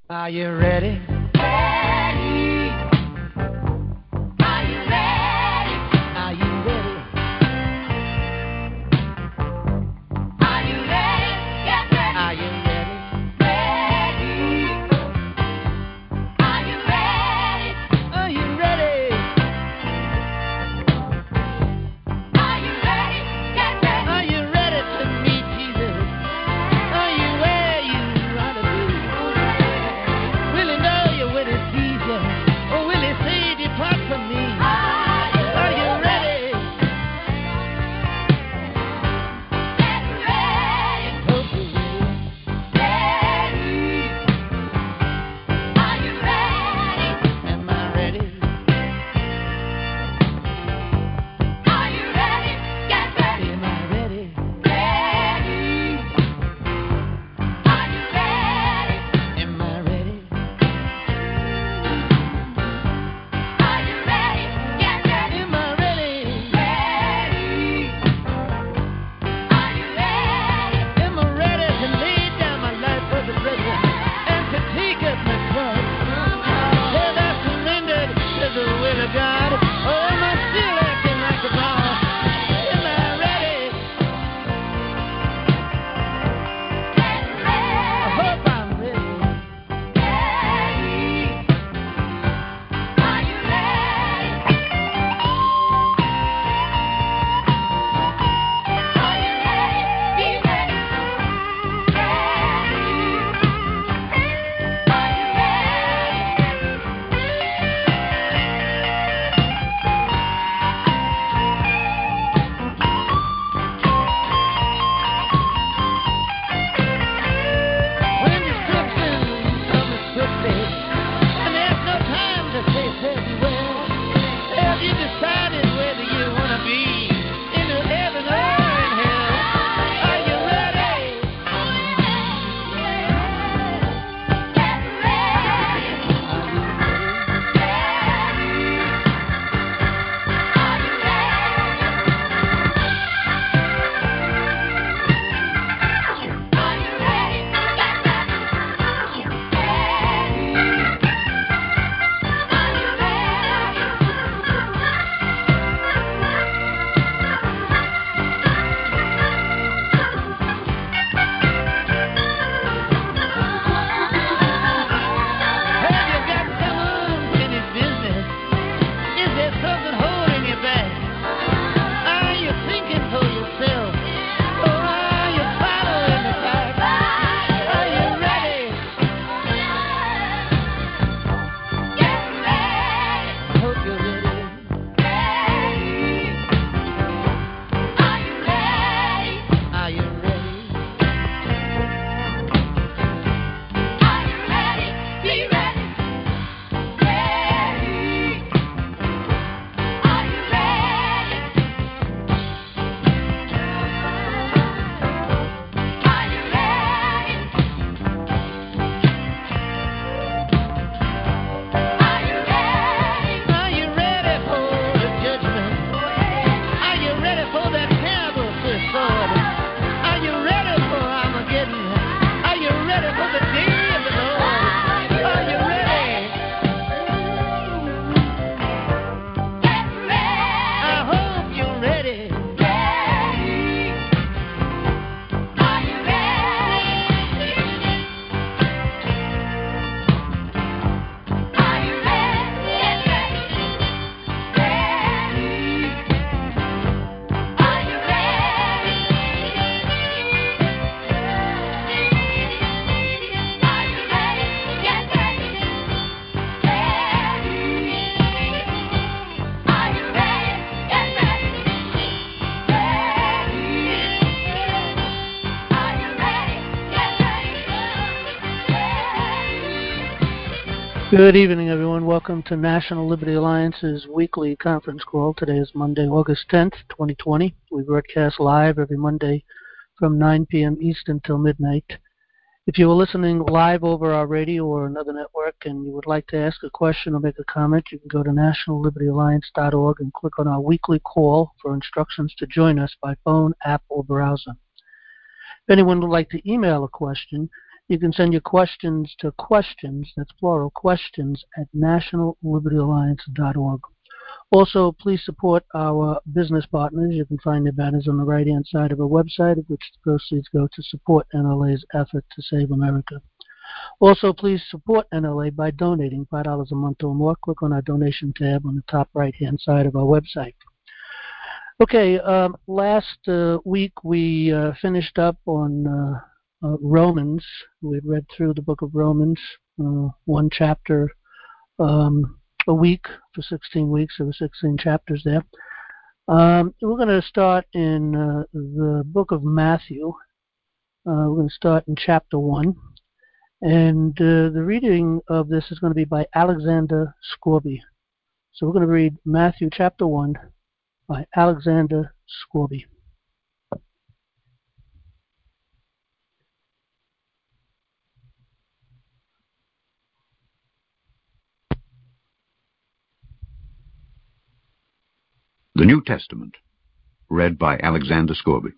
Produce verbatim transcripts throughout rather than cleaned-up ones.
Are you ready? Ready. Are you ready? Are you ready? Are you ready? Get ready. Are you ready? Ready. Are you ready? Are you ready? Are you ready? Get ready. Are you ready to meet Jesus? Are you where you ought to be? Will he know you when he sees you? Or will he say, depart from me? Are you ready? Get ready. Hope you're ready. Ready. Are you ready? Am I ready? Are you ready? Get ready. Am I ready? Ready. Are you ready? Am I ready? Are you ready? Get ready. Am I ready? Ready. Are you ready? Am I ready to lay down my life for the brethren and to take up my cross? Have I surrendered to the will of God? Or am I still acting like a boss? Am I ready? I hope I'm ready. Ready. Are you ready? Are you ready? Be ready. Ready. Are you When destruction comes swiftly, and there's no time to say farewell, have you decided whether you want to be in heaven or in hell? Are you ready? Get ready. Are you ready? Are you Are you ready? Get ready. Ready. Are you Have you got some unfinished business? Is there something holding you back? Are you thinking for yourself? Or are you following the pack? Are you ready? Get ready. I hope you're ready. Ready. Are you ready? Are you ready? Are you ready? Be ready. Ready. Are you ready? Are you ready? Are you ready? Are you ready for the judgment? Are you ready for that terrible sword? Are you ready for Armageddon? Are you ready for the day of the Lord? Are you ready? Get ready. I hope you're ready. Ready. Are you ready? Are you ready? Get ready. Ready. Are you ready? Are you ready? Get ready. Ready. Are you ready? Get ready. Ready. Are you ready? Get ready. Good evening, everyone. Welcome to National Liberty Alliance's weekly conference call. Today is Monday, August tenth, twenty twenty. We broadcast live every Monday from nine p.m. Eastern till midnight. If you are listening live over our radio or another network and you would like to ask a question or make a comment, you can go to national liberty alliance dot org and click on our weekly call for instructions to join us by phone, app, or browser. If anyone would like to email a question, You can send your questions to questions, that's plural, questions at national liberty alliance dot org. Also, please support our business partners. You can find their banners on the right-hand side of our website, of which the proceeds go to support N L A's effort to save America. Also, please support N L A by donating five dollars a month or more. Click on our donation tab on the top right-hand side of our website. Okay, um, last uh, week we uh, finished up on uh, uh, Romans. We read through the book of Romans, uh, one chapter um, a week for sixteen weeks. There were sixteen chapters there. Um, we're going to start in uh, the book of Matthew. Uh, we're going to start in chapter one. And uh, the reading of this is going to be by Alexander Scorby. So we're going to read Matthew chapter one by Alexander Scorby. The New Testament, read by Alexander Scorby.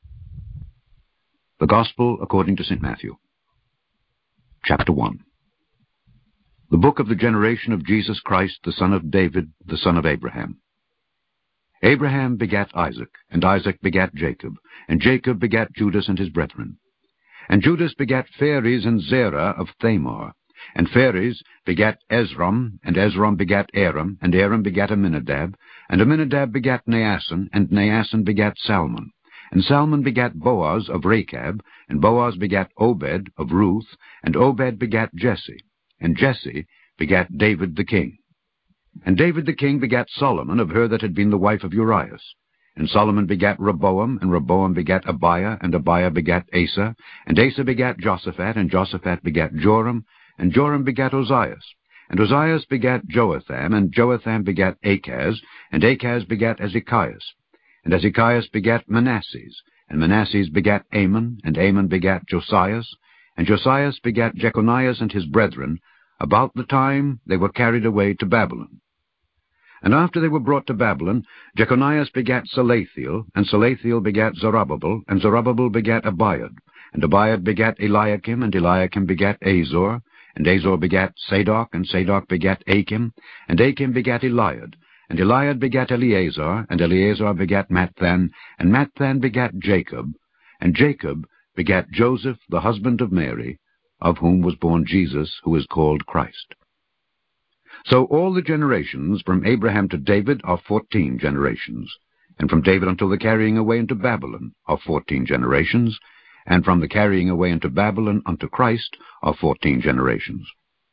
The Gospel according to Saint Matthew. Chapter one. The book of the generation of Jesus Christ, the son of David, the son of Abraham. Abraham begat Isaac, and Isaac begat Jacob, and Jacob begat Judas and his brethren. And Judas begat Phares and Zerah of Thamar. And Phares begat Ezrom, and Ezrom begat Aram, and Aram begat Aminadab, and Aminadab begat Naasson, and Naasson begat Salmon. And Salmon begat Boaz of Rechab, and Boaz begat Obed of Ruth, and Obed begat Jesse, and Jesse begat David the king. And David the king begat Solomon of her that had been the wife of Urias. And Solomon begat Rehoboam, and Rehoboam begat Abiah, and Abiah begat Asa, and Asa begat Josaphat, and Josaphat begat Joram, and Joram begat Ozias. And Ozias begat Joatham, and Joatham begat Achaz, and Achaz begat Ezekias. And Ezekias begat Manasses, and Manasses begat Amon, and Amon begat Josias, and Josias begat Jeconias and his brethren, about the time they were carried away to Babylon. And after they were brought to Babylon, Jeconias begat Salathiel, and Salathiel begat Zerubbabel, and Zerubbabel begat Abiad, and Abiad begat Eliakim, and Eliakim begat Azor, and Azor begat Sadoc, and Sadoc begat Achim, and Achim begat Eliad, and Eliad begat Eleazar, and Eleazar begat Matthan, and Matthan begat Jacob, and Jacob begat Joseph, the husband of Mary, of whom was born Jesus, who is called Christ. So all the generations from Abraham to David are fourteen generations, and from David until the carrying away into Babylon are fourteen generations, and from the carrying away into Babylon unto Christ are fourteen generations.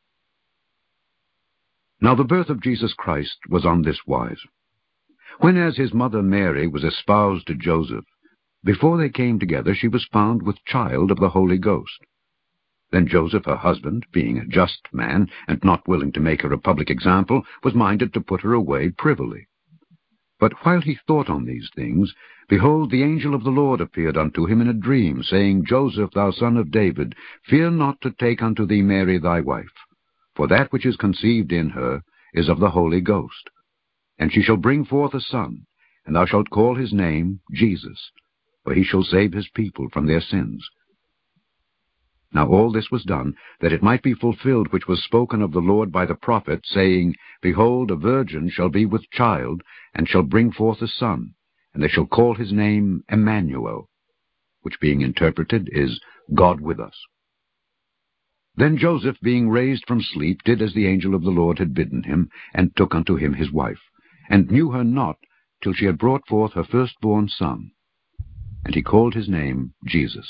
Now the birth of Jesus Christ was on this wise. When as his mother Mary was espoused to Joseph, before they came together she was found with child of the Holy Ghost. Then Joseph, her husband, being a just man, and not willing to make her a public example, was minded to put her away privily. But while he thought on these things, behold, the angel of the Lord appeared unto him in a dream, saying, Joseph, thou son of David, fear not to take unto thee Mary thy wife, for that which is conceived in her is of the Holy Ghost. And she shall bring forth a son, and thou shalt call his name Jesus, for he shall save his people from their sins. Now all this was done, that it might be fulfilled which was spoken of the Lord by the prophet, saying, Behold, a virgin shall be with child, and shall bring forth a son, and they shall call his name Emmanuel, which being interpreted is God with us. Then Joseph, being raised from sleep, did as the angel of the Lord had bidden him, and took unto him his wife, and knew her not till she had brought forth her firstborn son. And he called his name Jesus.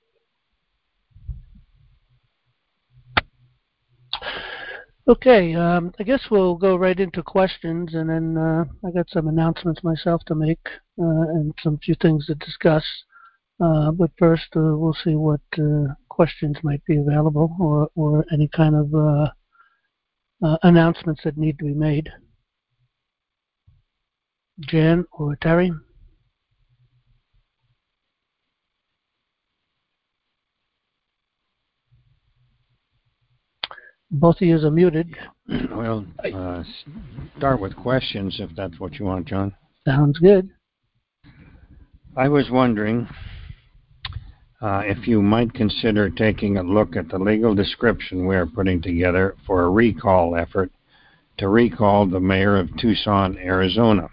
Okay, um, I guess we'll go right into questions, and then uh, I got some announcements myself to make uh, and some few things to discuss. Uh, but first, uh, we'll see what uh, questions might be available, or, or any kind of uh, uh, announcements that need to be made. Jan or Terry? Both of you are muted. Well, uh, start with questions if that's what you want, John. Sounds good. I was wondering, Uh, if you might consider taking a look at the legal description we are putting together for a recall effort to recall the mayor of Tucson, Arizona.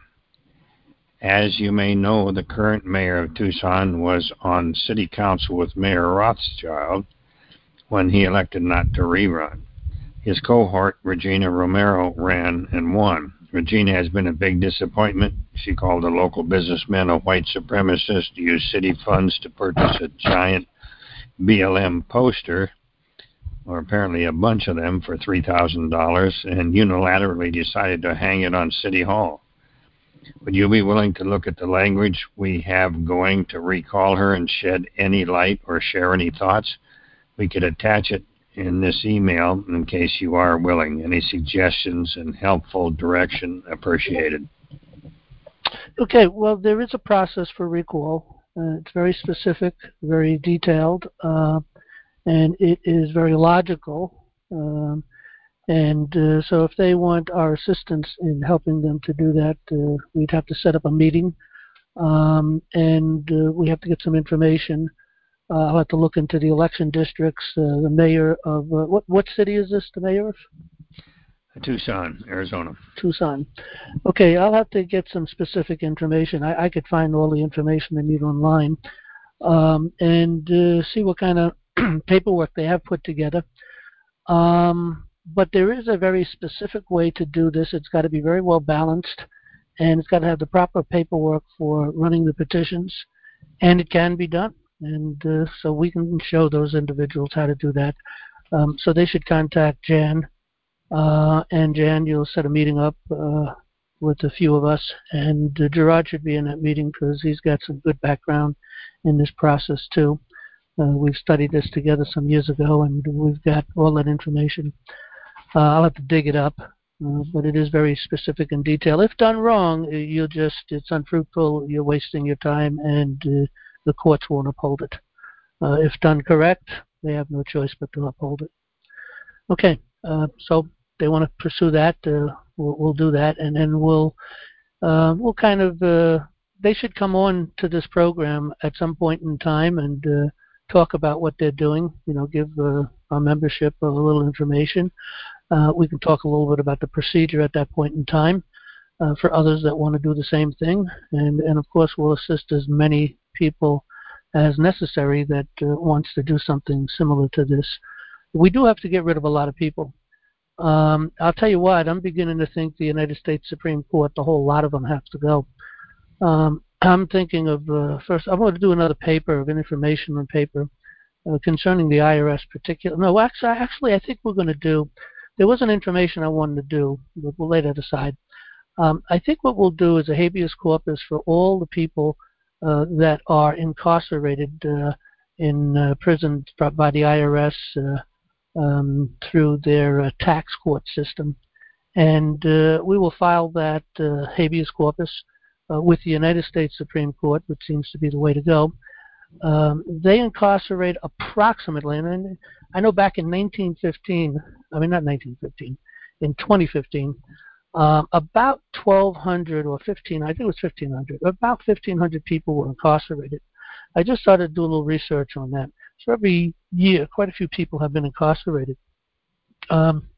As you may know, the current mayor of Tucson was on city council with Mayor Rothschild when he elected not to rerun. His cohort, Regina Romero, ran and won. Regina has been a big disappointment. She called a local businessman a white supremacist, used city funds to purchase a giant B L M poster, or apparently a bunch of them, for three thousand dollars, and unilaterally decided to hang it on City Hall. Would you be willing to look at the language we have going to recall her and shed any light or share any thoughts? We could attach it in this email in case you are willing. Any suggestions and helpful direction appreciated. Okay, well, there is a process for recall. Uh, it's very specific, very detailed, uh, and it is very logical. Um, and uh, so if they want our assistance in helping them to do that, uh, we'd have to set up a meeting, um, and uh, we have to get some information. Uh, I'll have to look into the election districts. Uh, the mayor of uh, what what city is this? The mayor of Tucson, Arizona. Tucson. Okay, I'll have to get some specific information. I, I could find all the information they need online, um, and uh, see what kind of paperwork they have put together. Um, but there is a very specific way to do this. It's got to be very well balanced, and it's got to have the proper paperwork for running the petitions, and it can be done. And uh, so we can show those individuals how to do that. Um, so they should contact Jan, uh, and Jan, you'll set a meeting up uh, with a few of us. And uh, Gerard should be in that meeting because he's got some good background in this process too. Uh, we've studied this together some years ago, and we've got all that information. Uh, I'll have to dig it up, uh, but it is very specific and detailed. If done wrong, you'll just, it's unfruitful, you're wasting your time, and uh, the courts won't uphold it. Uh, if done correct, they have no choice but to uphold it. Okay, uh, so they want to pursue that, uh, we'll, we'll do that, and then we'll uh, we'll kind of, uh, they should come on to this program at some point in time and uh, talk about what they're doing, you know, give uh, our membership a little information. Uh, we can talk a little bit about the procedure at that point in time uh, for others that want to do the same thing, and, and of course we'll assist as many people as necessary that uh, wants to do something similar to this. We do have to get rid of a lot of people. Um, I'll tell you what, I'm beginning to think the United States Supreme Court, the whole lot of them have to go. Um, I'm thinking of, uh, first, I'm going to do another paper, of an information on paper, uh, concerning the I R S particular. No, actually, actually, I think we're going to do, there was an information I wanted to do, but we'll lay that aside. Um, I think what we'll do is a habeas corpus for all the people uh, that are incarcerated uh, in uh, prison by the I R S uh, um, through their uh, tax court system. And uh, we will file that uh, habeas corpus uh, with the United States Supreme Court, which seems to be the way to go. Um, they incarcerate approximately, and I know back in nineteen fifteen, I mean not nineteen fifteen, in twenty fifteen, um, about twelve hundred or fifteen, I think it was fifteen hundred, about fifteen hundred people were incarcerated. I just started to do a little research on that. So every year, quite a few people have been incarcerated. Um,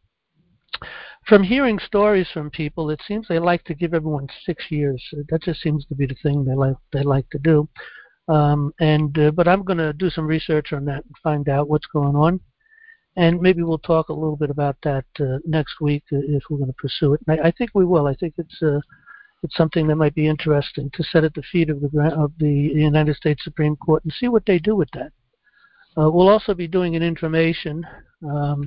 from hearing stories from people, it seems they like to give everyone six years. That just seems to be the thing they like they like to do. Um, and uh, but I'm going to do some research on that and find out what's going on, and maybe we'll talk a little bit about that uh, next week uh, if we're going to pursue it. And I, I think we will. I think it's uh, it's something that might be interesting to set at the feet of the of the United States Supreme Court and see what they do with that. Uh, we'll also be doing an information. Um,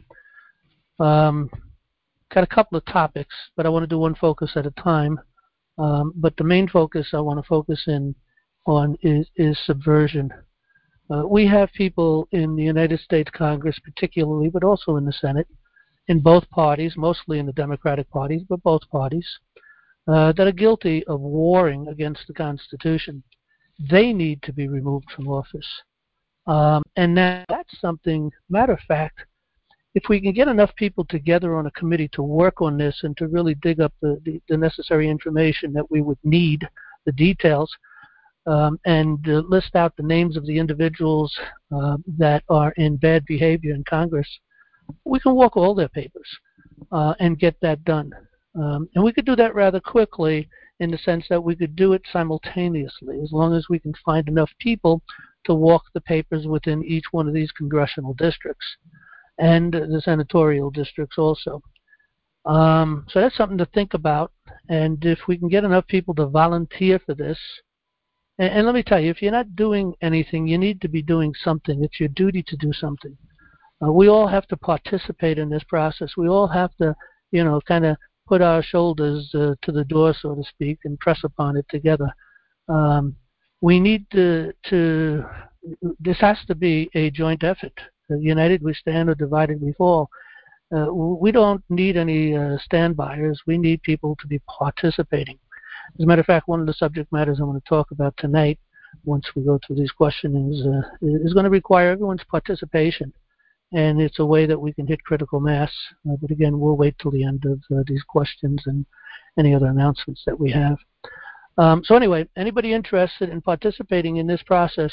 um, got a couple of topics, but I want to do one focus at a time. Um, but the main focus I want to focus in on is, is subversion. Uh, we have people in the United States Congress particularly, but also in the Senate, in both parties, mostly in the Democratic parties, but both parties, uh, that are guilty of warring against the Constitution. They need to be removed from office. Um, and now that's something, matter of fact, if we can get enough people together on a committee to work on this and to really dig up the, the, the necessary information that we would need, the details, um, and uh, list out the names of the individuals uh, that are in bad behavior in Congress, we can walk all their papers uh, and get that done. Um, and we could do that rather quickly in the sense that we could do it simultaneously, as long as we can find enough people to walk the papers within each one of these congressional districts and the senatorial districts also. Um, so that's something to think about. And if we can get enough people to volunteer for this, and, and let me tell you, if you're not doing anything, you need to be doing something. It's your duty to do something. Uh, we all have to participate in this process. We all have to, you know, kind of put our shoulders uh, to the door, so to speak, and press upon it together. Um, we need to, to, this has to be a joint effort. Uh, united we stand, or divided we fall. Uh, we don't need any uh, standbyers. We need people to be participating. As a matter of fact, one of the subject matters I'm going to talk about tonight, once we go through these questionings, uh, is going to require everyone's participation. And it's a way that we can hit critical mass. Uh, but again, we'll wait till the end of uh, these questions and any other announcements that we have. Um, so anyway, anybody interested in participating in this process,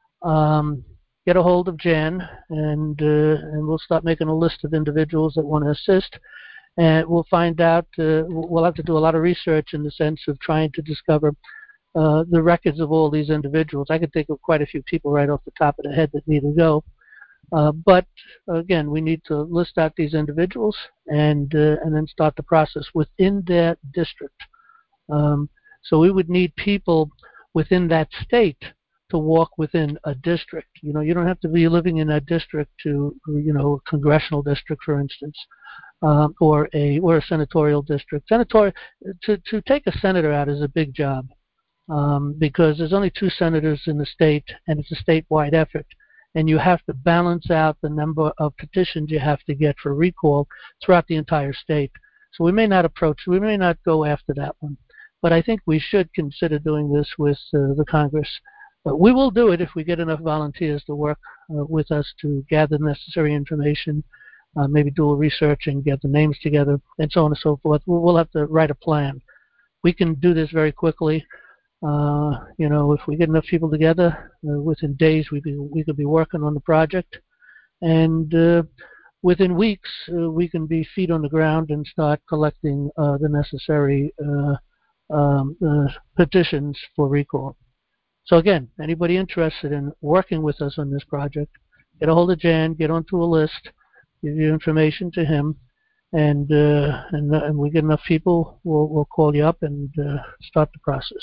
um, get a hold of Jan, and uh, and we'll start making a list of individuals that want to assist. And we'll find out, uh, we'll have to do a lot of research in the sense of trying to discover uh, the records of all these individuals. I could think of quite a few people right off the top of the head that need to go. Uh, but again, we need to list out these individuals and uh, and then start the process within their district. Um, so we would need people within that state to walk within a district. You know, you don't have to be living in that district to, you know, a congressional district, for instance, um, or a or a senatorial district. Senatorial to to take a senator out is a big job um, because there's only two senators in the state, and it's a statewide effort. And you have to balance out the number of petitions you have to get for recall throughout the entire state. So we may not approach, we may not go after that one. But I think we should consider doing this with uh, the Congress. But we will do it if we get enough volunteers to work uh, with us to gather necessary information, uh, maybe do a research and get the names together, and so on and so forth. We'll have to write a plan. We can do this very quickly. Uh, you know, if we get enough people together, uh, within days we could, we could be working on the project. And uh, within weeks, uh, we can be feet on the ground and start collecting uh, the necessary uh, um, uh, petitions for recall. So again, anybody interested in working with us on this project, get a hold of Jan, get onto a list, give your information to him, and uh, and, uh, and we get enough people, we'll, we'll call you up and uh, start the process.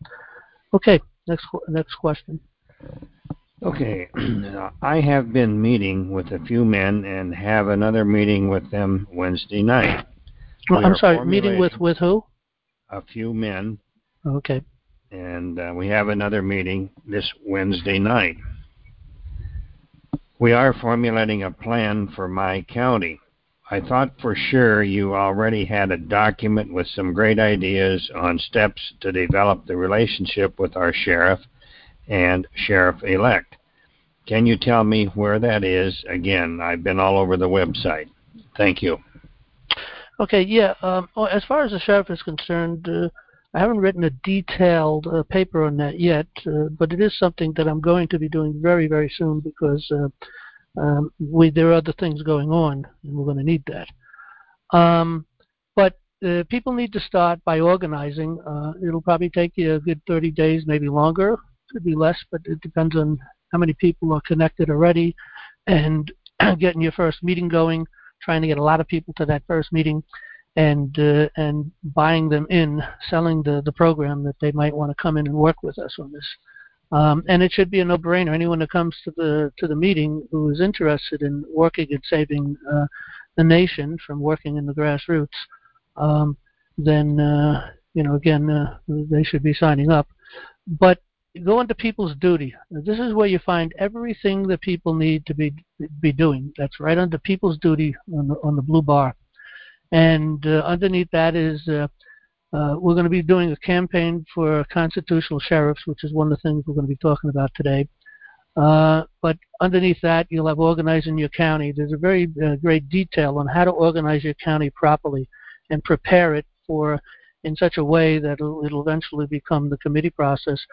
Okay, next next question. Okay, I have been meeting with a few men and have another meeting with them Wednesday night. Well, I'm sorry, meeting with, with who? A few men. Okay. And uh, we have another meeting this Wednesday night. We are formulating a plan for my county. I thought for sure you already had a document with some great ideas on steps to develop the relationship with our sheriff and sheriff-elect. Can you tell me where that is? Again, I've been all over the website. Thank you. Okay, yeah. Um, well, as far as the sheriff is concerned, uh, I haven't written a detailed uh, paper on that yet, uh, but it is something that I'm going to be doing very, very soon because uh, um, we there are other things going on, and we're going to need that. Um, but uh, people need to start by organizing. Uh, it'll probably take you a good thirty days, maybe longer. Could be less, but it depends on how many people are connected already and getting your first meeting going, trying to get a lot of people to that first meeting, and uh, and buying them in, selling the, the program that they might want to come in and work with us on this. Um, and it should be a no-brainer. Anyone that comes to the to the meeting who is interested in working and saving uh, the nation from working in the grassroots, um, then uh, you know again uh, they should be signing up. But go into people's duty. This is where you find everything that people need to be be doing. That's right under people's duty on the on the blue bar. And uh, underneath that is uh, uh, we're going to be doing a campaign for constitutional sheriffs, which is one of the things we're going to be talking about today. Uh, but underneath that, you'll have organizing your county. There's a very uh, great detail on how to organize your county properly and prepare it for in such a way that it'll, it'll eventually become the committee process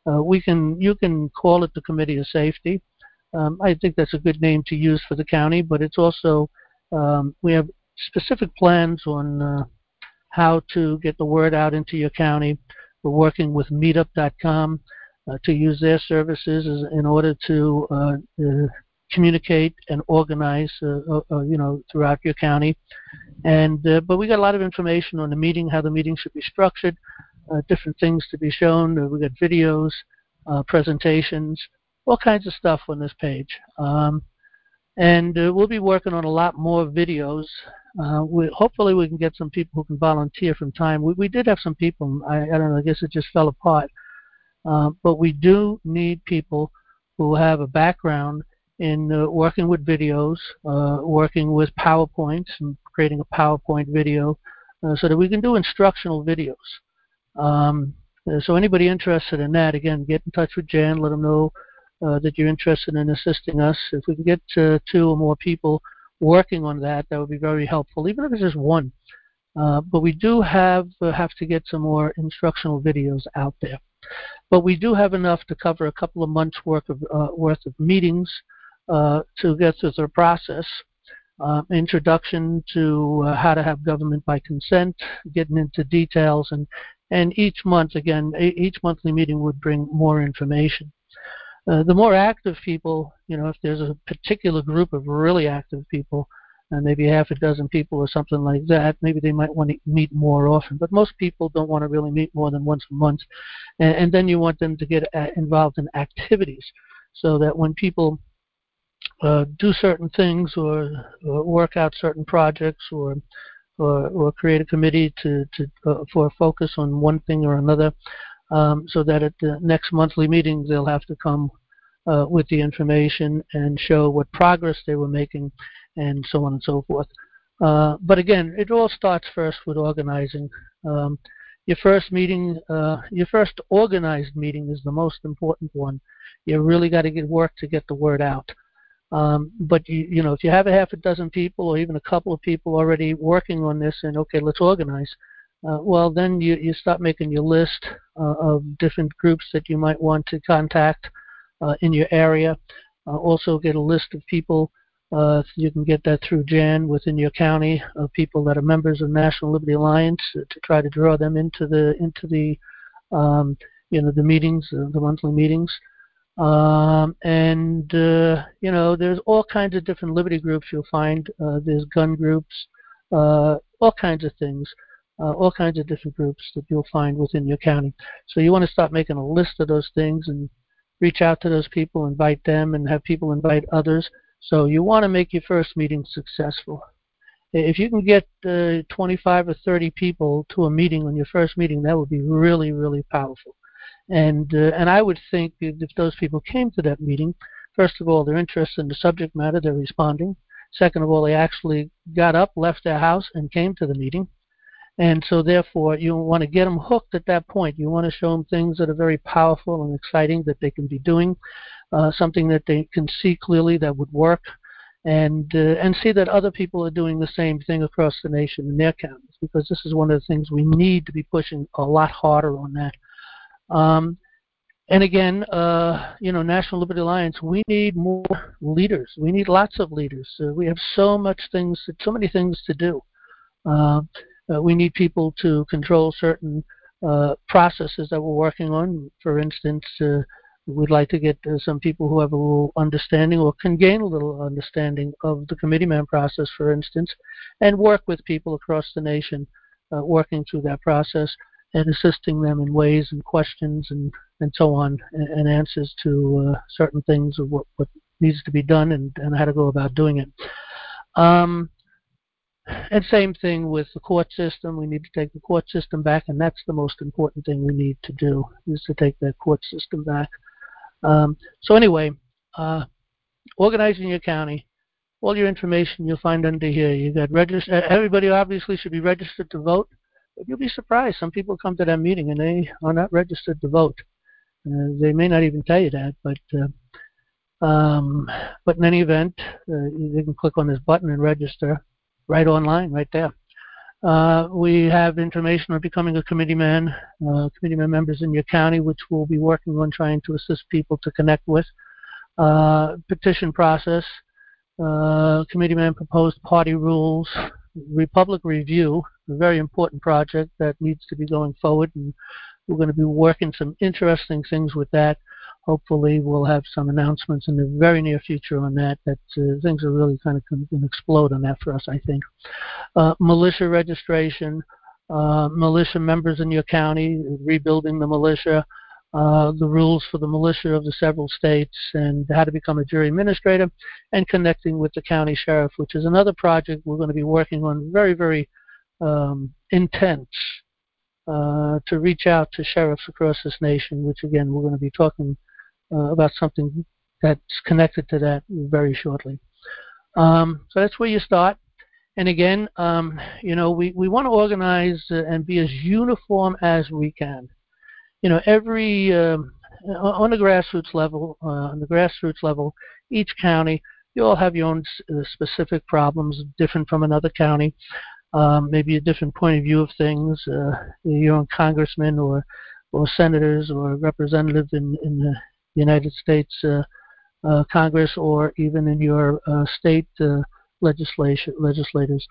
Uh, we can you can call it the Committee of Safety. Um, I think that's a good name to use for the county, but it's also um, we have specific plans on uh, how to get the word out into your county. We're working with meetup dot com uh, to use their services as, in order to uh, uh, communicate and organize, uh, uh, you know, throughout your county. And uh, but we got a lot of information on the meeting, how the meeting should be structured, uh, different things to be shown. Uh, we got videos, uh, presentations, all kinds of stuff on this page. Um, and uh, we'll be working on a lot more videos. Uh, we, hopefully we can get some people who can volunteer from time. We, we did have some people. I, I don't know. I guess it just fell apart. Uh, but we do need people who have a background in uh, working with videos, uh, working with PowerPoints, and creating a PowerPoint video, uh, so that we can do instructional videos. Um, so anybody interested in that, again, get in touch with Jan. Let them know uh, that you're interested in assisting us. If we can get uh, two or more people working on that, that would be very helpful, even if it's just one. Uh, but we do have uh, have to get some more instructional videos out there. But we do have enough to cover a couple of months' worth of uh, worth of meetings uh, to get through the process. Uh, introduction to uh, how to have government by consent, getting into details, and and each month, again, each monthly meeting would bring more information. Uh, the more active people, you know, if there's a particular group of really active people, and maybe half a dozen people or something like that, maybe they might want to meet more often. But most people don't want to really meet more than once a month. And, and then you want them to get uh, involved in activities so that when people uh, do certain things or, or work out certain projects or or, or create a committee to, to uh, for a focus on one thing or another, um, so that at the next monthly meetings they'll have to come uh, with the information and show what progress they were making and so on and so forth. Uh, but again, it all starts first with organizing. Um, your first meeting, uh, your first organized meeting is the most important one. You really got to get work to get the word out. Um, but you, you know, if you have a half a dozen people or even a couple of people already working on this, and okay, let's organize. Uh, well, then you, you start making your list uh, of different groups that you might want to contact uh, in your area. Uh, also, get a list of people. Uh, you can get that through Jan within your county of people that are members of National Liberty Alliance uh, to try to draw them into the into the um, you know the meetings, uh, the monthly meetings. Um, and, uh, you know, there's all kinds of different liberty groups you'll find. Uh, there's gun groups, uh, all kinds of things, uh, all kinds of different groups that you'll find within your county. So you want to start making a list of those things and reach out to those people, invite them, and have people invite others. So you want to make your first meeting successful. If you can get uh, twenty-five or thirty people to a meeting on your first meeting, that would be really, really powerful. And uh, and I would think if those people came to that meeting, first of all, they're interested in the subject matter, they're responding. Second of all, they actually got up, left their house, and came to the meeting. And so therefore, you want to get them hooked at that point. You want to show them things that are very powerful and exciting that they can be doing, uh, something that they can see clearly that would work, and uh, and see that other people are doing the same thing across the nation in their counties, because this is one of the things we need to be pushing a lot harder on that. Um, and again, uh, you know, National Liberty Alliance, we need more leaders. We need lots of leaders. Uh, we have so much things, so many things to do. Uh, uh, we need people to control certain uh, processes that we're working on. For instance, uh, we'd like to get uh, some people who have a little understanding or can gain a little understanding of the committeeman process, for instance, and work with people across the nation uh, working through that process and assisting them in ways and questions and, and so on, and, and answers to uh, certain things of what, what needs to be done and, and how to go about doing it. Um, and same thing with the court system. We need to take the court system back, and that's the most important thing we need to do, is to take that court system back. Um, so anyway, uh, organizing your county, all your information you'll find under here. You got register. Everybody obviously should be registered to vote. But you'll be surprised. Some people come to that meeting and they are not registered to vote. Uh, they may not even tell you that, but uh, um, but in any event, uh, they can click on this button and register right online, right there. Uh, we have information on becoming a committeeman, uh, committeeman members in your county, which we'll be working on trying to assist people to connect with. Uh, petition process, uh, committeeman proposed party rules, Republic Review, a very important project that needs to be going forward, and we're going to be working some interesting things with that. Hopefully we'll have some announcements in the very near future on that, that uh, things are really kind of going to explode on that for us, I think. Uh, militia registration, uh, militia members in your county, rebuilding the militia, uh, the rules for the militia of the several states, and how to become a jury administrator, and connecting with the county sheriff, which is another project we're going to be working on very, very um, intense uh, to reach out to sheriffs across this nation, which again, we're going to be talking uh, about something that's connected to that very shortly. Um, so that's where you start. And again, um, you know, we, we want to organize uh, and be as uniform as we can. You know, every, um, on the grassroots level, uh, on the grassroots level, each county, you all have your own uh, specific problems, different from another county, um, maybe a different point of view of things, uh, your own congressman or, or senators or representatives in, in the United States uh, uh, Congress, or even in your uh, state uh, legislation legislators.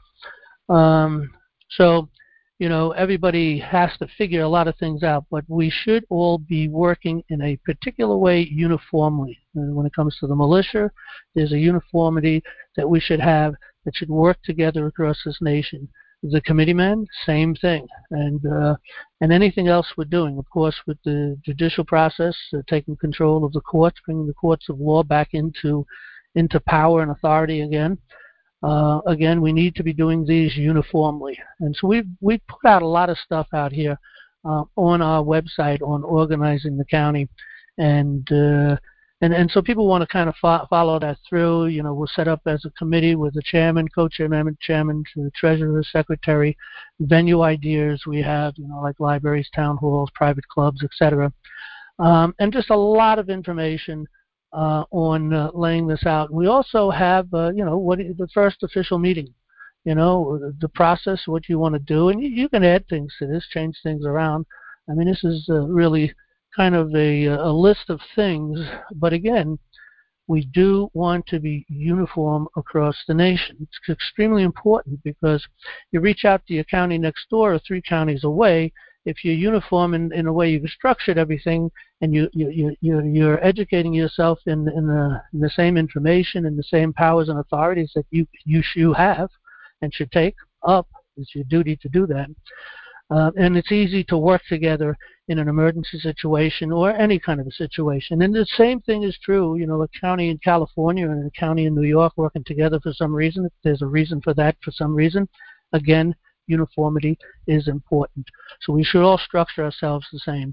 Um, so, you know, everybody has to figure a lot of things out, but we should all be working in a particular way uniformly. And when it comes to the militia, there's a uniformity that we should have that should work together across this nation. The committeemen, same thing, and uh, and anything else we're doing, of course, with the judicial process, uh, taking control of the courts, bringing the courts of law back into into power and authority again. Uh, again, we need to be doing these uniformly, and so we've we've put out a lot of stuff out here uh, on our website on organizing the county, and uh, and and so people want to kind of fo- follow that through. You know, we're set up as a committee with the chairman, co-chairman, chairman, treasurer, secretary, venue ideas we have, you know, like libraries, town halls, private clubs, et cetera, um, and just a lot of information uh, on uh, laying this out. We also have, uh, you know, what the first official meeting, you know, the process, what you want to do, and you, you can add things to this, change things around. I mean, this is uh, really kind of a, a list of things, but again, we do want to be uniform across the nation. It's extremely important because you reach out to your county next door or three counties away. If you're uniform in, in the way you've structured everything, and you, you, you, you're educating yourself in, in, the, in the same information and the same powers and authorities that you, you, you have and should take up, it's your duty to do that. Uh, and it's easy to work together in an emergency situation or any kind of a situation. And the same thing is true, you know, a county in California and a county in New York working together for some reason. If there's a reason for that for some reason, again, uniformity is important. So we should all structure ourselves the same.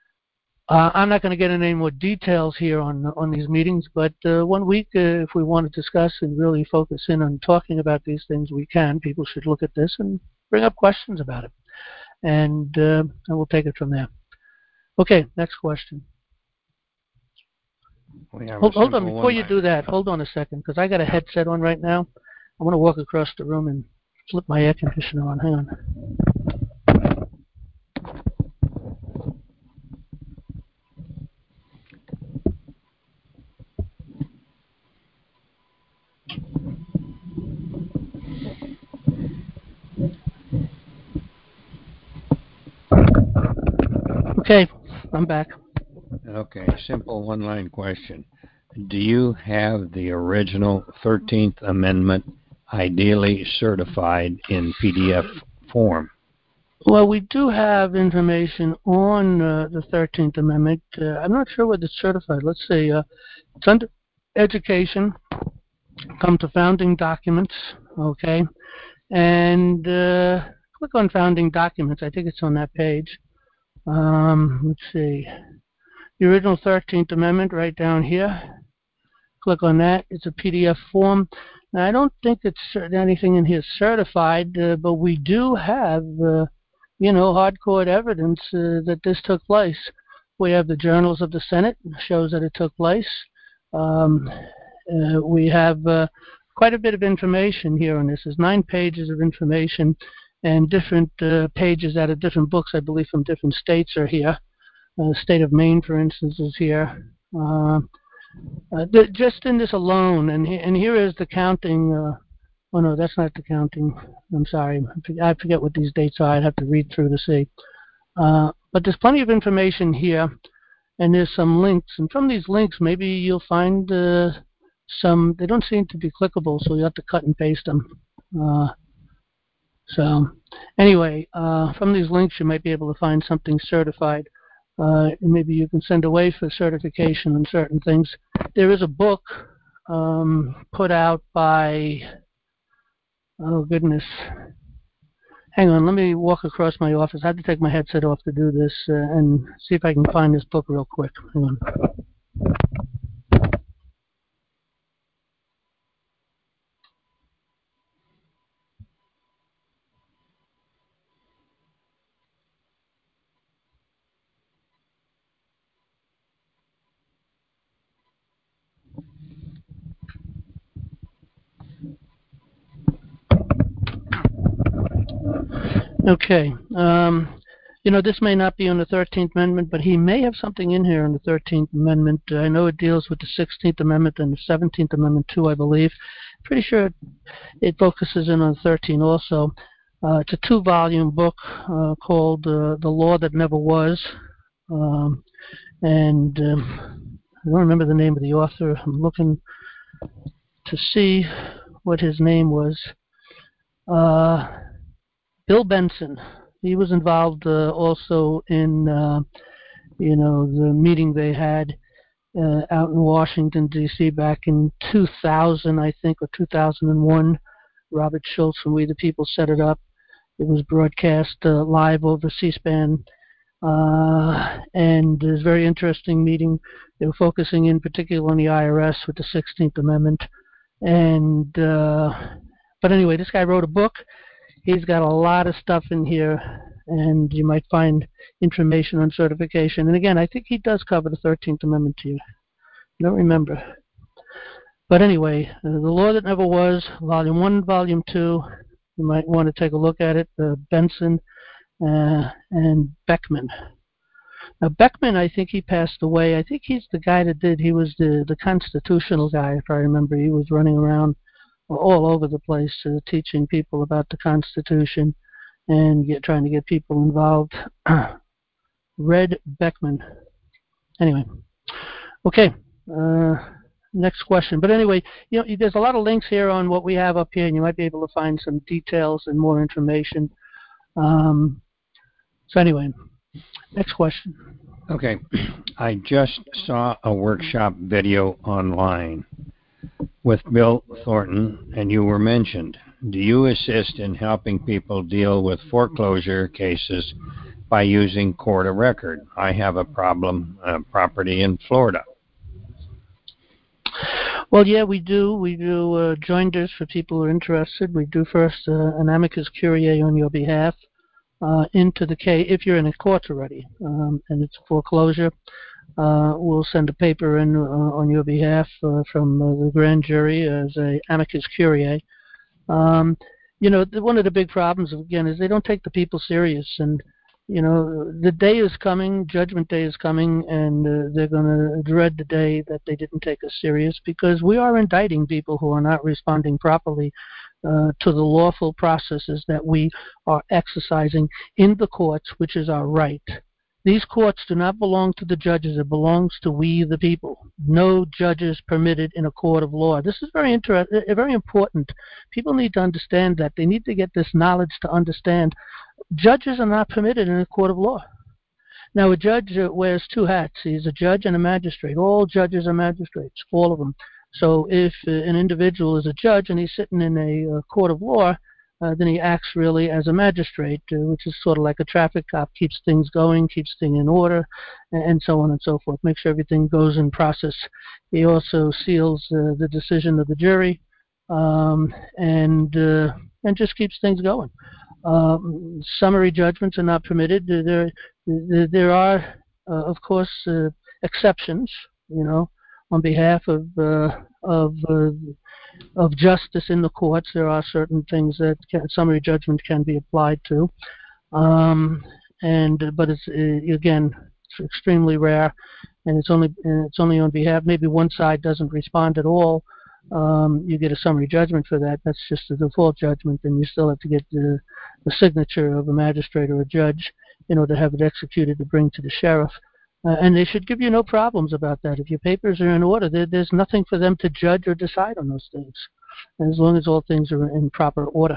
Uh, I'm not going to get into any more details here on on these meetings, but uh, one week, uh, if we want to discuss and really focus in on talking about these things, we can. People should look at this and bring up questions about it. And, uh, and we'll take it from there. Okay, next question. Hold, hold on, before you do that, hold on a second, because I got a headset on right now. I want to walk across the room and flip my air conditioner on. Hang on. Okay, I'm back. Okay, simple one-line question. Do you have the original thirteenth Amendment ideally certified in P D F form? Well, we do have information on uh, the thirteenth Amendment. Uh, I'm not sure whether it's certified. Let's see. Uh, it's under education. Come to founding documents, okay? And uh, click on founding documents. I think it's on that page. Um, let's see. The original thirteenth Amendment right down here. Click on that. It's a P D F form. Now, I don't think it's anything in here certified, uh, but we do have, uh, you know, hardcore evidence uh, that this took place. We have the journals of the Senate, shows that it took place. Um, uh, we have uh, quite a bit of information here on this. There's nine pages of information, and different uh, pages out of different books, I believe from different states, are here. Uh, the state of Maine, for instance, is here. Uh, uh, th- just in this alone, and he- and here is the counting. Uh, oh no, that's not the counting. I'm sorry, I forget what these dates are. I'd have to read through to see. Uh, but there's plenty of information here, and there's some links. And from these links, maybe you'll find uh, some. They don't seem to be clickable, so you have to cut and paste them. Uh, so anyway, uh, from these links, you might be able to find something certified. Uh, and maybe you can send away for certification on certain things. There is a book um, put out by, oh goodness, hang on, let me walk across my office. I have to take my headset off to do this uh, and see if I can find this book real quick. Hang on. Okay. Um, you know, this may not be on the thirteenth Amendment, but he may have something in here on the thirteenth Amendment. Uh, I know it deals with the sixteenth Amendment and the seventeenth Amendment too, I believe. Pretty sure it, it focuses in on thirteen also. Uh, it's a two-volume book uh, called uh, The Law That Never Was. Um, and um, I don't remember the name of the author. I'm looking to see what his name was. Uh, Bill Benson. He was involved uh, also in, uh, you know, the meeting they had uh, out in Washington, D C back in two thousand, I think, or two thousand one. Robert Schultz from We the People set it up. It was broadcast uh, live over C-SPAN. Uh, and it was a very interesting meeting. They were focusing in particular on the I R S with the sixteenth Amendment. And, uh, but anyway, this guy wrote a book. He's got a lot of stuff in here, and you might find information on certification. And again, I think he does cover the thirteenth Amendment to you. I don't remember. But anyway, uh, The Law That Never Was, Volume one and Volume two. You might want to take a look at it. Uh, Benson uh, and Beckman. Now, Beckman, I think he passed away. I think he's the guy that did, he was the, the constitutional guy, if I remember. He was running around all over the place uh, teaching people about the Constitution and get, trying to get people involved. Red Beckman. Anyway, okay, uh, next question. But anyway, you know, there's a lot of links here on what we have up here, and you might be able to find some details and more information. Um, so anyway, next question. Okay, I just saw a workshop video online with Bill Thornton, and you were mentioned. Do you assist in helping people deal with foreclosure cases by using court of record? I have a problem uh, property in Florida. Well, yeah, we do. We do uh, joinders for people who are interested. We do first uh, an amicus curiae on your behalf uh, into the case, if you're in a court already, um, and it's foreclosure. Uh, we'll send a paper in uh, on your behalf uh, from uh, the grand jury as a amicus curiae. Um, you know, the, one of the big problems, again, is they don't take the people serious. And, you know, the day is coming, Judgment Day is coming, and uh, they're going to dread the day that they didn't take us serious, because we are indicting people who are not responding properly uh, to the lawful processes that we are exercising in the courts, which is our right. These courts do not belong to the judges. It belongs to we, the people. No judges permitted in a court of law. This is very inter- very important. People need to understand that. They need to get this knowledge to understand judges are not permitted in a court of law. Now, a judge uh, wears two hats. He's a judge and a magistrate. All judges are magistrates, all of them. So if uh, an individual is a judge and he's sitting in a uh, court of law, Uh, then he acts really as a magistrate, uh, which is sort of like a traffic cop, keeps things going, keeps things in order, and, and so on and so forth, make sure everything goes in process. He also seals uh, the decision of the jury, um, and uh, and just keeps things going. Um, summary judgments are not permitted. There, there, there are, uh, of course, uh, exceptions, you know, on behalf of uh, of uh, of justice in the courts. There are certain things that can, summary judgment can be applied to, um, and but it's uh, again it's extremely rare, and it's only and it's only on behalf. Maybe one side doesn't respond at all. Um, you get a summary judgment for that. That's just a default judgment, and you still have to get the, the signature of a magistrate or a judge in order to have it executed to bring to the sheriff. Uh, and they should give you no problems about that. If your papers are in order, there, there's nothing for them to judge or decide on those things, as long as all things are in proper order.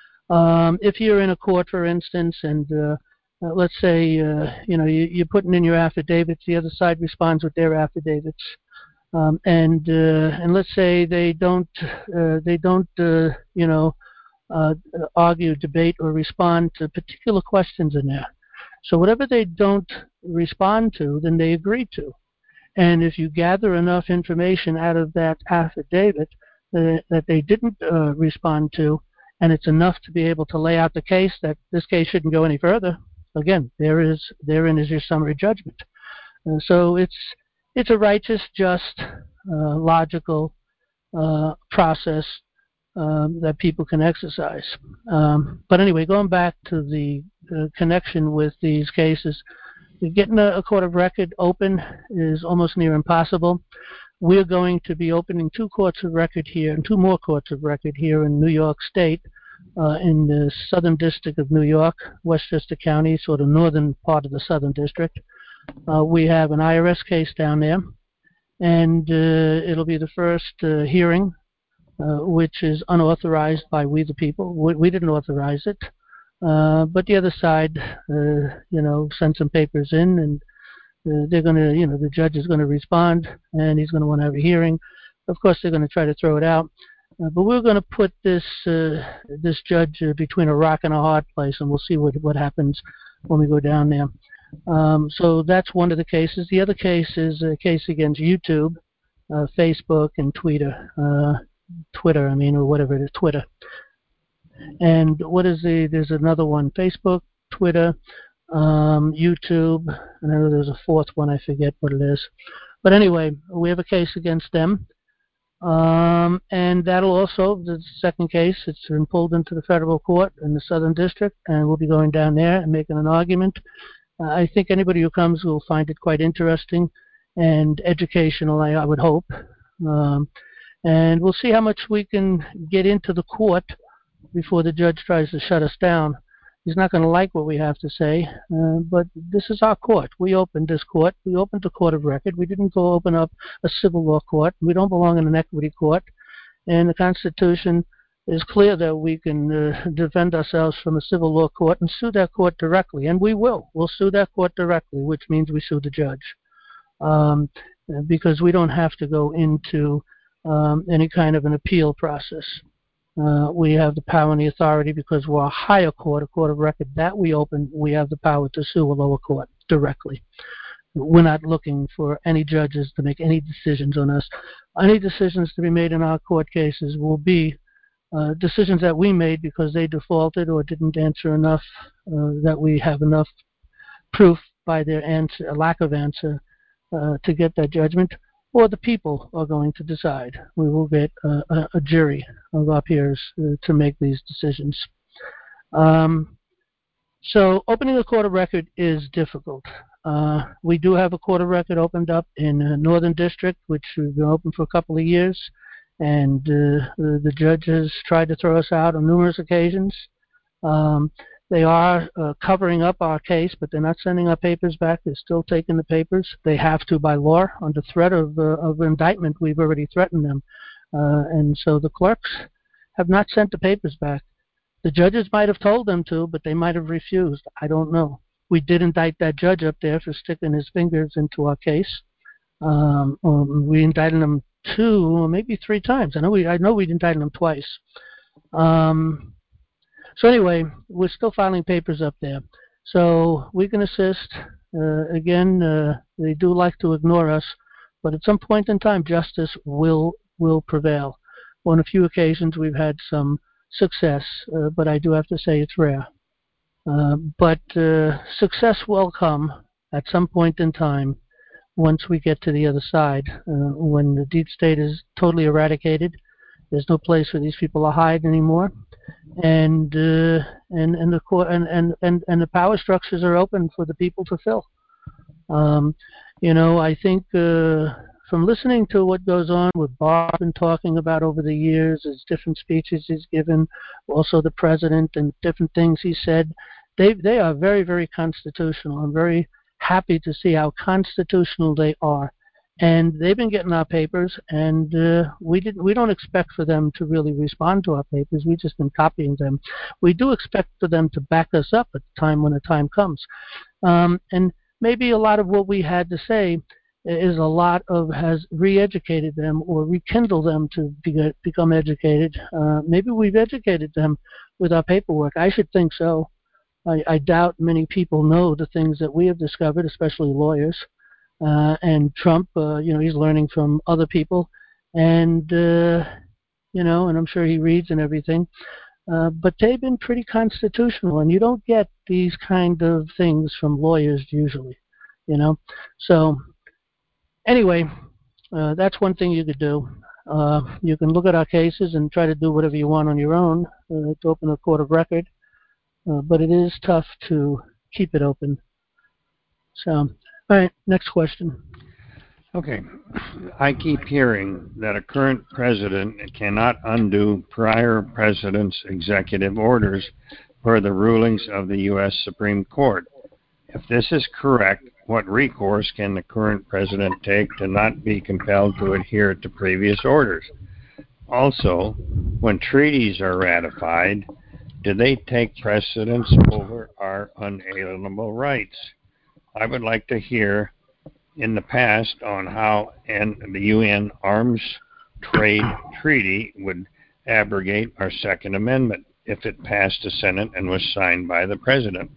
Um, if you're in a court, for instance, and uh, uh, let's say uh, you know you, you're putting in your affidavits, the other side responds with their affidavits, um, and uh, and let's say they don't uh, they don't uh, you know uh, argue, debate, or respond to particular questions in there. So whatever they don't respond to, then they agree to. And if you gather enough information out of that affidavit uh, that they didn't uh, respond to, and it's enough to be able to lay out the case that this case shouldn't go any further, again, there is therein is your summary judgment. Uh, so it's it's a righteous, just, uh, logical uh, process Um, that people can exercise. Um, but anyway, going back to the uh, connection with these cases, getting a, a court of record open is almost near impossible. We're going to be opening two courts of record here, and two more courts of record here in New York State, uh, in the Southern District of New York, Westchester County, sort of northern part of the Southern District. Uh, we have an I R S case down there, and uh, it'll be the first uh, hearing Uh, which is unauthorized by we the people. We, we didn't authorize it, uh, but the other side, uh, you know, sent some papers in, and uh, they're going to, you know, the judge is going to respond, and he's going to want to have a hearing. Of course, they're going to try to throw it out, uh, but we're going to put this uh, this judge uh, between a rock and a hard place, and we'll see what what happens when we go down there. Um, so that's one of the cases. The other case is a case against YouTube, uh, Facebook, and Twitter. Uh, Twitter, I mean, or whatever it is, Twitter. And what is the, there's another one, Facebook, Twitter, um, YouTube, and I know there's a fourth one, I forget what it is. But anyway, we have a case against them. Um, and that'll also, the second case, it's been pulled into the federal court in the Southern District, and we'll be going down there and making an argument. Uh, I think anybody who comes will find it quite interesting and educational, I, I would hope. Um, And we'll see how much we can get into the court before the judge tries to shut us down. He's not going to like what we have to say, uh, but this is our court. We opened this court. We opened a court of record. We didn't go open up a civil law court. We don't belong in an equity court. And the Constitution is clear that we can uh, defend ourselves from a civil law court and sue that court directly. And we will. We'll sue that court directly, which means we sue the judge. Um, because we don't have to go into Um, any kind of an appeal process. Uh, we have the power and the authority because we're a higher court, a court of record that we open. We have the power to sue a lower court directly. We're not looking for any judges to make any decisions on us. Any decisions to be made in our court cases will be uh, decisions that we made because they defaulted or didn't answer enough, uh, that we have enough proof by their answer, a lack of answer, uh, to get that judgment. Or the people are going to decide. We will get a, a, a jury of our peers uh, to make these decisions. Um, so opening a court of record is difficult. Uh, we do have a court of record opened up in uh, Northern District, which has been open for a couple of years, and uh, the, the judge has tried to throw us out on numerous occasions. Um, They are uh, covering up our case, but they're not sending our papers back. They're still taking the papers. They have to by law. Under threat of, uh, of indictment, we've already threatened them. Uh, and so the clerks have not sent the papers back. The judges might have told them to, but they might have refused. I don't know. We did indict that judge up there for sticking his fingers into our case. Um, um, we indicted him two or maybe three times. I know we, I know we indicted him twice. Um, So anyway, we're still filing papers up there. So we can assist. Uh, again, uh, they do like to ignore us, but at some point in time, justice will will prevail. On a few occasions, we've had some success, uh, but I do have to say it's rare. Uh, but uh, success will come at some point in time once we get to the other side. Uh, when the deep state is totally eradicated, there's no place for these people to hide anymore, and uh, and and the court and, and, and, and the power structures are open for the people to fill. Um, you know, I think uh, from listening to what goes on with Barr been talking about over the years, his different speeches he's given, also the president and different things he said, they they are very, very constitutional. I'm very happy to see how constitutional they are. And they've been getting our papers, and uh, we didn't. We don't expect for them to really respond to our papers. We've just been copying them. We do expect for them to back us up at the time when the time comes. Um, and maybe a lot of what we had to say is a lot of has re-educated them or rekindled them to be, become educated. Uh, maybe we've educated them with our paperwork. I should think so. I, I doubt many people know the things that we have discovered, especially lawyers. Uh, and Trump, uh, you know, he's learning from other people, and uh, you know, and I'm sure he reads and everything. Uh, but they've been pretty constitutional, and you don't get these kind of things from lawyers usually, you know. So anyway, uh, that's one thing you could do. Uh, you can look at our cases and try to do whatever you want on your own uh, to open a court of record, uh, but it is tough to keep it open. So. All right, next question. Okay. I keep hearing that a current president cannot undo prior president's executive orders per the rulings of the U S Supreme Court. If this is correct, what recourse can the current president take to not be compelled to adhere to previous orders? Also, when treaties are ratified, do they take precedence over our unalienable rights? I would like to hear in the past on how and the U N Arms Trade Treaty would abrogate our Second Amendment if it passed the Senate and was signed by the President.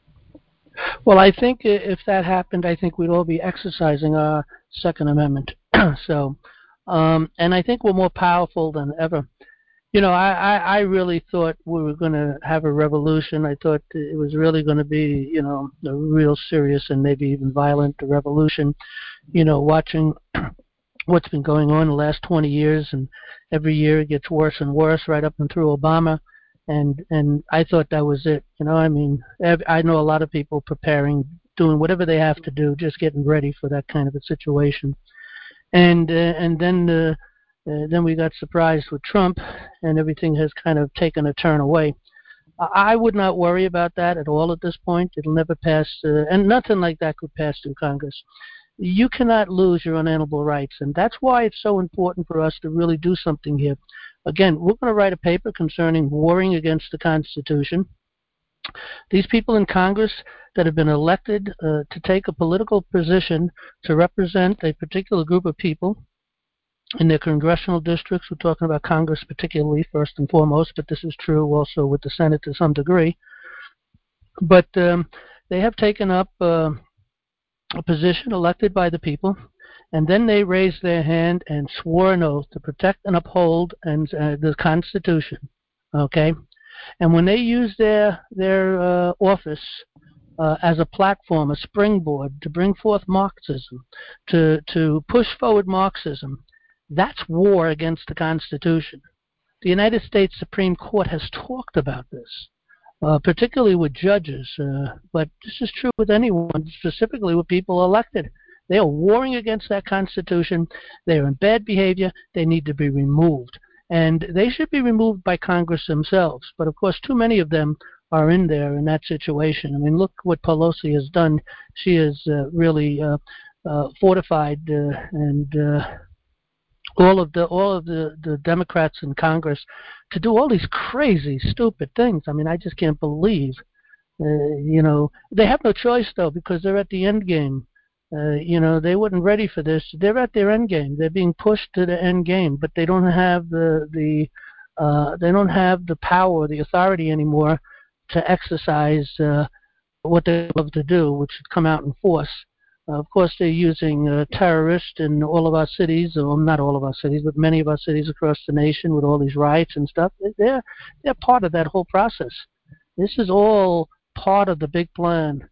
Well, I think if that happened, I think we'd all be exercising our Second Amendment. so, um, and I think we're more powerful than ever. You know, I, I, I really thought we were going to have a revolution. I thought it was really going to be, you know, a real serious and maybe even violent revolution. You know, watching what's been going on the last twenty years, and every year it gets worse and worse right up and through Obama. And and I thought that was it. You know, I mean, I know a lot of people preparing, doing whatever they have to do, just getting ready for that kind of a situation. And, uh, and then... Uh, Uh, then we got surprised with Trump, and everything has kind of taken a turn away. I, I would not worry about that at all at this point. It'll never pass, uh, and nothing like that could pass through Congress. You cannot lose your unalienable rights, and that's why it's so important for us to really do something here. Again, we're going to write a paper concerning warring against the Constitution. These people in Congress that have been elected uh, to take a political position to represent a particular group of people in their congressional districts. We're talking about Congress particularly, first and foremost, but this is true also with the Senate to some degree. But um, they have taken up uh, a position elected by the people, and then they raised their hand and swore an oath to protect and uphold and uh, the Constitution. Okay? And when they use their, their uh, office uh, as a platform, a springboard to bring forth Marxism, to, to push forward Marxism, that's war against the Constitution. The United States Supreme Court has talked about this, uh, particularly with judges, uh, but this is true with anyone, specifically with people elected. They are warring against that Constitution. They are in bad behavior. They need to be removed. And they should be removed by Congress themselves. But, of course, too many of them are in there in that situation. I mean, look what Pelosi has done. She has uh, really uh, uh, fortified uh, and... Uh, all of the all of the, the Democrats in Congress to do all these crazy, stupid things. I mean, I just can't believe, uh, you know, they have no choice, though, because they're at the end game. Uh, you know, they weren't ready for this. They're at their end game. They're being pushed to the end game, but they don't have the, the uh, they don't have the power, the authority anymore to exercise uh, what they love to do, which is come out in force. Uh, of course, they're using uh, terrorists in all of our cities, or not all of our cities, but many of our cities across the nation with all these riots and stuff. They're, they're part of that whole process. This is all part of the big plan.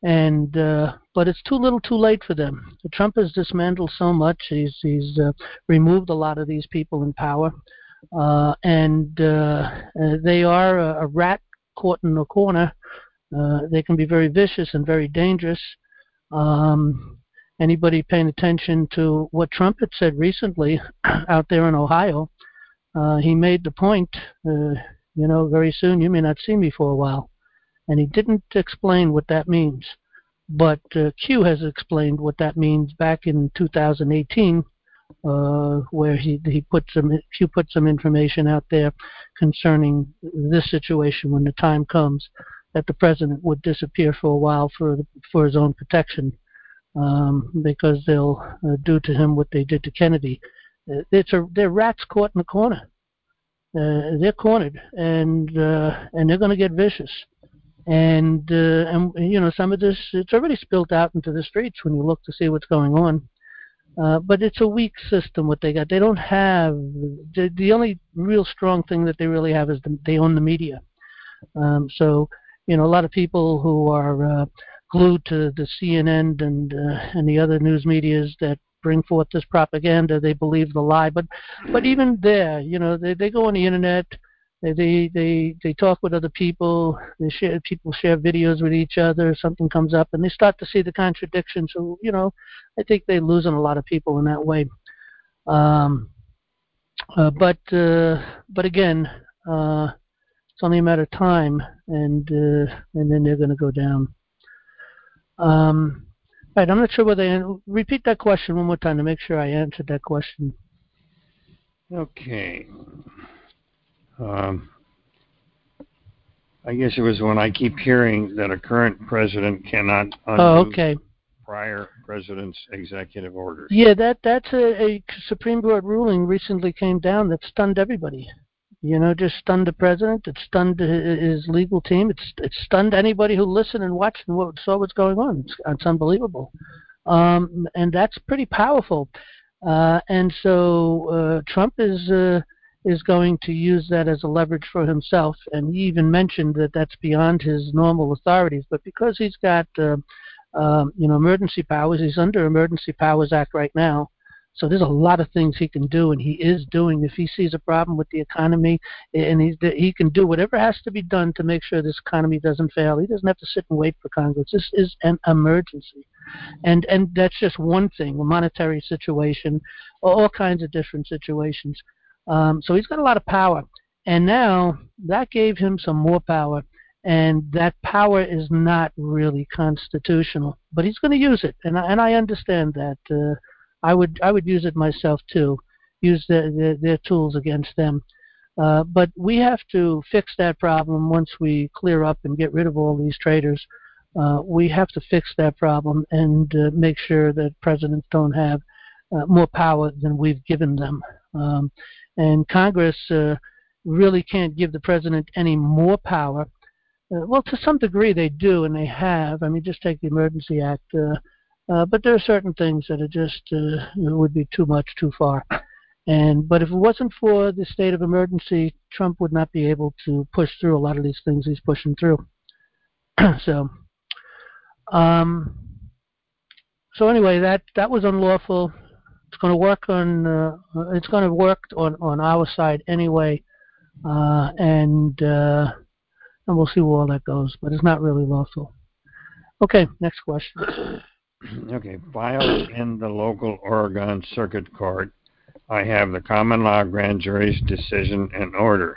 and uh, but it's too little, too late for them. Trump has dismantled so much. He's he's uh, removed a lot of these people in power, uh, and uh, uh, they are a, a rat caught in a corner. Uh, they can be very vicious and very dangerous. Um, anybody paying attention to what Trump had said recently out there in Ohio, uh, he made the point, uh, you know, very soon you may not see me for a while. And he didn't explain what that means. But uh, Q has explained what that means back in two thousand eighteen, uh, where he he put some Q put some information out there concerning this situation when the time comes that the president would disappear for a while for for his own protection, um, because they'll uh, do to him what they did to Kennedy. Uh, it's a they're rats caught in the corner. Uh, they're cornered, and uh, and they're going to get vicious. And uh, and you know, some of this, it's already spilled out into the streets when you look to see what's going on. Uh, but it's a weak system what they got. They don't have the, the only real strong thing that they really have is the, they own the media. Um, so you know, a lot of people who are uh, glued to the C N N and uh, and the other news medias that bring forth this propaganda, they believe the lie. But but even there, you know, they they go on the internet. They they they talk with other people. They share people share videos with each other. Something comes up, and they start to see the contradiction. So you know, I think they're losing a lot of people in that way. Um, uh, but uh, but again, uh, it's only a matter of time, and uh, and then they're going to go down. Um, right, I'm not sure whether I, repeat that question one more time to make sure I answered that question. Okay. Um, I guess it was when I keep hearing that a current president cannot undo oh, okay. prior president's executive orders. Yeah, that that's a, a Supreme Court ruling recently came down that stunned everybody. You know, just stunned the president. It stunned his legal team. It's it stunned anybody who listened and watched and what, saw what's going on. It's, it's unbelievable, um, and that's pretty powerful. Uh, and so uh, Trump is. Uh, is going to use that as a leverage for himself. And he even mentioned that that's beyond his normal authorities. But because he's got, uh, um, you know, emergency powers, he's under Emergency Powers Act right now. So there's a lot of things he can do, and he is doing. If he sees a problem with the economy, and he's, he can do whatever has to be done to make sure this economy doesn't fail. He doesn't have to sit and wait for Congress. This is an emergency. And and that's just one thing, a monetary situation, all kinds of different situations. Um, so he's got a lot of power, and now that gave him some more power, and that power is not really constitutional, but he's going to use it, and I, and I understand that. Uh, I would I would use it myself too, use the, the, their tools against them. Uh, but we have to fix that problem once we clear up and get rid of all these traitors. Uh, we have to fix that problem and uh, make sure that presidents don't have uh, more power than we've given them. Um, And Congress uh, really can't give the president any more power. Uh, well, to some degree they do, and they have. I mean, just take the Emergency Act. Uh, uh, but there are certain things that are just uh, would be too much, too far. And but if it wasn't for the state of emergency, Trump would not be able to push through a lot of these things he's pushing through. so, um, so anyway, that that was unlawful. It's going to work on. Uh, it's going to work on, on our side anyway, uh, and uh, and we'll see where all that goes. But it's not really lawful. Okay, next question. Okay, filed in the local Oregon Circuit Court, I have the common law grand jury's decision and order,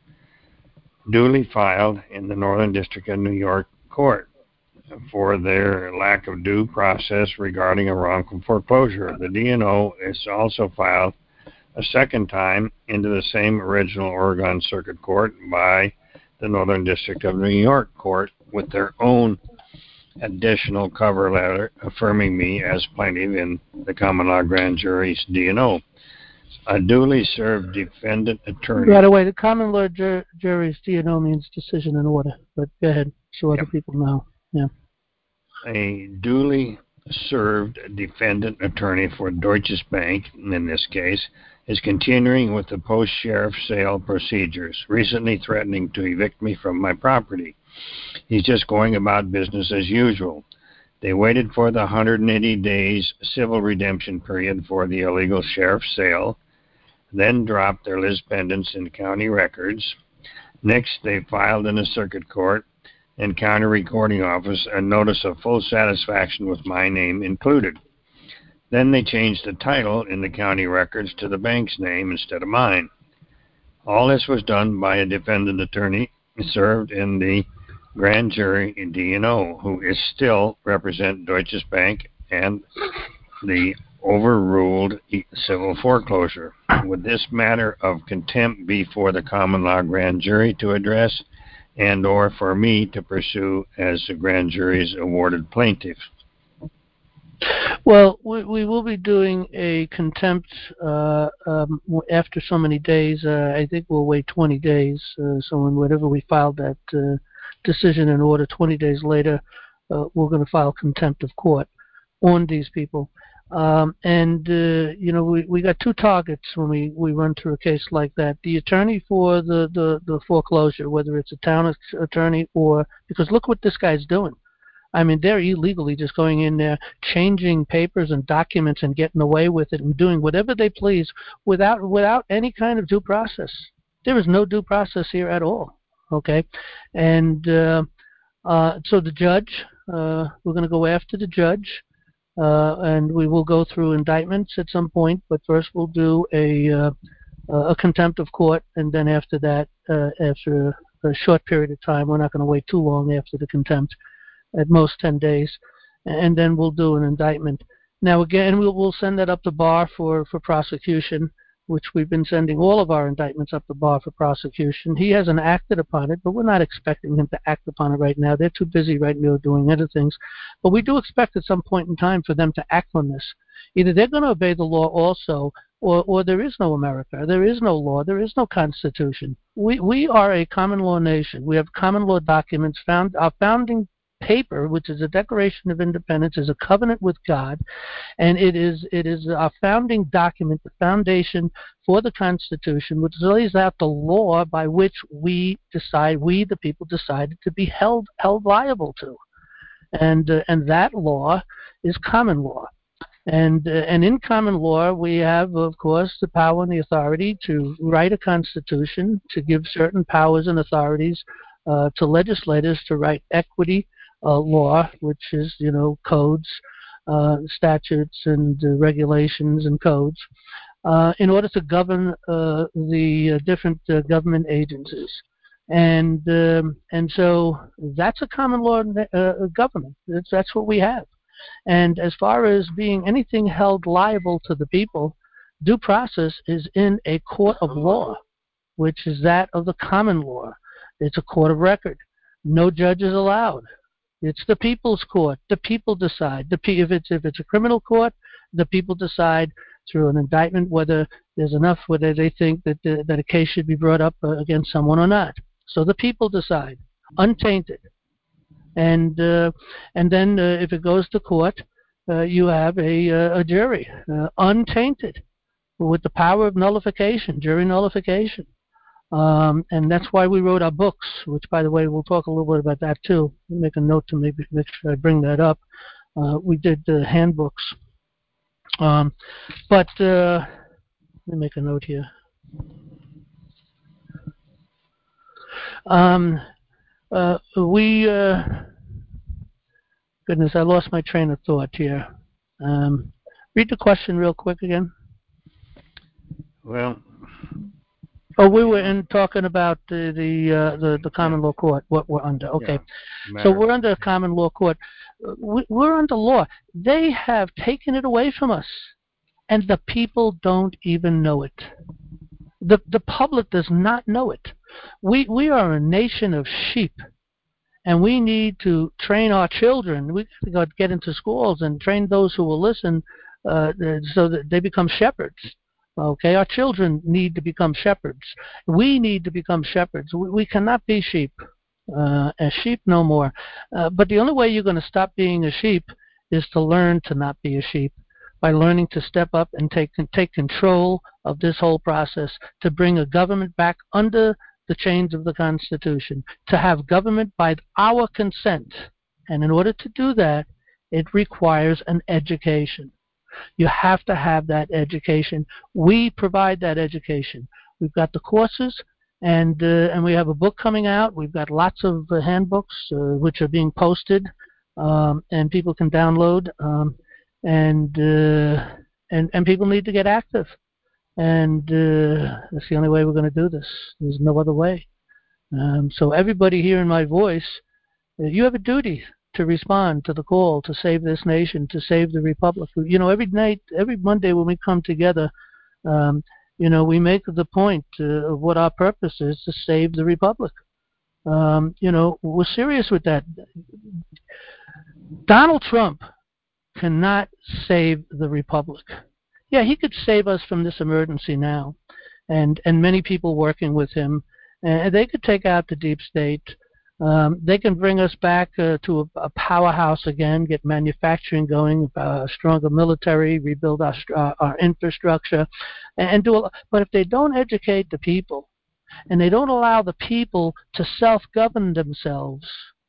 duly filed in the Northern District of New York Court, for their lack of due process regarding a wrongful foreclosure. The D and O is also filed a second time into the same original Oregon Circuit Court by the Northern District of New York Court with their own additional cover letter affirming me as plaintiff in the common law grand jury's D and O. A duly served defendant attorney. By the way, the common law jur- jury's D and O means decision and order. But go ahead, so other yeah. people know. Yeah. A duly served defendant attorney for Deutsche Bank, in this case, is continuing with the post-sheriff sale procedures, recently threatening to evict me from my property. He's just going about business as usual. They waited for the one hundred eighty days civil redemption period for the illegal sheriff's sale, then dropped their lis pendens in county records. Next, they filed in a circuit court and county recording office a notice of full satisfaction with my name included. Then they changed the title in the county records to the bank's name instead of mine. All this was done by a defendant attorney served in the grand jury in D and O, who is still represent Deutsche Bank and the overruled civil foreclosure. Would this matter of contempt be for the common law grand jury to address and or for me to pursue as the grand jury's awarded plaintiff? Well, we, we will be doing a contempt uh, um, after so many days. Uh, I think we'll wait twenty days. Uh, so in whatever we filed that uh, decision in order, twenty days later, uh, we're going to file contempt of court on these people. Um, and, uh, you know, we, we got two targets when we, we run through a case like that. The attorney for the, the, the foreclosure, whether it's a town attorney or, because look what this guy's doing. I mean, they're illegally just going in there, changing papers and documents and getting away with it and doing whatever they please without without any kind of due process. There is no due process here at all, okay? And uh, uh, so the judge, uh, we're going to go after the judge. Uh, and we will go through indictments at some point, but first we'll do a uh, a contempt of court, and then after that, uh, after a short period of time, we're not going to wait too long after the contempt, at most ten days, and then we'll do an indictment. Now again, we'll, we'll send that up the bar for, for prosecution, which we've been sending all of our indictments up the bar for prosecution. He hasn't acted upon it, but we're not expecting him to act upon it right now. They're too busy right now doing other things. But we do expect at some point in time for them to act on this. Either they're going to obey the law also, or, or there is no America. There is no law. There is no Constitution. We, we are a common law nation. We have common law documents. Found, our founding paper, which is a Declaration of Independence, is a covenant with God, and it is it is our founding document, the foundation for the Constitution, which lays out the law by which we decide, we the people decided to be held held liable to, and uh, and that law is common law, and uh, and in common law we have, of course, the power and the authority to write a constitution, to give certain powers and authorities uh, to legislators to write equity Uh, law, which is, you know, codes, uh, statutes, and uh, regulations and codes, uh, in order to govern uh, the uh, different uh, government agencies. And um, and so that's a common law uh, government. That's, that's what we have. And as far as being anything held liable to the people, due process is in a court of law, which is that of the common law. It's a court of record. No judge is allowed. It's the people's court. The people decide. The if it's if it's a criminal court, the people decide through an indictment whether there's enough, whether they think that the, that a case should be brought up uh, against someone or not. So the people decide, untainted. And uh, and then uh, if it goes to court, uh, you have a uh, a jury, uh, untainted, with the power of nullification, jury nullification. Um, and that's why we wrote our books, which, by the way, we'll talk a little bit about that, too. Make a note to maybe make sure I bring that up. Uh, we did the handbooks. Um, but uh, let me make a note here. Um, uh, we, uh, goodness, I lost my train of thought here. Um, read the question real quick again. Well... Oh, we were in talking about the the, uh, the the common law court. What we're under? Okay, yeah, so we're under a common law court. We, we're under law. They have taken it away from us, and the people don't even know it. The the public does not know it. We we are a nation of sheep, and we need to train our children. We got to get into schools and train those who will listen, uh, so that they become shepherds. Okay, our children need to become shepherds. We need to become shepherds. We, we cannot be sheep, uh, as sheep no more. Uh, but the only way you're going to stop being a sheep is to learn to not be a sheep, by learning to step up and take take control of this whole process, to bring a government back under the chains of the Constitution, to have government by our consent. And in order to do that, it requires an education. You have to have that education. We provide that education. We've got the courses, and uh, and we have a book coming out. We've got lots of uh, handbooks uh, which are being posted, um, and people can download. Um, and uh, and and people need to get active. And uh, that's the only way we're going to do this. There's no other way. Um, so everybody hearing my voice, uh, you have a duty to respond to the call to save this nation, to save the republic. You know, every night, every Monday when we come together, um, you know, we make the point uh, of what our purpose is, to save the republic. Um, you know, we're serious with that. Donald Trump cannot save the republic. Yeah, he could save us from this emergency now, and, and many people working with him, and they could take out the deep state. Um, they can bring us back uh, to a, a powerhouse again, get manufacturing going, a uh, stronger military, rebuild our, uh, our infrastructure, and, and do. A, but if they don't educate the people, and they don't allow the people to self-govern themselves,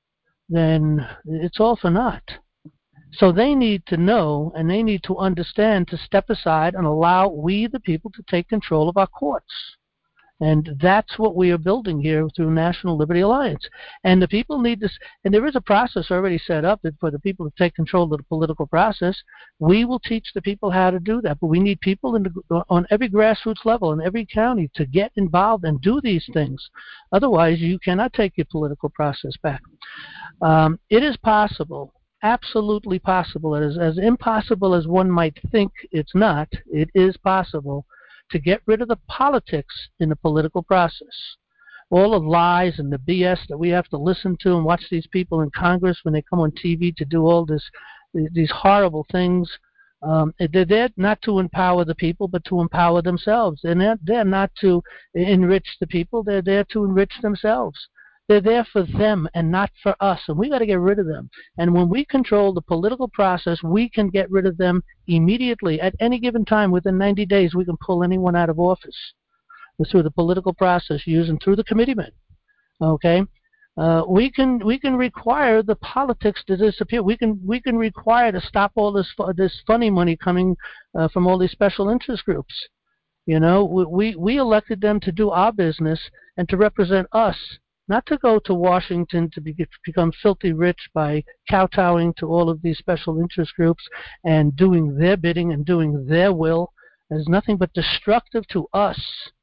then it's all for naught. So they need to know, and they need to understand to step aside and allow we, the people, to take control of our courts. And that's what we are building here through National Liberty Alliance. And the people need this, and there is a process already set up for the people to take control of the political process. We will teach the people how to do that, but we need people in the, on every grassroots level in every county to get involved and do these things. Otherwise, you cannot take your political process back. Um, it is possible, absolutely possible, as, as impossible as one might think it's not, it is possible to get rid of the politics in the political process. All the lies and the B S that we have to listen to and watch these people in Congress when they come on T V to do all this, these horrible things. Um, they're there not to empower the people, but to empower themselves. They're not there not to enrich the people. They're there to enrich themselves. They're there for them and not for us, and we got to get rid of them. And when we control the political process, we can get rid of them immediately. At any given time, within ninety days, we can pull anyone out of office through the political process, using through the committeemen. Okay, uh, we can we can require the politics to disappear. We can we can require to stop all this this funny money coming uh, from all these special interest groups. You know, we we elected them to do our business and to represent us. Not to go to Washington to be, become filthy rich by kowtowing to all of these special interest groups and doing their bidding and doing their will. There's nothing but destructive to us.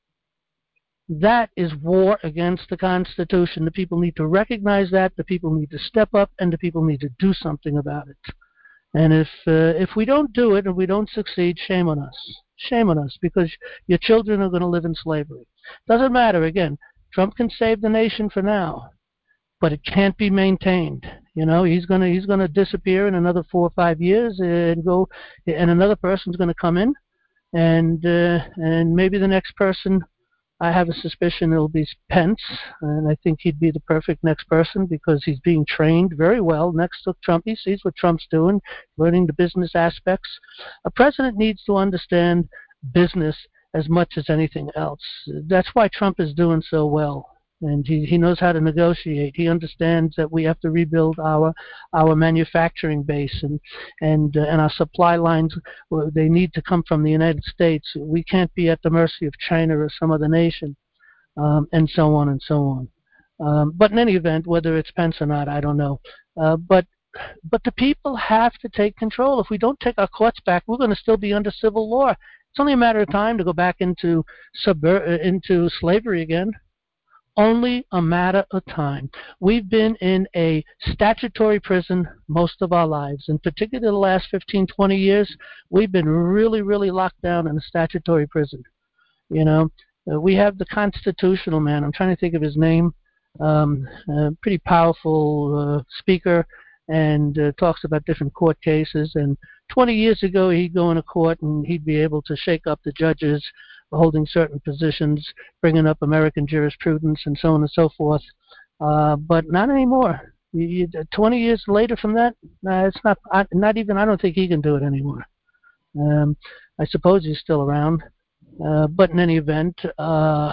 That is war against the Constitution. The people need to recognize that. The people need to step up, and the people need to do something about it. And if uh, if we don't do it and we don't succeed, shame on us. Shame on us, because your children are going to live in slavery. Doesn't matter, again. Trump can save the nation for now, but it can't be maintained. You know, he's gonna he's gonna disappear in another four or five years and go, and another person's gonna come in, and uh, and maybe the next person, I have a suspicion it'll be Pence, and I think he'd be the perfect next person because he's being trained very well next to Trump. He sees what Trump's doing, learning the business aspects. A president needs to understand business as much as anything else. That's why Trump is doing so well, and he, he knows how to negotiate. He understands that we have to rebuild our our manufacturing base, and and uh, and our supply lines. They need to come from the United States. We can't be at the mercy of China or some other nation, um, and so on and so on. Um, but in any event, whether it's Pence or not, I don't know. Uh, but but the people have to take control. If we don't take our courts back, we're going to still be under civil law. It's only a matter of time to go back into subver- into slavery again. Only a matter of time. We've been in a statutory prison most of our lives, in particular the last fifteen, twenty years. We've been really, really locked down in a statutory prison. You know, uh, we have the constitutional man. I'm trying to think of his name. Um, a pretty powerful uh, speaker, and uh, talks about different court cases. And twenty years ago, he'd go into court and he'd be able to shake up the judges holding certain positions, bringing up American jurisprudence and so on and so forth. Uh, but not anymore. You, you, twenty years later from that, uh, it's not, I, not even, I don't think he can do it anymore. Um, I suppose he's still around. Uh, but in any event, uh,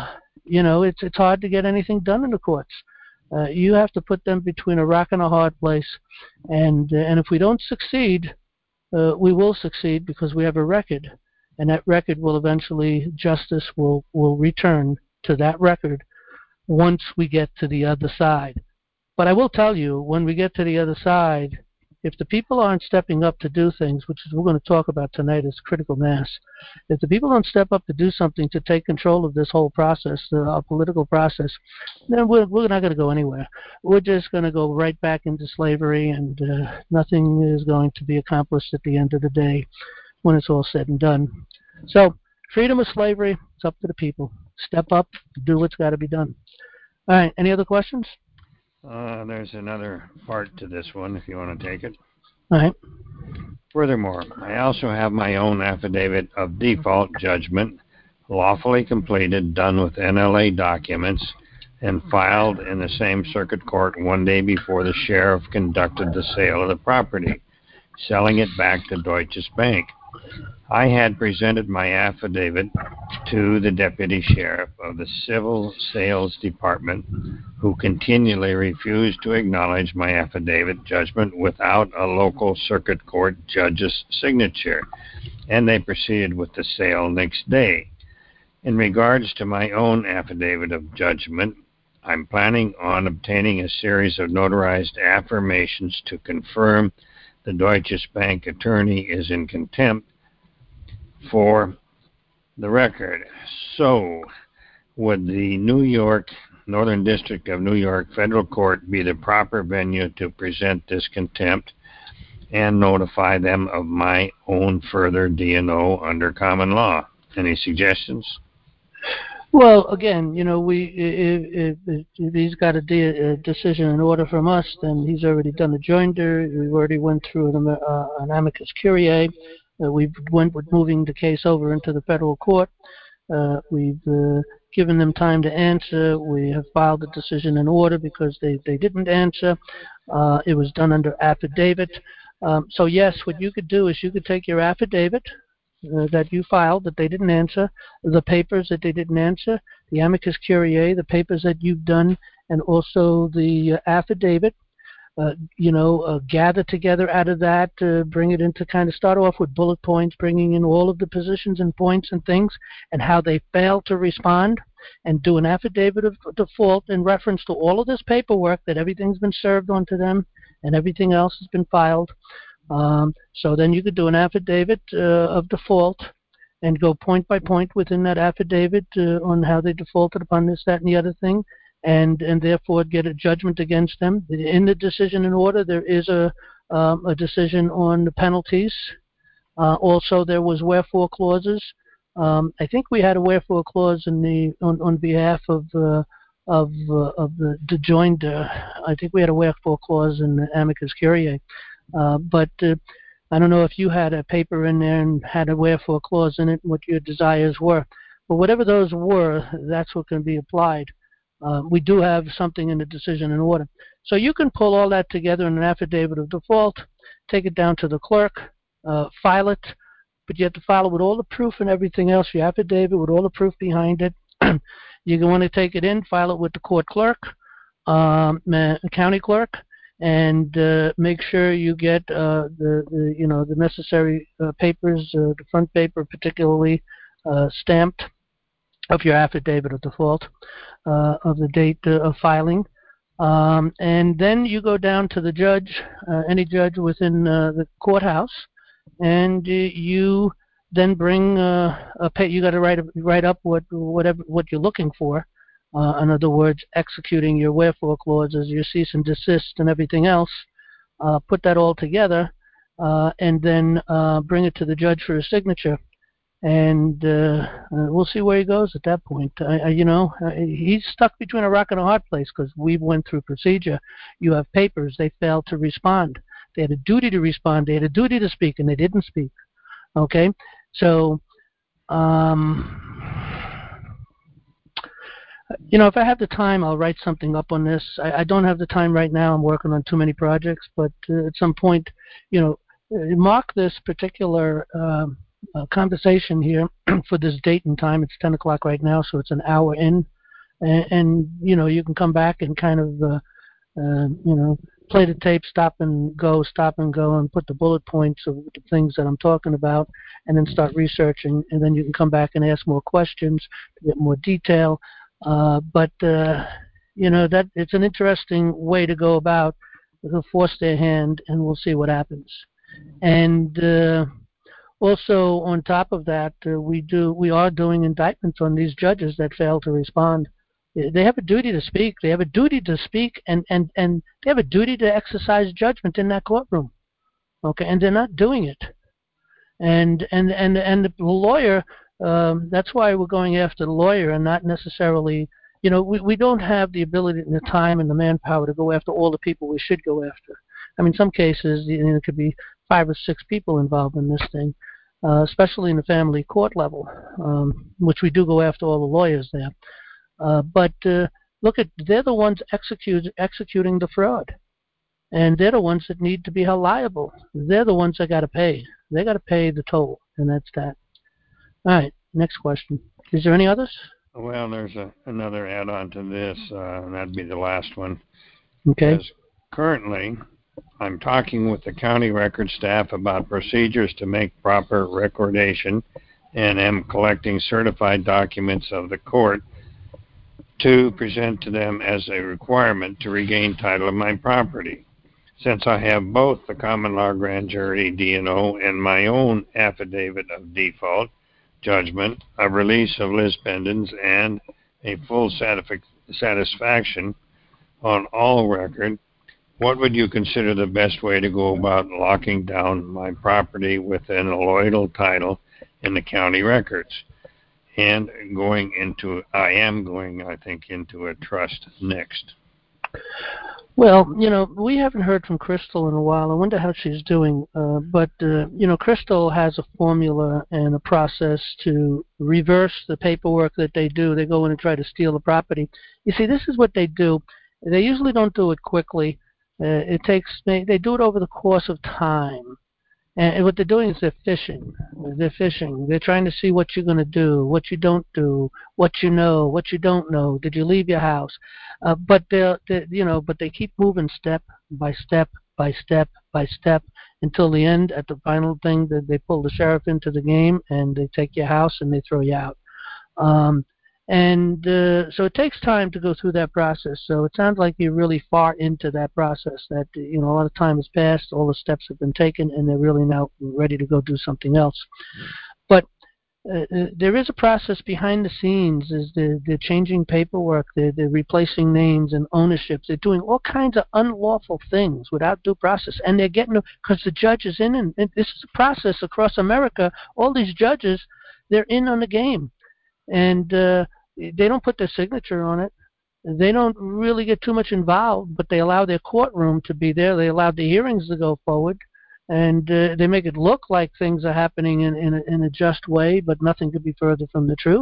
you know, it's it's hard to get anything done in the courts. Uh, you have to put them between a rock and a hard place, and uh, and if we don't succeed, uh, we will succeed because we have a record, and that record will eventually, justice will will return to that record once we get to the other side. But I will tell you, when we get to the other side, if the people aren't stepping up to do things, which is what we're going to talk about tonight is critical mass, if the people don't step up to do something to take control of this whole process, uh, our political process, then we're, we're not going to go anywhere. We're just going to go right back into slavery, and uh, nothing is going to be accomplished at the end of the day when it's all said and done. So, freedom of slavery, it's up to the people. Step up, do what's got to be done. All right, any other questions? Uh, there's another part to this one, if you want to take it. All right. Furthermore, I also have my own affidavit of default judgment, lawfully completed, done with N L A documents, and filed in the same circuit court one day before the sheriff conducted the sale of the property, selling it back to Deutsche Bank. I had presented my affidavit to the deputy sheriff of the Civil Sales Department, who continually refused to acknowledge my affidavit judgment without a local circuit court judge's signature, and they proceeded with the sale next day. In regards to my own affidavit of judgment, I'm planning on obtaining a series of notarized affirmations to confirm the Deutsche Bank attorney is in contempt for the record. So, would the New York, Northern District of New York Federal Court be the proper venue to present this contempt and notify them of my own further D and O under common law? Any suggestions? Well, again, you know, we if, if, if he's got a, de- a decision in order from us, then he's already done the joinder. We've already went through an, uh, an amicus curiae. Uh, we've went with moving the case over into the federal court. Uh, we've uh, given them time to answer. We have filed a decision in order because they, they didn't answer. Uh, it was done under affidavit. Um, so, yes, what you could do is you could take your affidavit uh, that you filed that they didn't answer, the papers that they didn't answer, the amicus curiae, the papers that you've done, and also the uh, affidavit. Uh, you know, uh, gather together out of that, uh, bring it into kind of start off with bullet points, bringing in all of the positions and points and things and how they failed to respond, and do an affidavit of default in reference to all of this paperwork that everything's been served onto them and everything else has been filed. Um, so then you could do an affidavit uh, of default and go point by point within that affidavit uh, on how they defaulted upon this, that, and the other thing. And, and therefore get a judgment against them. In the decision in order, there is a, um, a decision on the penalties. Uh, also, there was wherefore clauses. Um, I think we had a wherefore clause in the on, on behalf of uh, of uh, of the, the joinder. I think we had a wherefore clause in the amicus curiae. Uh, but uh, I don't know if you had a paper in there and had a wherefore clause in it, what your desires were. But whatever those were, that's what can be applied. Uh, we do have something in the decision in order. So you can pull all that together in an affidavit of default, take it down to the clerk, uh, file it, but you have to file it with all the proof and everything else, your affidavit with all the proof behind it. You're going to take it in, file it with the court clerk, um, county clerk, and uh, make sure you get uh, the, the you know the necessary uh, papers, uh, the front paper particularly uh, stamped of your affidavit of default, uh, of the date uh, of filing. Um, and then you go down to the judge, uh, any judge within uh, the courthouse, and uh, you then bring uh, a pay. You got to write write up what whatever what you're looking for. Uh, in other words, executing your wherefore clauses, your cease and desist, and everything else. Uh, put that all together, uh, and then uh, bring it to the judge for a signature. And uh, uh, we'll see where he goes at that point. I, I, you know, uh, he's stuck between a rock and a hard place because we went through procedure. You have papers. They failed to respond. They had a duty to respond. They had a duty to speak, and they didn't speak. Okay? So, um, you know, if I have the time, I'll write something up on this. I, I don't have the time right now. I'm working on too many projects. But uh, at some point, you know, mark this particular um, Uh, conversation here for this date and time. It's ten o'clock right now, so it's an hour in. and, and you know you can come back and kind of uh, uh, you know play the tape, stop and go, stop and go, and put the bullet points of the things that I'm talking about, and then start researching, and then you can come back and ask more questions to get more detail. Uh, but uh, you know that it's an interesting way to go about. They'll force their hand, and we'll see what happens. And uh, also, on top of that, uh, we do we are doing indictments on these judges that fail to respond. They have a duty to speak. They have a duty to speak, and, and, and they have a duty to exercise judgment in that courtroom. Okay, and they're not doing it. And and and and the lawyer. Um, that's why we're going after the lawyer, and not necessarily. You know, we, we don't have the ability and the time and the manpower to go after all the people we should go after. I mean, some cases, you know, it could be five or six people involved in this thing, uh, especially in the family court level, um, which we do go after all the lawyers there. Uh, but uh, look at, they're the ones execute, executing the fraud, and they're the ones that need to be held liable. They're the ones that got to pay. They got to pay the toll, and that's that. All right, next question. Is there any others? Well, there's a, another add-on to this, uh, and that'd be the last one. Okay. Because currently, I'm talking with the county record staff about procedures to make proper recordation, and am collecting certified documents of the court to present to them as a requirement to regain title of my property. Since I have both the common law grand jury D and O and my own affidavit of default, judgment, a release of lis pendens, and a full satisf- satisfaction on all record, what would you consider the best way to go about locking down my property within a alloidal title in the county records? And going into, I am going, I think, into a trust next. Well, you know, we haven't heard from Crystal in a while. I wonder how she's doing. Uh, but, uh, you know, Crystal has a formula and a process to reverse the paperwork that they do. They go in and try to steal the property. You see, this is what they do. They usually don't do it quickly. Uh, it takes, they, they do it over the course of time. And what they're doing is they're fishing. They're fishing. They're trying to see what you're going to do, what you don't do, what you know, what you don't know. Did you leave your house? Uh, but they're, they're, you know, but they keep moving step by step by step by step until the end. At the final thing, that they pull the sheriff into the game and they take your house and they throw you out. Um, And uh, so it takes time to go through that process. So it sounds like you're really far into that process, that, you know, a lot of time has passed, all the steps have been taken, and they're really now ready to go do something else. But uh, there is a process behind the scenes. Is they're, they're changing paperwork, they're, they're replacing names and ownerships. They're doing all kinds of unlawful things without due process. And they're getting, because the judge is in, and, and this is a process across America. All these judges, they're in on the game. And uh, they don't put their signature on it. They don't really get too much involved, but they allow their courtroom to be there. They allow the hearings to go forward, and uh, they make it look like things are happening in, in, a, in a just way, but nothing could be further from the truth.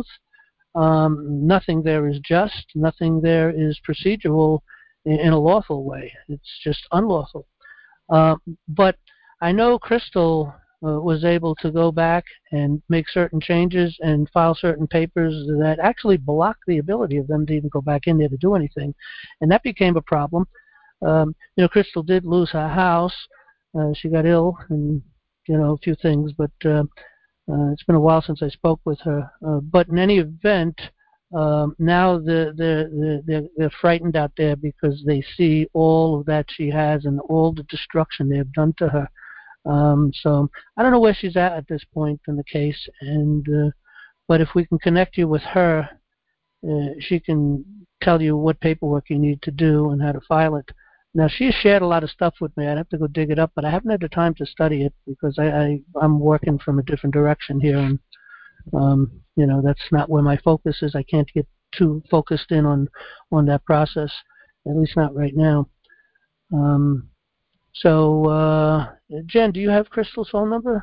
Um, nothing there is just. Nothing there is procedural in, in a lawful way. It's just unlawful. Uh, but I know Crystal Uh, was able to go back and make certain changes and file certain papers that actually block the ability of them to even go back in there to do anything. And that became a problem. Um, you know, Crystal did lose her house. Uh, she got ill and, you know, a few things, but uh, uh, it's been a while since I spoke with her. Uh, but in any event, um, now the, the, the, they're, they're frightened out there because they see all of that she has and all the destruction they have done to her. Um, so I don't know where she's at at this point in the case, and uh, but if we can connect you with her, uh, she can tell you what paperwork you need to do and how to file it. Now, she has shared a lot of stuff with me. I'd have to go dig it up, but I haven't had the time to study it because I, I, I'm working from a different direction here, and um, you know, that's not where my focus is. I can't get too focused in on, on that process, at least not right now. Um, So, uh, Jen, do you have Crystal's phone number?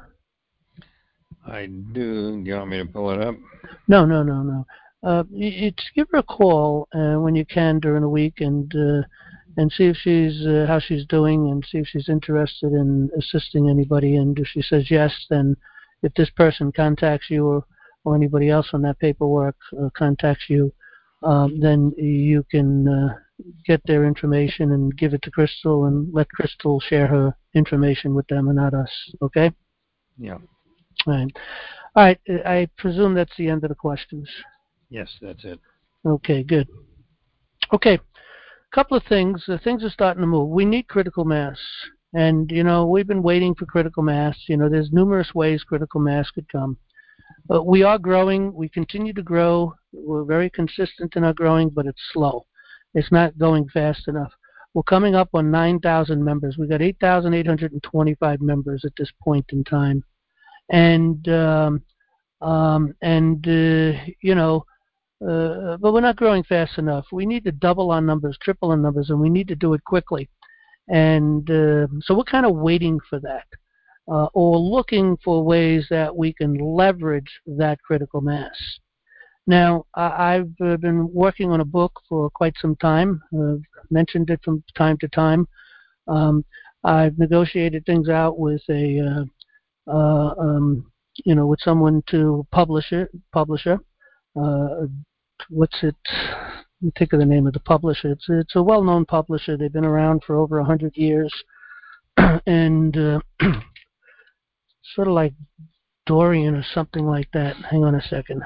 I do. Do you want me to pull it up? No, no, no, no. Uh, you, you just give her a call uh, when you can during the week, and uh, and see if she's uh, how she's doing, and see if she's interested in assisting anybody. And if she says yes, then if this person contacts you or, or anybody else on that paperwork uh, contacts you, um, then you can uh, get their information and give it to Crystal and let Crystal share her information with them and not us. Okay? Yeah. All right. All right. I presume that's the end of the questions. Yes, that's it. Okay, good. Okay. A couple of things. Uh, things are starting to move. We need critical mass. And, you know, we've been waiting for critical mass. You know, there's numerous ways critical mass could come. But we are growing. We continue to grow. We're very consistent in our growing, but it's slow. It's not going fast enough. We're coming up on nine thousand members. We've got eight thousand eight hundred twenty-five members at this point in time. And, um, um, and uh, you know, uh, but we're not growing fast enough. We need to double our numbers, triple our numbers, and we need to do it quickly. And uh, so we're kind of waiting for that. Uh, or looking for ways that we can leverage that critical mass. Now, I, I've uh, been working on a book for quite some time. I've mentioned it from time to time. Um, I've negotiated things out with a, uh, uh, um, you know, with someone to publish it. Publisher. Uh, what's it? Let me think of the name of the publisher. It's it's a well-known publisher. They've been around for over a hundred years, and. Uh, Sort of like Dorian or something like that. Hang on a second.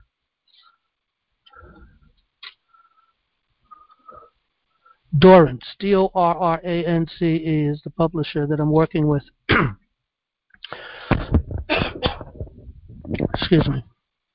Dorrance, D O R R A N C E is the publisher that I'm working with. Excuse me.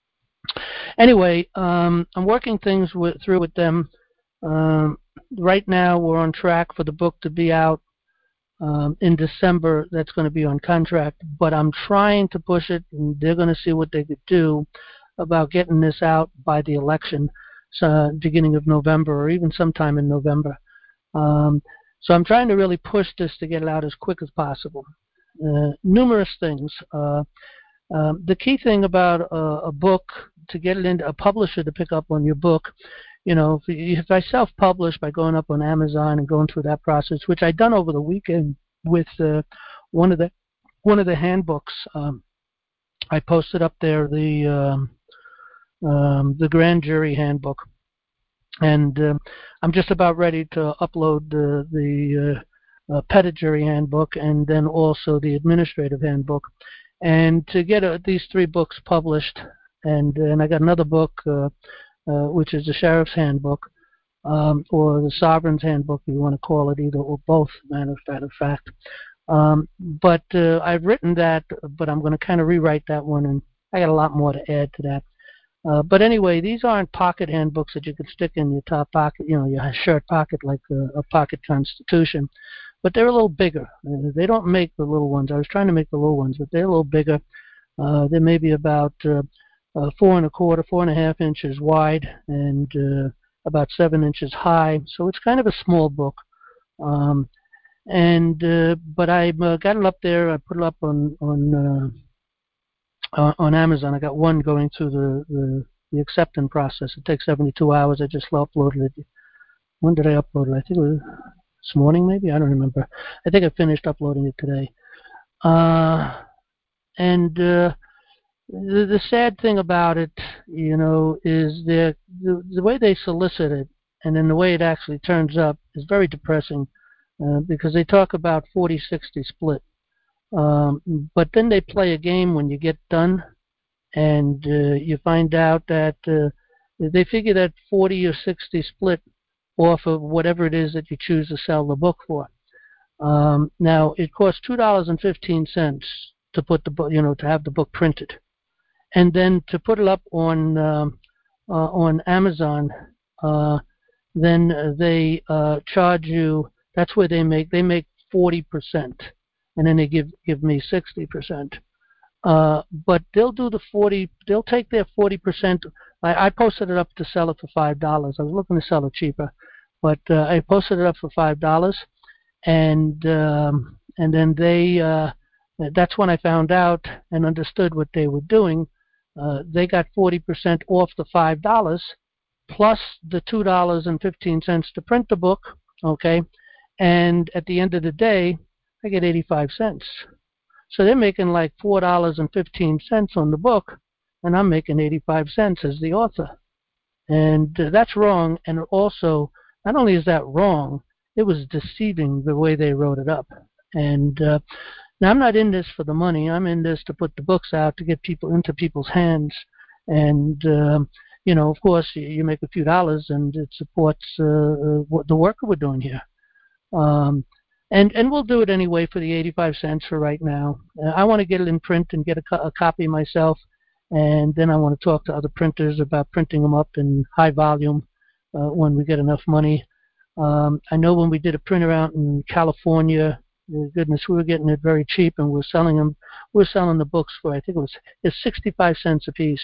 Anyway, um, I'm working things with, through with them. Um, right now, we're on track for the book to be out Um, in December. That's going to be on contract, but I'm trying to push it, and they're going to see what they could do about getting this out by the election, so beginning of November or even sometime in November. Um, so I'm trying to really push this to get it out as quick as possible. Uh, numerous things. Uh, um, the key thing about a, a book, to get it into a publisher to pick up on your book, you know, if, if I self-publish by going up on Amazon and going through that process, which I done over the weekend with uh, one of the one of the handbooks, um, I posted up there the um, um, the grand jury handbook, and uh, I'm just about ready to upload the the uh, uh, pedigree handbook and then also the administrative handbook, and to get uh, these three books published, and and I got another book. Uh, Uh, which is the Sheriff's Handbook, um, or the Sovereign's Handbook, if you want to call it, either or both, matter of fact. Um, but uh, I've written that, but I'm going to kind of rewrite that one, and I got a lot more to add to that. Uh, but anyway, these aren't pocket handbooks that you can stick in your top pocket, you know, your shirt pocket, like a, a pocket Constitution. But they're a little bigger. Uh, they don't make the little ones. I was trying to make the little ones, but they're a little bigger. Uh, they may be about uh, Uh, four and a quarter, four and a half inches wide, and uh, about seven inches high. So it's kind of a small book. Um, and uh, but I uh, got it up there. I put it up on on uh, uh, on Amazon. I got one going through the, the the acceptance process. It takes seventy-two hours. I just uploaded it. When did I upload it? I think it was this morning, maybe. I don't remember. I think I finished uploading it today. Uh, and uh, The, the sad thing about it, you know, is the, the the way they solicit it, and then the way it actually turns up is very depressing, uh, because they talk about forty sixty split, um, but then they play a game when you get done, and uh, you find out that uh, they figure that forty or sixty split off of whatever it is that you choose to sell the book for. Um, now it costs two dollars and fifteen cents to put the book, you know, to have the book printed. And then to put it up on um, uh, on Amazon, uh, then they uh, charge you. That's where they make they make forty percent, and then they give give me sixty percent. Uh, but they'll do the forty. They'll take their forty percent. I, I posted it up to sell it for five dollars. I was looking to sell it cheaper, but uh, I posted it up for five dollars, and um, and then they. Uh, that's when I found out and understood what they were doing. Uh, they got forty percent off the five dollars plus the two dollars and fifteen cents to print the book, okay? And at the end of the day, I get eighty-five cents. So they're making like four dollars and fifteen cents on the book, and I'm making eighty-five cents as the author. And uh, that's wrong. And also, not only is that wrong, it was deceiving the way they wrote it up. And uh, now I'm not in this for the money. I'm in this to put the books out, to get people into people's hands. And, um, you know, of course, you, you make a few dollars, and it supports uh, what the work we're doing here. Um, and and we'll do it anyway for the eighty-five cents for right now. Uh, I want to get it in print and get a, co- a copy myself, and then I want to talk to other printers about printing them up in high volume uh, when we get enough money. Um, I know when we did a printer out in California, goodness, we were getting it very cheap, and we're selling them. We're selling the books for, I think it was it's sixty-five cents a piece,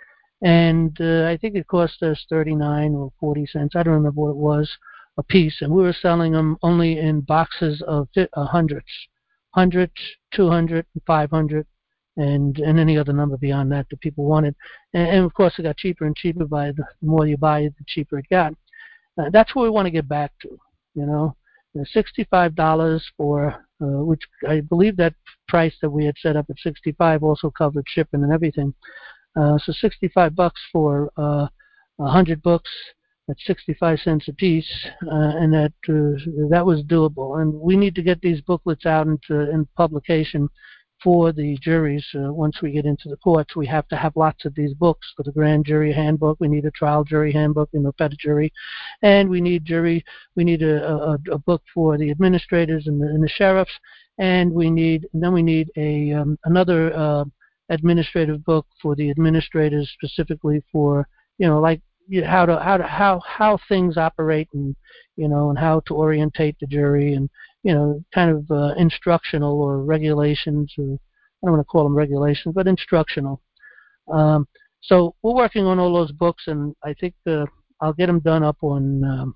and uh, I think it cost us thirty-nine or forty cents. I don't remember what it was a piece, and we were selling them only in boxes of uh, hundreds, hundreds, two hundred, five hundred, and and any other number beyond that that people wanted. And, and of course, it got cheaper and cheaper. By the more you buy it, the cheaper it got. Uh, that's what we want to get back to, you know. sixty-five dollars for, uh, which I believe that price that we had set up at sixty-five also covered shipping and everything. Uh, so sixty-five bucks for uh, one hundred books at sixty-five cents a piece, uh, and that uh, that was doable. And we need to get these booklets out into in publication for the juries. Uh, once we get into the courts, we have to have lots of these books. For the grand jury handbook, we need a trial jury handbook, you know, petit jury, and we need jury. We need a, a, a book for the administrators and the, and the sheriffs, and we need and then we need a um, another uh, administrative book for the administrators, specifically for, you know, like how to how to how how things operate, and, you know, and how to orientate the jury, and, you know, kind of uh, instructional or regulations, or I don't want to call them regulations, but instructional. Um, so we're working on all those books, and I think uh, I'll get them done up on um,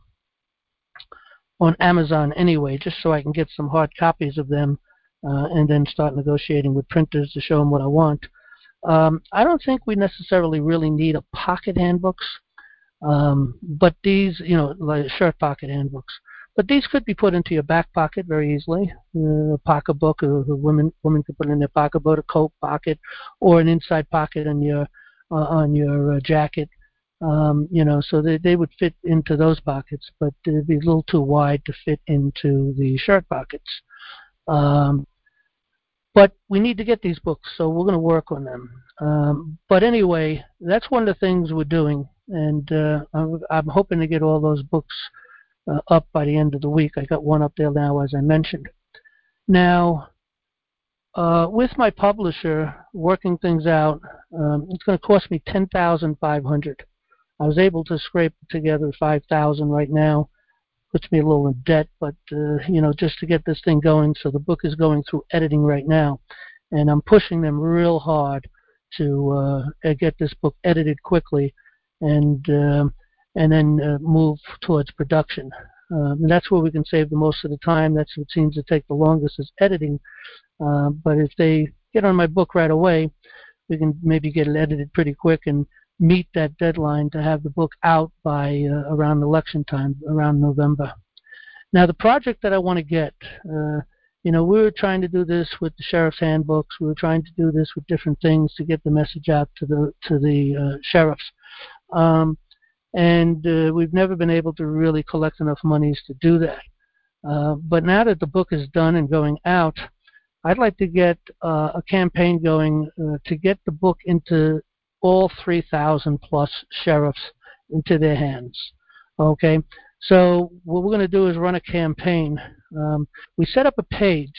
on Amazon anyway, just so I can get some hard copies of them, uh, and then start negotiating with printers to show them what I want. Um, I don't think we necessarily really need a pocket handbooks, um, but these, you know, like shirt pocket handbooks. But these could be put into your back pocket very easily. Uh, a pocketbook, a, a woman woman could put it in their pocketbook, a coat pocket, or an inside pocket on your uh, on your uh, jacket. Um, you know, so they they would fit into those pockets, but they'd be a little too wide to fit into the shirt pockets. Um, but we need to get these books, so we're going to work on them. Um, but anyway, that's one of the things we're doing, and uh, I'm, I'm hoping to get all those books Uh, up by the end of the week. I got one up there now, as I mentioned. Now, uh, with my publisher working things out, um, it's going to cost me ten thousand five hundred dollars. I was able to scrape together five thousand dollars right now. Puts me a little in debt, but uh, you know, just to get this thing going. So the book is going through editing right now, and I'm pushing them real hard to uh, get this book edited quickly, and um, and then uh, move towards production. Um, and that's where we can save the most of the time. That's what seems to take the longest, is editing. Uh, but if they get on my book right away, we can maybe get it edited pretty quick and meet that deadline to have the book out by uh, around election time, around November. Now, the project that I want to get, uh, you know, we were trying to do this with the sheriff's handbooks. We were trying to do this with different things to get the message out to the to the uh, sheriffs. Um, And uh, we've never been able to really collect enough monies to do that. Uh, but now that the book is done and going out, I'd like to get uh, a campaign going uh, to get the book into all three thousand plus sheriffs, into their hands. Okay, so what we're going to do is run a campaign. Um, we set up a page.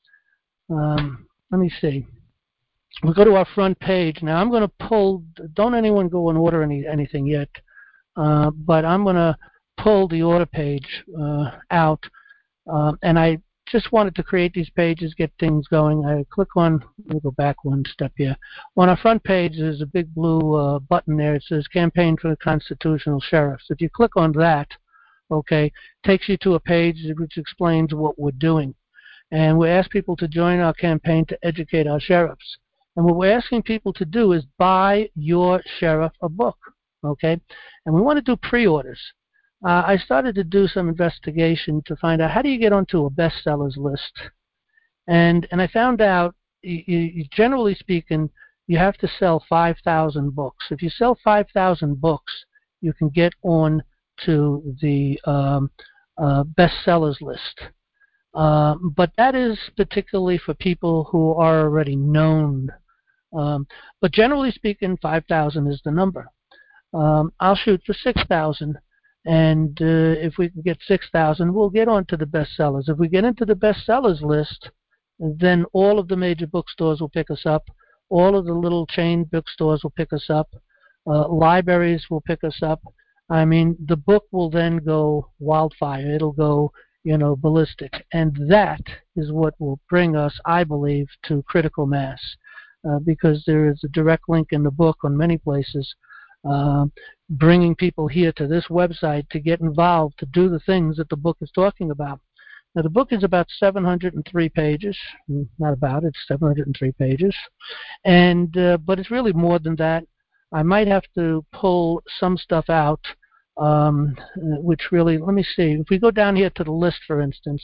Um, let me see. We go to our front page. Now I'm going to pull, don't anyone go and order any anything yet. Uh, but I'm going to pull the order page uh, out, uh, and I just wanted to create these pages, get things going. I click on, let me go back one step here. On our front page, there's a big blue uh, button there. It says Campaign for the Constitutional Sheriffs. If you click on that, okay, takes you to a page which explains what we're doing. And we ask people to join our campaign to educate our sheriffs. And what we're asking people to do is buy your sheriff a book. Okay, and we want to do pre-orders. Uh, I started to do some investigation to find out how do you get onto a bestsellers list, and and I found out, you, you, generally speaking, you have to sell five thousand books. If you sell five thousand books, you can get on to the um, uh, bestsellers list. Uh, but that is particularly for people who are already known. Um, but generally speaking, five thousand is the number. Um, I'll shoot for six thousand, and uh, if we can get six thousand, we'll get onto the bestsellers. If we get into the bestsellers list, then all of the major bookstores will pick us up. All of the little chain bookstores will pick us up. Uh, libraries will pick us up. I mean, the book will then go wildfire. It'll go, you know, ballistic. And that is what will bring us, I believe, to critical mass, uh, because there is a direct link in the book on many places, uh, bringing people here to this website to get involved, to do the things that the book is talking about. Now, the book is about seven hundred three pages. Not about, it's seven hundred three pages. And uh, but it's really more than that. I might have to pull some stuff out, um, which really, let me see. If we go down here to the list, for instance,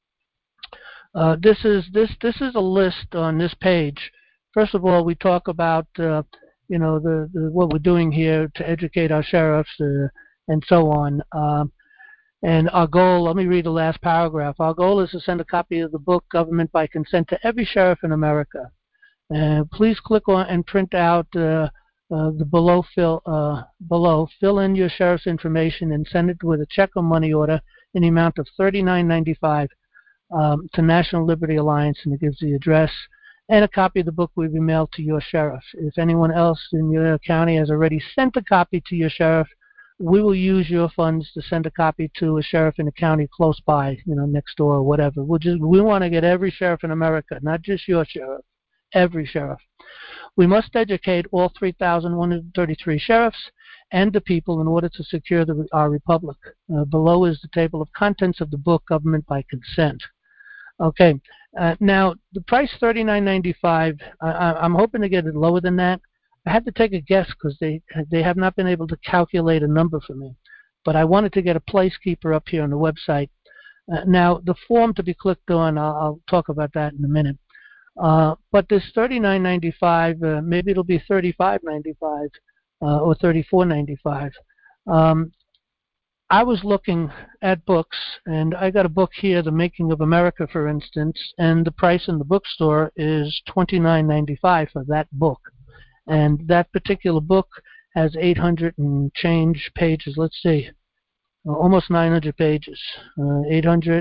uh, this is this this is a list on this page. First of all, we talk about uh, you know the, the what we're doing here to educate our sheriffs uh, and so on. Uh, and our goal, let me read the last paragraph. Our goal is to send a copy of the book, Government by Consent, to every sheriff in America. Uh, please click on and print out uh, uh, the below fill uh, below. Fill in your sheriff's information and send it with a check or money order in the amount of thirty-nine ninety-five um, to National Liberty Alliance, and it gives the address. And a copy of the book will be mailed to your sheriff. If anyone else in your county has already sent a copy to your sheriff, we will use your funds to send a copy to a sheriff in a county close by, you know, next door or whatever. We'll just, we want to get every sheriff in America, not just your sheriff, every sheriff. We must educate all three thousand one hundred thirty-three sheriffs and the people in order to secure the, our republic. Uh, below is the table of contents of the book, Government by Consent. Okay, uh, now the price thirty-nine ninety-five. I, I'm hoping to get it lower than that. I had to take a guess because they they have not been able to calculate a number for me. But I wanted to get a placekeeper up here on the website. Uh, now the form to be clicked on, I'll, I'll talk about that in a minute. Uh, but this thirty-nine ninety-five, uh, maybe it'll be thirty-five ninety-five uh, or thirty-four ninety-five. Um, I was looking at books, and I got a book here, The Making of America, for instance, and the price in the bookstore is twenty-nine ninety-five for that book. And that particular book has eight hundred and change pages. Let's see, uh, almost nine hundred pages, uh, eight hundred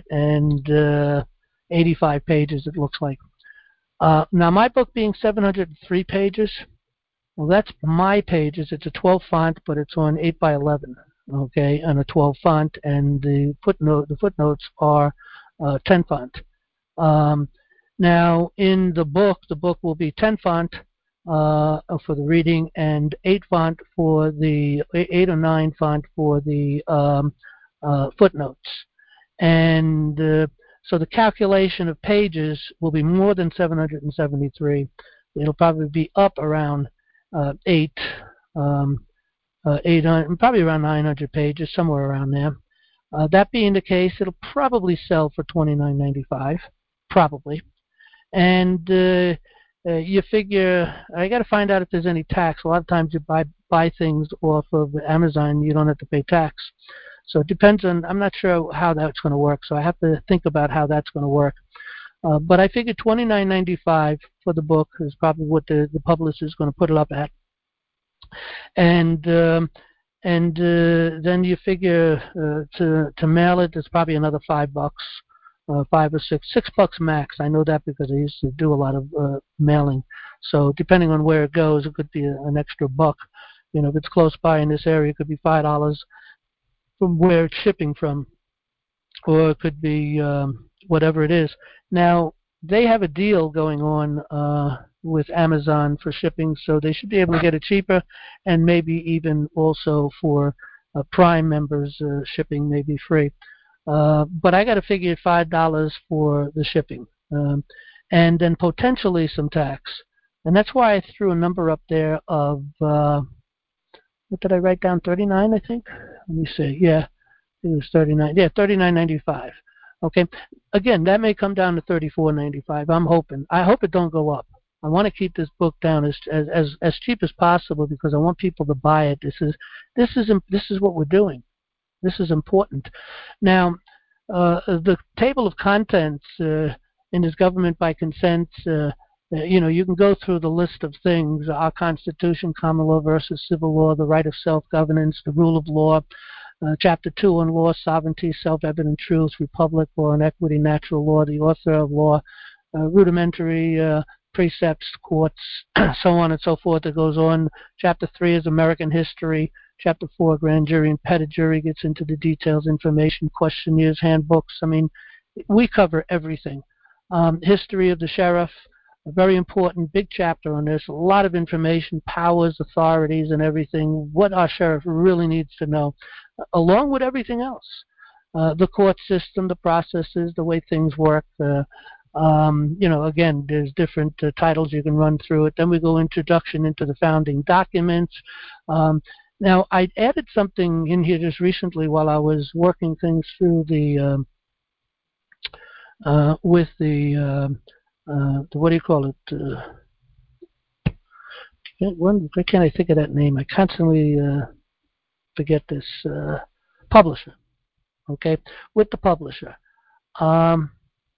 eighty-five pages, it looks like. Uh, now, my book being seven hundred three pages, well, that's my pages. It's a twelve font, but it's on eight by eleven, okay, on a twelve font, and the footnote, the footnotes are uh, ten font. Um, now, in the book, the book will be ten font uh, for the reading and eight font for the eight or nine font for the um, uh, footnotes, and uh, so the calculation of pages will be more than seven hundred seventy-three. It'll probably be up around uh, eight, um, uh, eight hundred, probably around nine hundred pages, somewhere around there. Uh, that being the case, it'll probably sell for twenty-nine ninety-five, probably. And uh, uh, you figure, I got to find out if there's any tax. A lot of times you buy buy things off of Amazon, you don't have to pay tax. So it depends on, I'm not sure how that's going to work, so I have to think about how that's going to work. Uh, but I figured twenty-nine ninety-five for the book is probably what the, the publisher is going to put it up at. And um, and uh, then you figure uh, to to mail it, it's probably another five bucks, uh, five or six, six bucks max. I know that because I used to do a lot of uh, mailing. So depending on where it goes, it could be a, an extra buck. You know, if it's close by in this area, it could be five dollars from where it's shipping from, or it could be um, whatever it is. Now, they have a deal going on uh, with Amazon for shipping, so they should be able to get it cheaper, and maybe even also for uh, Prime members, uh, shipping may be free. Uh, but I got to figure five dollars for the shipping, um, and then potentially some tax. And that's why I threw a number up there of, uh, what did I write down, thirty-nine, I think? Let me see. Yeah, it was thirty-nine. Yeah, thirty-nine ninety-five. Okay. Again, that may come down to thirty-four ninety-five. I'm hoping. I hope it don't go up. I want to keep this book down as as as, as cheap as possible because I want people to buy it. This is this is this is what we're doing. This is important. Now, uh, the table of contents uh, in this government by consent. Uh, you know, you can go through the list of things: our Constitution, common law versus civil law, the right of self-governance, the rule of law. Uh, chapter two on law, sovereignty, self-evident truth, republic, law and equity, natural law, the author of law, uh, rudimentary uh, precepts, courts, so on and so forth. It goes on. Chapter three is American history. Chapter four, grand jury and pedigree, gets into the details, information, questionnaires, handbooks. I mean, we cover everything. Um, history of the sheriff, a very important big chapter on this. A lot of information, powers, authorities, and everything, what our sheriff really needs to know, along with everything else. Uh, the court system, the processes, the way things work. Uh, um, you know, again, there's different uh, titles you can run through it. Then we go introduction into the founding documents. Um, now, I added something in here just recently while I was working things through the um, uh, with the um, Uh, what do you call it? Uh, when, why can't I think of that name? I constantly uh, forget this. Uh, publisher. Okay, with the publisher. Um,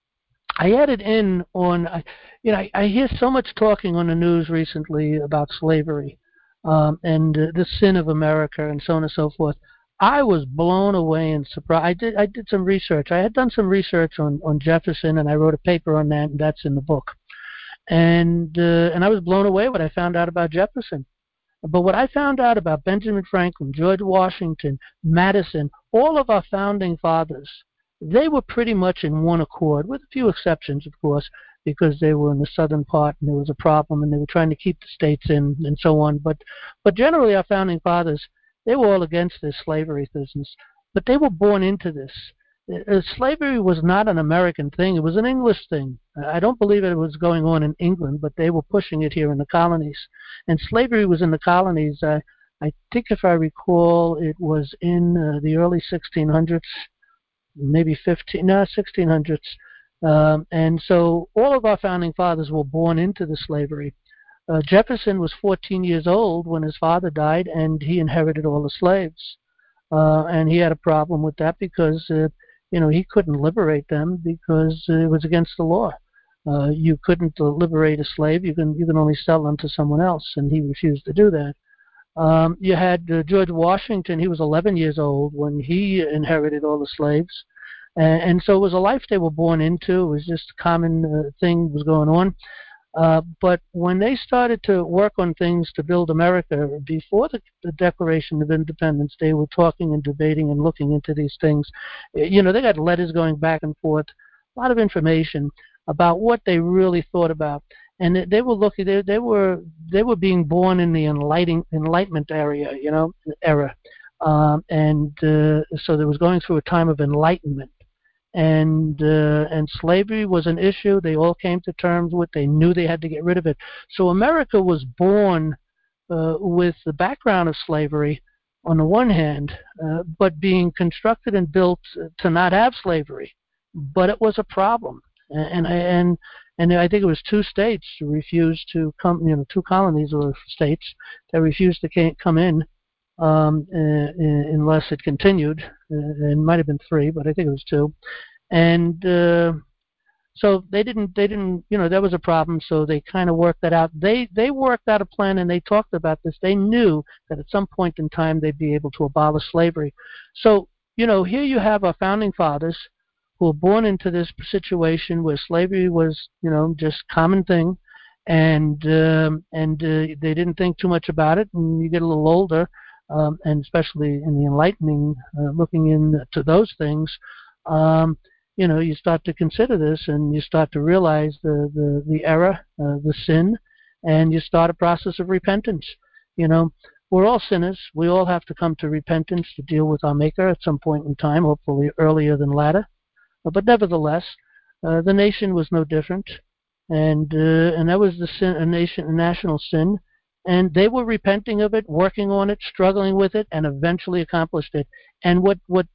I added in on, I, you know, I, I hear so much talking on the news recently about slavery um, and uh, the sin of America and so on and so forth. I was blown away and surprised. I did I did some research. I had done some research on, on Jefferson, and I wrote a paper on that, and that's in the book. And uh, and I was blown away what I found out about Jefferson. But what I found out about Benjamin Franklin, George Washington, Madison, all of our founding fathers, they were pretty much in one accord, with a few exceptions, of course, because they were in the southern part and there was a problem, and they were trying to keep the states in and so on. But but generally, our founding fathers, they were all against this slavery business, but they were born into this. Uh, slavery was not an American thing. It was an English thing. I don't believe it was going on in England, but they were pushing it here in the colonies. And slavery was in the colonies. Uh, I think, if I recall, it was in uh, the early sixteen hundreds, maybe fifteen, no, sixteen hundreds. Um, and so all of our founding fathers were born into the slavery. Uh, Jefferson was fourteen years old when his father died, and he inherited all the slaves. Uh, and he had a problem with that because, uh, you know, he couldn't liberate them because uh, it was against the law. Uh, you couldn't uh, liberate a slave. You can you can only sell them to someone else, and he refused to do that. Um, you had uh, George Washington. He was eleven years old when he inherited all the slaves. And, and so it was a life they were born into. It was just a common uh, thing was going on. Uh, but when they started to work on things to build America, before the, the Declaration of Independence, they were talking and debating and looking into these things. You know, they got letters going back and forth, a lot of information about what they really thought about. And they, they were looking, they, they were they were being born in the enlightening, Enlightenment area, you know, era. Um, and uh, so they was going through a time of enlightenment. And uh, and slavery was an issue. They all came to terms with. They knew they had to get rid of it. So America was born uh, with the background of slavery on the one hand, uh, but being constructed and built to not have slavery. But it was a problem, and and and I think it was two states refused to come, you know, two colonies or states that refused to come in um, uh, unless it continued. Uh, it might have been three, but I think it was two. And uh, so they didn't, they didn't, you know, that was a problem. So they kind of worked that out. They they worked out a plan, and they talked about this. They knew that at some point in time they'd be able to abolish slavery. So, you know, here you have our founding fathers who were born into this situation where slavery was, you know, just common thing, and um, and uh, they didn't think too much about it. And you get a little older, um, and especially in the enlightening, uh, looking into those things, um, you know, you start to consider this, and you start to realize the the, the error, uh, the sin, and you start a process of repentance. You know, we're all sinners. We all have to come to repentance to deal with our Maker at some point in time, hopefully earlier than later. But nevertheless, uh, the nation was no different, and uh, and that was the sin, a nation, a national sin, and they were repenting of it, working on it, struggling with it, and eventually accomplished it. And what what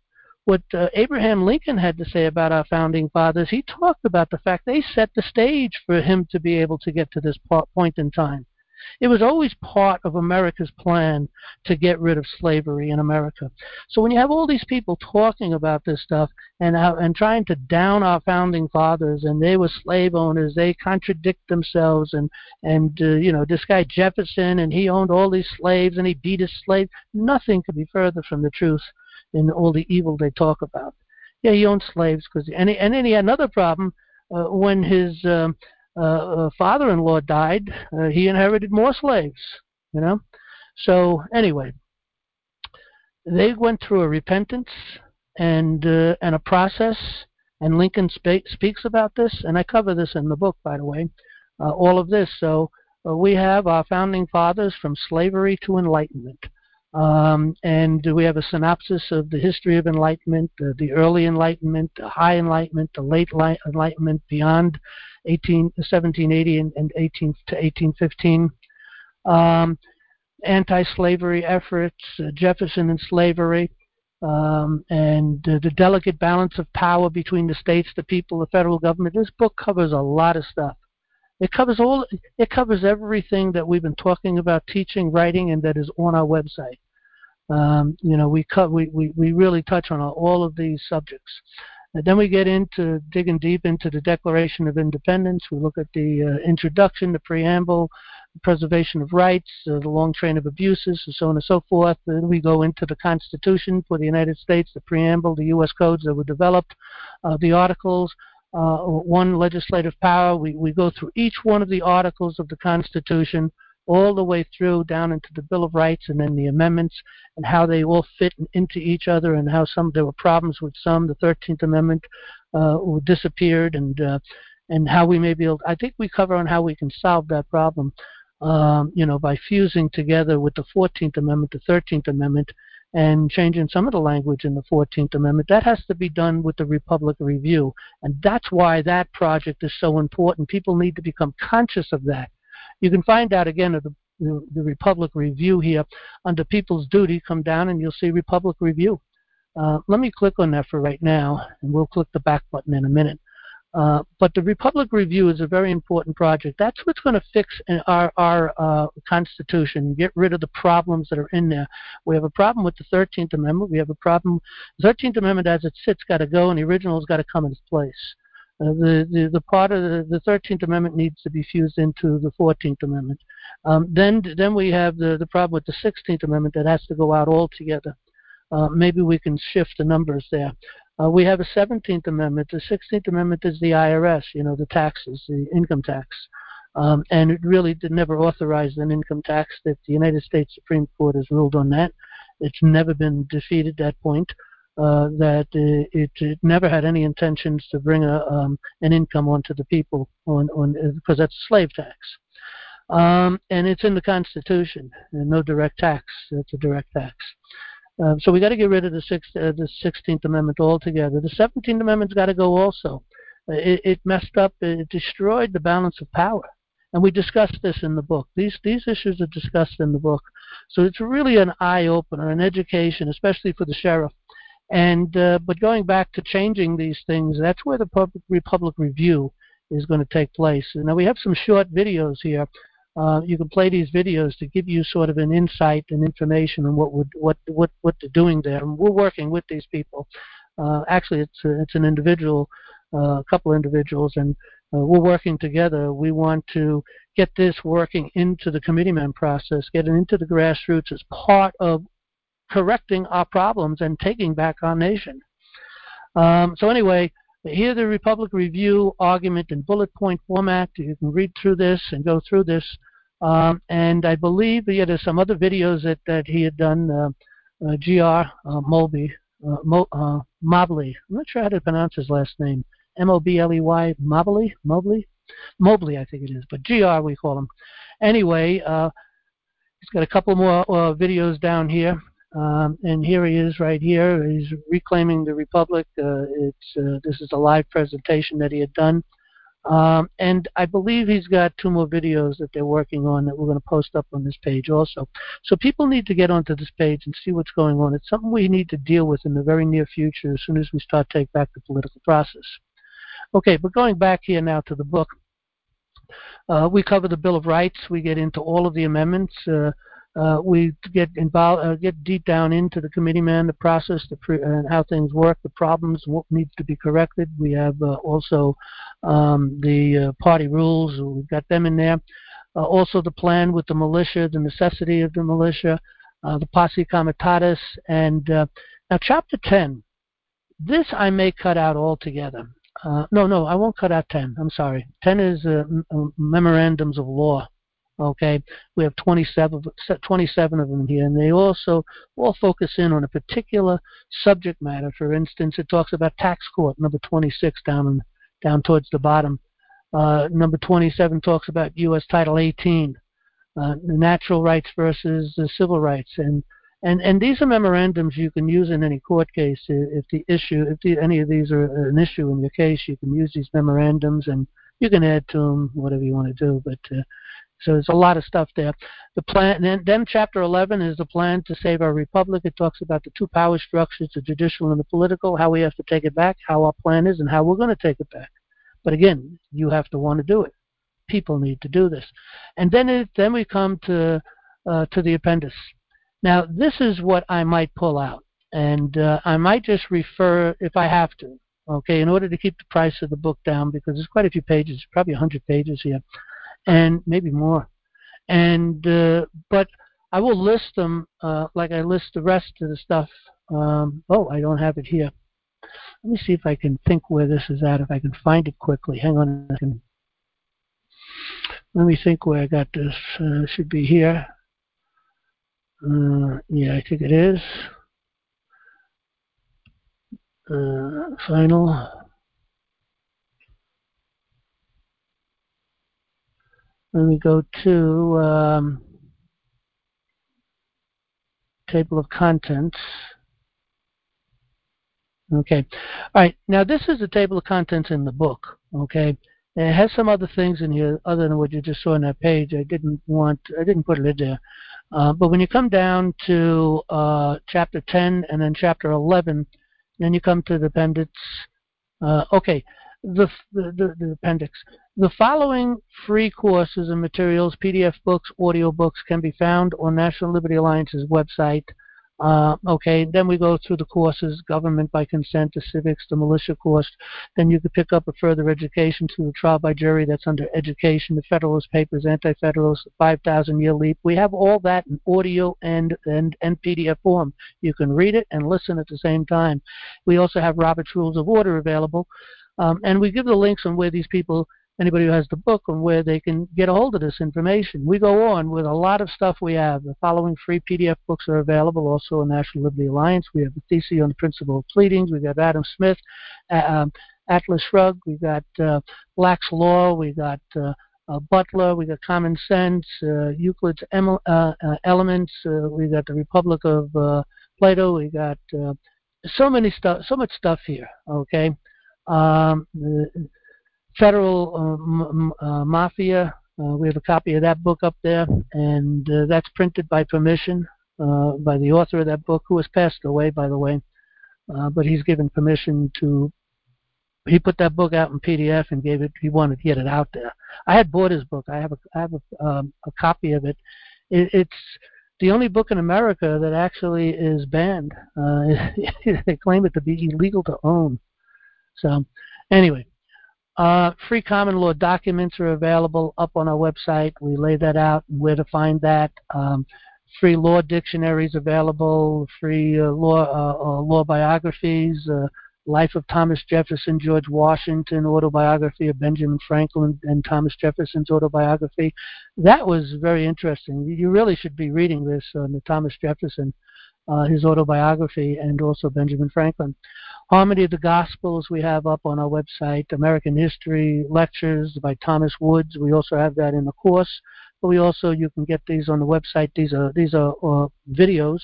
what uh, Abraham Lincoln had to say about our founding fathers, he talked about the fact they set the stage for him to be able to get to this point in time. It was always part of America's plan to get rid of slavery in America. So when you have all these people talking about this stuff and how, and trying to down our founding fathers, and they were slave owners, they contradict themselves, and and uh, you know, this guy Jefferson, and he owned all these slaves and he beat his slaves. Nothing could be further from the truth in all the evil they talk about. Yeah, he owned slaves because, and he, and then he had another problem uh, when his um, Uh, uh, father-in-law died, uh, he inherited more slaves, you know. So anyway, they went through a repentance and uh, and a process, and Lincoln spe- speaks about this, and I cover this in the book, by the way, uh, all of this. So uh, we have our founding fathers from slavery to enlightenment. Um, and we have a synopsis of the history of enlightenment, uh, the early enlightenment, the high enlightenment, the late light enlightenment beyond eighteen, seventeen eighty and, and eighteen to eighteen fifteen. Um, anti-slavery efforts, uh, Jefferson and slavery, um, and uh, the delicate balance of power between the states, the people, the federal government. This book covers a lot of stuff. It covers all. It covers everything that we've been talking about, teaching, writing, and that is on our website. Um, you know, we, cut, we we we really touch on all of these subjects. And then we get into digging deep into the Declaration of Independence. We look at the uh, introduction, the preamble, the preservation of rights, uh, the long train of abuses, and so on and so forth. Then we go into the Constitution for the United States, the preamble, the U S codes that were developed, uh, the articles. Uh, one, legislative power. We, we go through each one of the articles of the Constitution all the way through down into the Bill of Rights and then the amendments and how they all fit into each other and how some there were problems with some. The thirteenth Amendment uh, disappeared and uh, and how we may be able. I think we cover on how we can solve that problem. Um, you know, by fusing together with the fourteenth Amendment, the thirteenth Amendment, and changing some of the language in the fourteenth Amendment. That has to be done with the Republic Review, and that's why that project is so important. People need to become conscious of that. You can find out again of the, the, the Republic Review here under People's Duty. Come down and you'll see Republic Review. Uh, let me click on that for right now, and we'll click the back button in a minute. Uh, but the Republic Review is a very important project. That's what's going to fix our, our uh, Constitution, get rid of the problems that are in there. We have a problem with the thirteenth Amendment. We have a problem. The thirteenth Amendment as it sits got to go, and the original has got to come in its place. Uh, the, the, the part of the, the thirteenth Amendment needs to be fused into the fourteenth Amendment. Um, then then we have the, the problem with the sixteenth Amendment that has to go out altogether. Uh, maybe we can shift the numbers there. Uh, we have a seventeenth Amendment. The sixteenth Amendment is the I R S, you know, the taxes, the income tax. Um, and it really did never authorize an income tax. That the United States Supreme Court has ruled on that. It's never been defeated at that point. Uh, that uh, it, it never had any intentions to bring a, um, an income onto the people on, on because that's a slave tax. Um, and it's in the Constitution. And no direct tax. It's a direct tax. Um, so we got to get rid of the, sixth, uh, the sixteenth Amendment altogether. The seventeenth Amendment's got to go also. Uh, it, it messed up. It destroyed the balance of power. And we discussed this in the book. These these issues are discussed in the book. So it's really an eye-opener, an education, especially for the sheriff. And uh, but going back to changing these things, that's where the Public Republic Review is going to take place. And now we have some short videos here. Uh, you can play these videos to give you sort of an insight and information on what would what what what they're doing there. And we're working with these people. Uh, actually, it's a, it's an individual, a uh, couple individuals, and uh, we're working together. We want to get this working into the committeeman process, get it into the grassroots as part of correcting our problems and taking back our nation. Um, so anyway, here the Republic Review argument in bullet point format. You can read through this and go through this. Um, and I believe yeah, there's some other videos that, that he had done, uh, uh, G R Uh, Mobley, uh, Mo, uh, Mobley. I'm not sure how to pronounce his last name. M O B L E Y, Mobley? Mobley? Mobley, I think it is, but G R we call him. Anyway, uh, he's got a couple more uh, videos down here. Um, and here he is right here. He's reclaiming the Republic. Uh, it's uh, this is a live presentation that he had done. Um, and I believe he's got two more videos that they're working on that we're going to post up on this page also. So people need to get onto this page and see what's going on. It's something we need to deal with in the very near future as soon as we start to take back the political process. Okay, but going back here now to the book, uh, we cover the Bill of Rights. We get into all of the amendments. Uh, Uh, we get involved, uh, get deep down into the committeeman, the process, the pre- and how things work, the problems, what needs to be corrected. We have uh, also um, the uh, party rules. We've got them in there. Uh, also the plan with the militia, the necessity of the militia, uh, the posse comitatus, and uh, now chapter ten. This I may cut out altogether. Uh, no, no, I won't cut out ten. I'm sorry. ten is uh, m- memorandums of law. Okay, we have twenty-seven, twenty-seven of them here, and they also all focus in on a particular subject matter. For instance, it talks about tax court, number twenty-six, down down towards the bottom. Uh, number twenty-seven talks about U S Title eighteen, uh, the natural rights versus the civil rights, and and and these are memorandums you can use in any court case. If the issue, if the, any of these are an issue in your case, you can use these memorandums, and you can add to them whatever you want to do, but. Uh, So there's a lot of stuff there. The plan, then, then chapter eleven is the plan to save our republic. It talks about the two power structures, the judicial and the political, how we have to take it back, how our plan is, and how we're going to take it back. But again, you have to want to do it. People need to do this. And then it, then we come to uh, to the appendix. Now, this is what I might pull out, and uh, I might just refer if I have to. Okay, in order to keep the price of the book down, because there's quite a few pages, probably one hundred pages here. And maybe more, and uh, but I will list them uh, like I list the rest of the stuff. Um, oh, I don't have it here. Let me see if I can think where this is at. If I can find it quickly. Hang on a second. Let me think where I got this. Uh, should be here. Uh, yeah, I think it is. Uh, final. Let me go to um, table of contents. Okay. All right. Now, this is the table of contents in the book. Okay. And it has some other things in here other than what you just saw on that page. I didn't want, I didn't put it in there. Uh, but when you come down to uh, chapter ten and then chapter eleven, then you come to the appendix. Uh, okay. The, the, the, the appendix. The following free courses and materials, P D F books, audio books, can be found on National Liberty Alliance's website. Uh, okay, then we go through the courses, government by consent, the civics, the militia course. Then you could pick up a further education through the trial by jury. That's under education, the Federalist Papers, Anti-Federalist, the five thousand year leap. We have all that in audio and, and, and P D F form. You can read it and listen at the same time. We also have Robert's Rules of Order available. Um, and we give the links on where these people, anybody who has the book, on where they can get a hold of this information. We go on with a lot of stuff we have. The following free P D F books are available also in National Liberty Alliance. We have the Thesis on the Principle of Pleadings. We've got Adam Smith, uh, um, Atlas Shrugged. We've got uh, Black's Law. We've got uh, uh, Butler. We've got Common Sense, uh, Euclid's em- uh, uh, Elements. Uh, we've got the Republic of uh, Plato. We've got uh, so many stuff, so much stuff here, okay? Um, the Federal uh, m- uh, Mafia, uh, we have a copy of that book up there, and uh, that's printed by permission uh, by the author of that book, who has passed away, by the way, uh, but he's given permission to, he put that book out in P D F and gave it, he wanted to get it out there. I had bought his book. I have a, I have a, um, a copy of it. it. It's the only book in America that actually is banned. Uh, they claim it to be illegal to own. So, anyway, uh, free common law documents are available up on our website. We lay that out, where to find that. Um, free law dictionaries available, free uh, law uh, uh, law biographies, uh, Life of Thomas Jefferson, George Washington, autobiography of Benjamin Franklin, and Thomas Jefferson's autobiography. That was very interesting. You really should be reading this, uh, the Thomas Jefferson, uh, his autobiography, and also Benjamin Franklin. Harmony of the Gospels we have up on our website. American History lectures by Thomas Woods. We also have that in the course, but we also, you can get these on the website. These are these are uh, videos,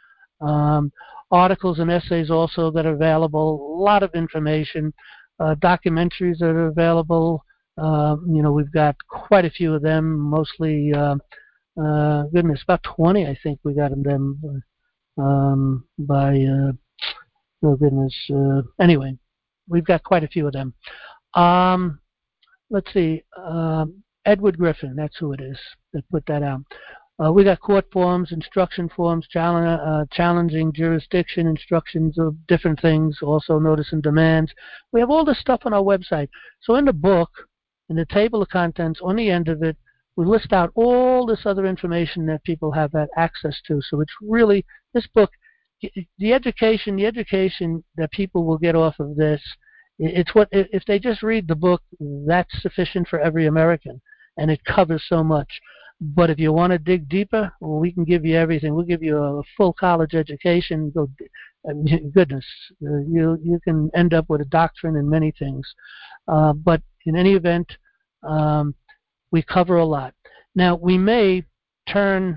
um, articles and essays also that are available. A lot of information, uh, documentaries that are available. Uh, you know, we've got quite a few of them, mostly, uh, uh, goodness, about twenty, I think we got them um, by, uh, oh goodness, uh, anyway, we've got quite a few of them. Um, let's see, uh, Edward Griffin, that's who it is that put that out. Uh, we got court forms, instruction forms, challenge, uh, challenging jurisdiction, instructions of different things, also notice and demands. We have all this stuff on our website. So in the book, in the table of contents, on the end of it, we list out all this other information that people have had access to. So it's really, this book, the education, the education that people will get off of this, it's what, if they just read the book, that's sufficient for every American, and it covers so much. But if you want to dig deeper, well, we can give you everything. We'll give you a full college education. Go, goodness, uh, you you can end up with a doctorate in many things. Uh, but in any event, um, we cover a lot. Now, we may turn,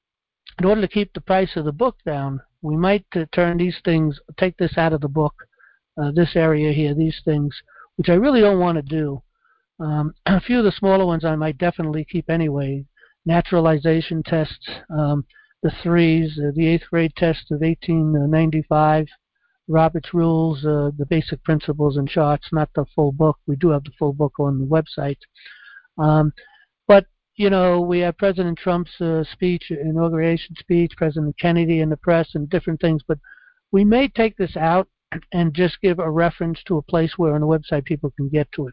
in order to keep the price of the book down, we might uh, turn these things, take this out of the book, uh, this area here, these things, which I really don't want to do. Um, a few of the smaller ones I might definitely keep anyway. Naturalization tests, um, the threes, uh, the eighth grade test of eighteen ninety-five, Robert's Rules, uh, the basic principles and charts, not the full book. We do have the full book on the website. Um, but, you know, we have President Trump's uh, speech, inauguration speech, President Kennedy in the press and different things. But we may take this out and just give a reference to a place where on the website people can get to it.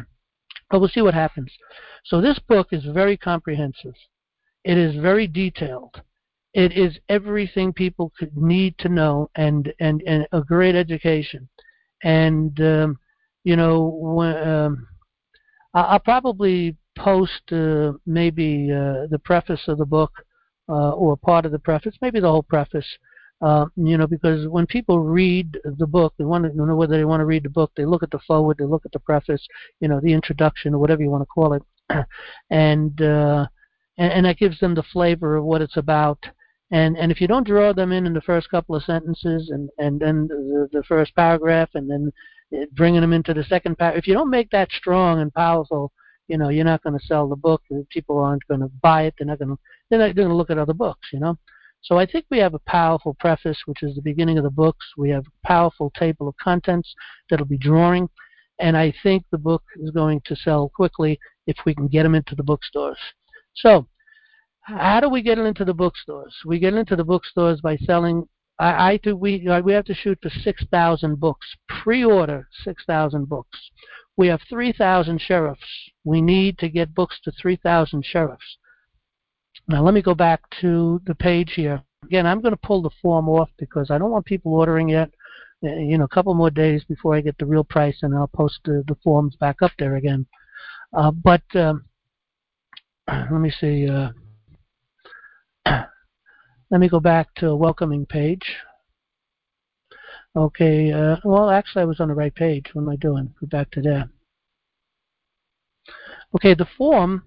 But we'll see what happens. So this book is very comprehensive. It is very detailed. It is everything people could need to know, and, and, and a great education. And, um, you know, when, um, I'll probably post uh, maybe uh, the preface of the book uh, or part of the preface, maybe the whole preface, uh, you know, because when people read the book, they want to know whether they want to read the book. They look at the foreword, they look at the preface, you know, the introduction or whatever you want to call it, and, uh, and and that gives them the flavor of what it's about. And and if you don't draw them in in the first couple of sentences, and and then the, the first paragraph, and then bringing them into the second paragraph, if you don't make that strong and powerful, you know, you're not going to sell the book. People aren't going to buy it. They're not going to. They're not going to look at other books, you know. So I think we have a powerful preface, which is the beginning of the books. We have a powerful table of contents that'll be drawing, and I think the book is going to sell quickly if we can get them into the bookstores. So how do we get it into the bookstores? We get into the bookstores by selling. I, I do. We we have to shoot for six thousand books. Pre-order six thousand books. We have three thousand sheriffs. We need to get books to three thousand sheriffs. Now let me go back to the page here. Again, I'm going to pull the form off because I don't want people ordering yet. You know, a couple more days before I get the real price, and I'll post the, the forms back up there again. Uh, but um, let me see. Uh, let me go back to a welcoming page. Okay. Uh, well, actually, I was on the right page. What am I doing? Go back to there. Okay, the form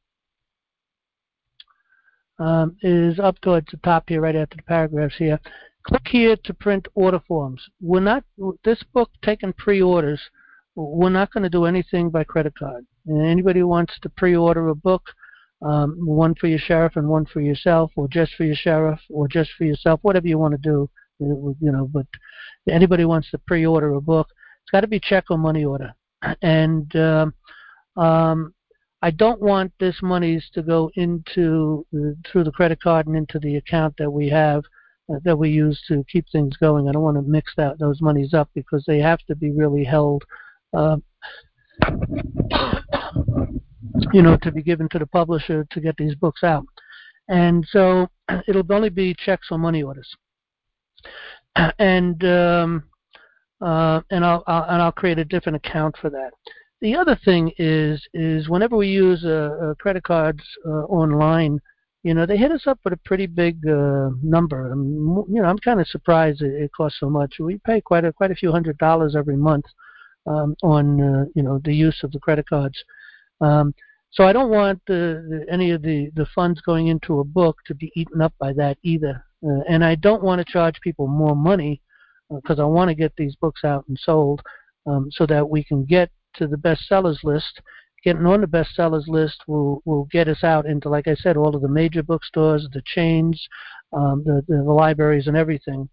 um, is up towards the top here, right after the paragraphs here. Click here to print order forms. We're not, this book taking pre-orders, we're not going to do anything by credit card. And anybody who wants to pre-order a book, um, one for your sheriff and one for yourself, or just for your sheriff, or just for yourself, whatever you want to do, you know, but anybody wants to pre-order a book, it's got to be check or money order. And um, um, I don't want this monies to go into, uh, through the credit card and into the account that we have, uh, that we use to keep things going. I don't want to mix that those monies up because they have to be really held, uh, you know, to be given to the publisher to get these books out. And so it'll only be checks or money orders. And um, uh, and I'll, I'll and I'll create a different account for that. The other thing is is whenever we use uh, uh, credit cards uh, online, you know, they hit us up with a pretty big uh, number. I'm, you know, I'm kind of surprised it, it costs so much. We pay quite a quite a few hundred dollars every month um, on uh, you know, the use of the credit cards. Um, so I don't want the, the, any of the, the funds going into a book to be eaten up by that either. Uh, and I don't want to charge people more money because uh, I want to get these books out and sold um, so that we can get to the bestsellers list getting on the bestsellers list will will get us out into, like I said, all of the major bookstores, the chains, um, the, the the libraries, and everything.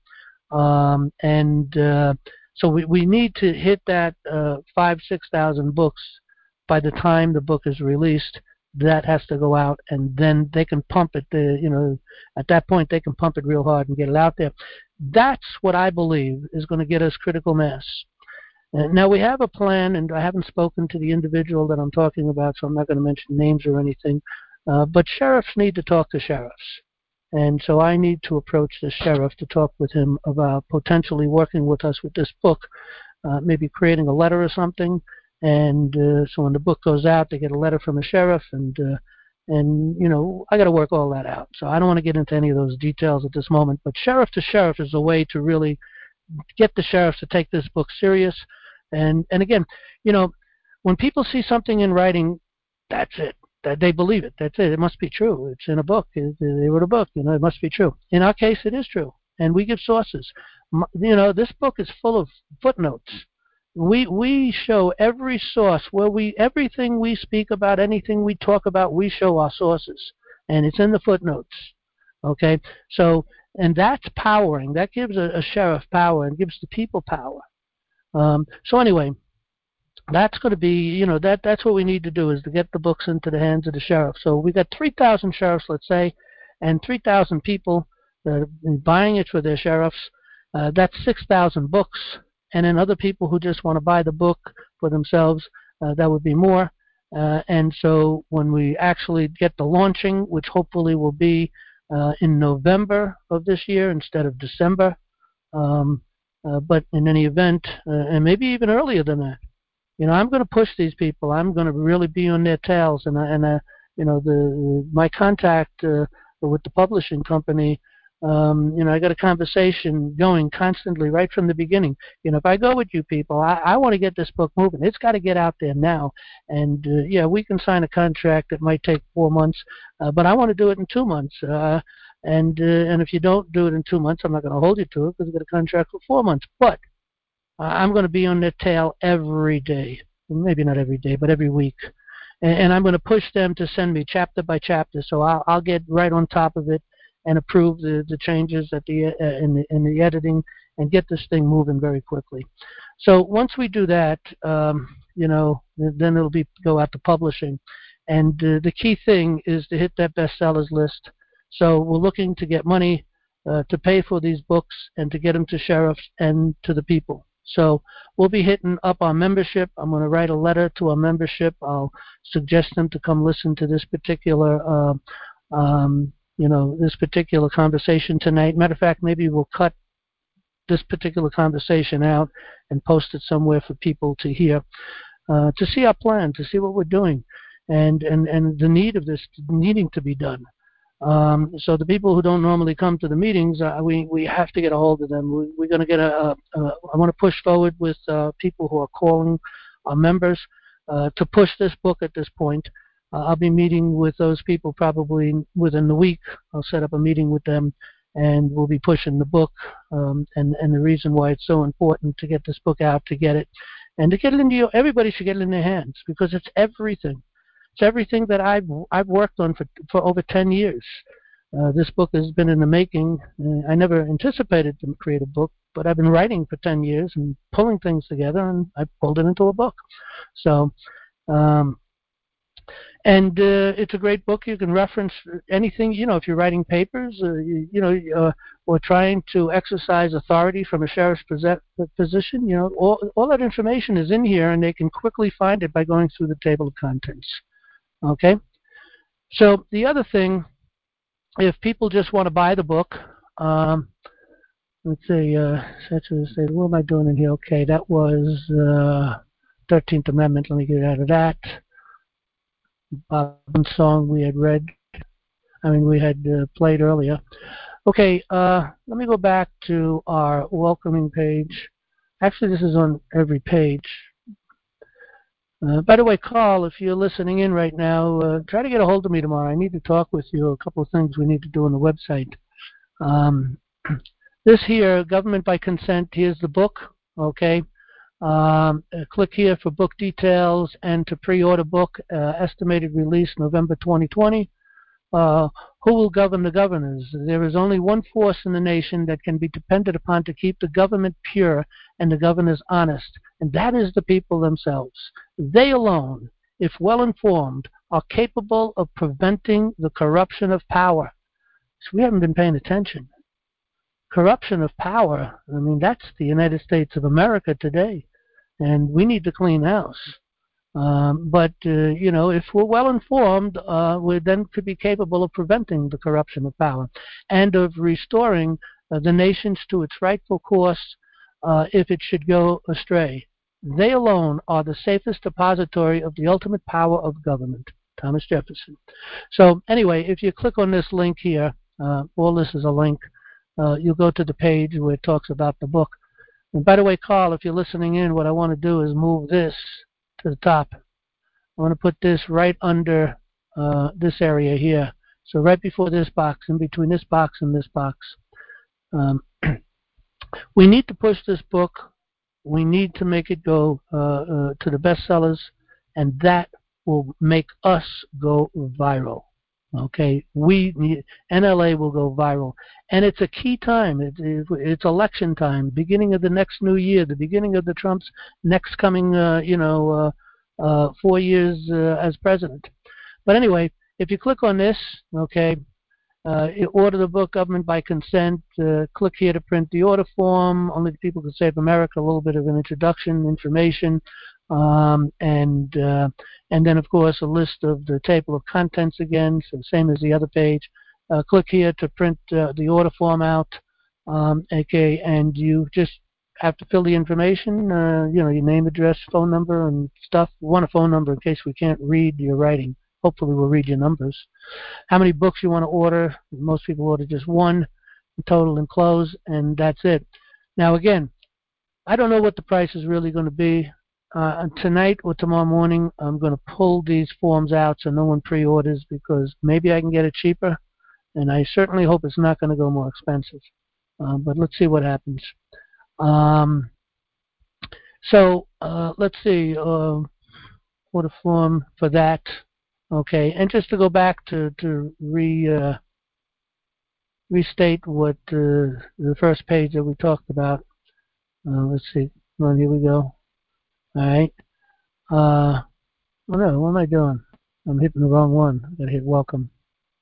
Um, and uh, so we we need to hit that uh, five six thousand books by the time the book is released. That has to go out, and then they can pump it. The, you know, at that point they can pump it real hard and get it out there. That's what I believe is going to get us critical mass. And now we have a plan, and I haven't spoken to the individual that I'm talking about, so I'm not going to mention names or anything. Uh, but sheriffs need to talk to sheriffs, and so I need to approach the sheriff to talk with him about potentially working with us with this book, uh, maybe creating a letter or something. And uh, so when the book goes out, they get a letter from the sheriff, and uh, and you know, I got to work all that out. So I don't want to get into any of those details at this moment. But sheriff to sheriff is a way to really get the sheriffs to take this book serious. And and again, you know, when people see something in writing, that's it. That they believe it. That's it. It must be true. It's in a book. They wrote a book. You know, it must be true. In our case, it is true, and we give sources. You know, this book is full of footnotes. We we show every source where we everything we speak about, anything we talk about, we show our sources, and it's in the footnotes. Okay, so and that's powering. That gives a, a sheriff power and gives the people power. Um, so anyway, that's going to be, you know, that that's what we need to do, is to get the books into the hands of the sheriff. So we got three thousand sheriffs, let's say, and three thousand people that are buying it for their sheriffs. Uh, that's six thousand books. And then other people who just want to buy the book for themselves, uh, that would be more. Uh, and so when we actually get the launching, which hopefully will be uh, in November of this year instead of December, um, uh, but in any event, uh, and maybe even earlier than that, you know, I'm going to push these people. I'm going to really be on their tails. And, and uh, you know, the my contact uh, with the publishing company, Um, you know, I got a conversation going constantly right from the beginning. You know, if I go with you people, I, I want to get this book moving. It's got to get out there now. And, uh, yeah, we can sign a contract that might take four months, uh, but I want to do it in two months. Uh, and uh, and if you don't do it in two months, I'm not going to hold you to it because we've got a contract for four months. But uh, I'm going to be on their tail every day. Maybe not every day, but every week. And, and I'm going to push them to send me chapter by chapter. So I'll, I'll get right on top of it and approve the, the changes at the, uh, in the in the editing, and get this thing moving very quickly. So once we do that, um, you know, then it'll be go out to publishing, and uh, the key thing is to hit that bestsellers list. So we're looking to get money uh, to pay for these books and to get them to sheriffs and to the people. So we'll be hitting up our membership. I'm going to write a letter to our membership. I'll suggest them to come listen to this particular uh, um, you know, this particular conversation tonight. Matter of fact, maybe we'll cut this particular conversation out and post it somewhere for people to hear, uh, to see our plan, to see what we're doing, and, and, and the need of this needing to be done. Um, so the people who don't normally come to the meetings, uh, we, we have to get a hold of them. We, we're going to get a, a, a, I want to push forward with uh, people who are calling our members uh, to push this book at this point. Uh, I'll be meeting with those people probably within the week. I'll set up a meeting with them, and we'll be pushing the book, um, and, and the reason why it's so important to get this book out, to get it, and to get it into your, everybody should get it in their hands, because it's everything. It's everything that I've, I've worked on for, for over ten years. Uh, this book has been in the making. Uh, I never anticipated to create a book, but I've been writing for ten years and pulling things together, and I pulled it into a book. So, um, And uh, it's a great book. You can reference anything, you know, if you're writing papers, uh, you, you know, uh, or trying to exercise authority from a sheriff's position, you know, all, all that information is in here, and they can quickly find it by going through the table of contents. Okay? So the other thing, if people just want to buy the book, um, let's see, uh, such as, what am I doing in here? Okay, that was uh, thirteenth Amendment. Let me get out of that. Bob's song we had read, I mean we had uh, played earlier. Okay, uh, let me go back to our welcoming page. Actually, this is on every page. Uh, by the way, Carl, if you're listening in right now, uh, try to get a hold of me tomorrow. I need to talk with you. A couple of things we need to do on the website. Um, this here, Government by Consent, here's the book, okay? Um, uh, click here for book details and to pre-order book. Uh, estimated release November twenty twenty. Uh, who will govern the governors? There is only one force in the nation that can be depended upon to keep the government pure and the governors honest, and that is the people themselves. They alone, if well informed, are capable of preventing the corruption of power. So we haven't been paying attention. Corruption of power, I mean, that's the United States of America today, and we need to clean house. Um, but, uh, you know, if we're well informed, uh, we then could be capable of preventing the corruption of power and of restoring uh, the nations to its rightful course uh, if it should go astray. They alone are the safest depository of the ultimate power of government. Thomas Jefferson. So anyway, if you click on this link here, uh, all this is a link, uh, you'll go to the page where it talks about the book. And by the way, Carl, if you're listening in, what I want to do is move this to the top. I want to put this right under uh, this area here. So right before this box, in between this box and this box. Um, we need to push this book. We need to make it go uh, uh, to the bestsellers, and that will make us go viral. Okay, we need, N L A will go viral, and it's a key time. It, it, it's election time, beginning of the next new year, the beginning of the Trump's next coming, uh, you know, uh, uh, four years uh, as president. But anyway, if you click on this, okay, uh, order the book, government by consent. Uh, click here to print the order form. Only the people can save America. A little bit of an introduction, information. Um, and uh, and then, of course, a list of the table of contents again, so same as the other page. Uh, click here to print uh, the order form out, um, okay, and you just have to fill the information, uh, you know, your name, address, phone number, and stuff. We want a phone number in case we can't read your writing. Hopefully we'll read your numbers. How many books you want to order. Most people order just one, total and close, and that's it. Now, again, I don't know what the price is really going to be. Uh, tonight or tomorrow morning, I'm going to pull these forms out so no one pre-orders, because maybe I can get it cheaper, and I certainly hope it's not going to go more expensive. Uh, but let's see what happens. Um, so uh, let's see, uh, order form for that. Okay, and just to go back to to re uh, restate what uh, the first page that we talked about. Uh, let's see. Well, here we go. All right. Uh, oh no, what am I doing? I'm hitting the wrong one. I gotta hit welcome.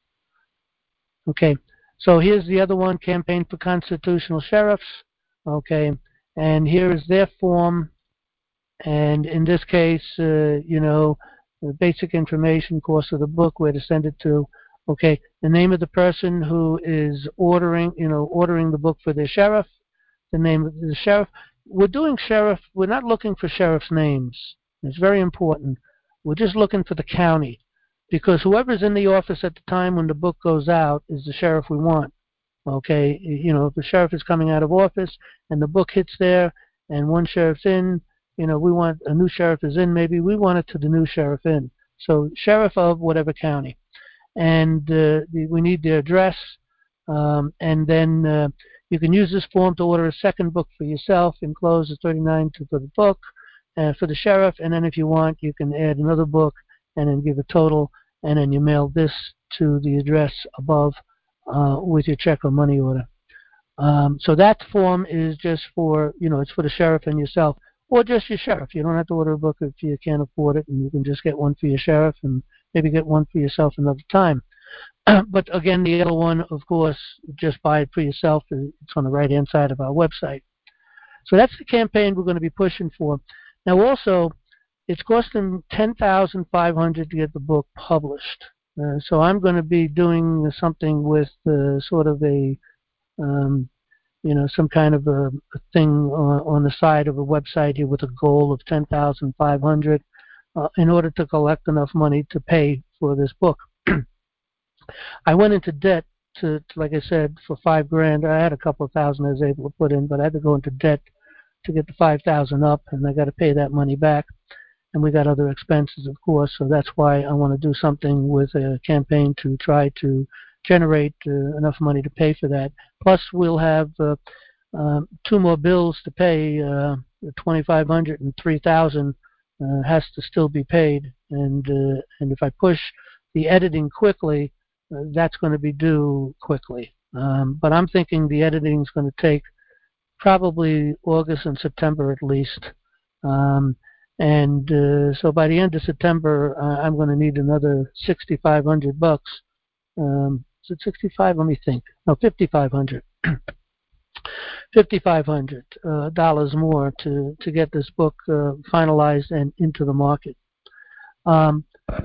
Okay. So here's the other one, Campaign for Constitutional Sheriffs. Okay. And here is their form. And in this case, uh, you know, the basic information, course of the book, where to send it to. Okay. The name of the person who is ordering, you know, ordering the book for their sheriff. The name of the sheriff. We're doing sheriff, we're not looking for sheriff's names. It's very important. We're just looking for the county, because whoever's in the office at the time when the book goes out is the sheriff we want. Okay, you know, if the sheriff is coming out of office and the book hits there and one sheriff's in, you know, we want a new sheriff is in, maybe we want it to the new sheriff in. So sheriff of whatever county. And uh, we need their address, um, and then uh, you can use this form to order a second book for yourself. Enclosed is thirty-nine dollars for the book, uh, for the sheriff, and then if you want, you can add another book and then give a total, and then you mail this to the address above uh, with your check or money order. Um, so that form is just for, you know, it's for the sheriff and yourself, or just your sheriff. You don't have to order a book if you can't afford it, and you can just get one for your sheriff and maybe get one for yourself another time. But again, the other one, of course, just buy it for yourself. It's on the right-hand side of our website. So that's the campaign we're going to be pushing for. Now, also, it's costing ten thousand five hundred dollars to get the book published. Uh, so I'm going to be doing something with uh, sort of a, um, you know, some kind of a, a thing on, on the side of a website here with a goal of ten thousand five hundred dollars uh, in order to collect enough money to pay for this book. I went into debt to, to, like I said, for five grand. I had a couple of thousand I was able to put in, but I had to go into debt to get the five thousand up, and I got to pay that money back. And we got other expenses, of course, so that's why I want to do something with a campaign to try to generate uh, enough money to pay for that. Plus, we'll have uh, uh, two more bills to pay, uh, twenty-five hundred and three thousand uh, has to still be paid, and uh, and if I push the editing quickly, uh, that's going to be due quickly. Um, but I'm thinking the editing is going to take probably August and September at least. Um, and uh, so by the end of September, uh, I'm going to need another sixty-five hundred bucks. Um, is it sixty-five? Let me think. No, fifty-five hundred. fifty-five hundred uh, dollars more to to get this book uh, finalized and into the market. Um,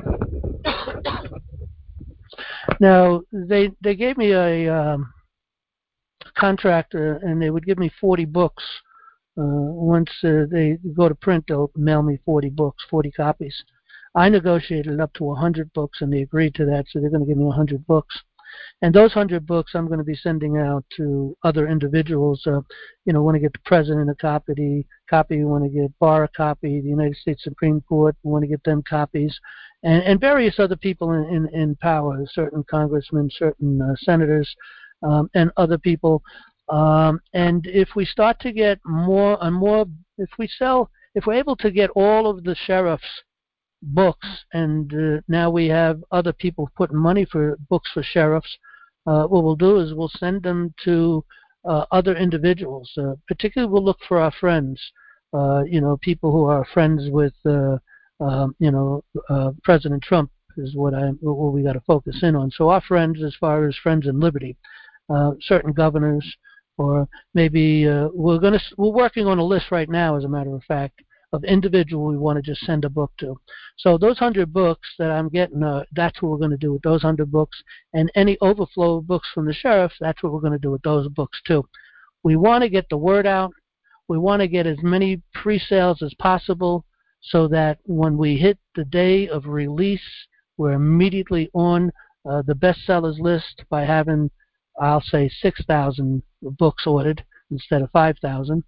now they they gave me a um, contract, uh, and they would give me forty books. Uh, once uh, they go to print, they'll mail me forty books, forty copies. I negotiated up to one hundred books, and they agreed to that, so they're going to give me one hundred books. And those one hundred books I'm going to be sending out to other individuals. Uh, you know, want to get the President a copy, copy, want to get Barr a copy, the United States Supreme Court, want to get them copies, and, and various other people in, in, in power, certain congressmen, certain uh, senators, um, and other people. Um, and if we start to get more and more, if we sell, if we're able to get all of the sheriffs' books, and uh, now we have other people putting money for books for sheriffs, uh, what we'll do is we'll send them to uh, other individuals. Uh, particularly, we'll look for our friends, uh, you know, people who are friends with, uh, um, you know, uh, President Trump is what I what we got to focus in on. So our friends, as far as friends in liberty, uh, certain governors. Or maybe uh, we're going to we're working on a list right now, as a matter of fact, of individual we want to just send a book to. So those hundred books that I'm getting, uh, that's what we're going to do with those hundred books. And any overflow of books from the sheriffs, that's what we're going to do with those books too. We want to get the word out. We want to get as many pre-sales as possible, so that when we hit the day of release, we're immediately on uh, the bestsellers list by having, I'll say, six thousand books ordered instead of five thousand.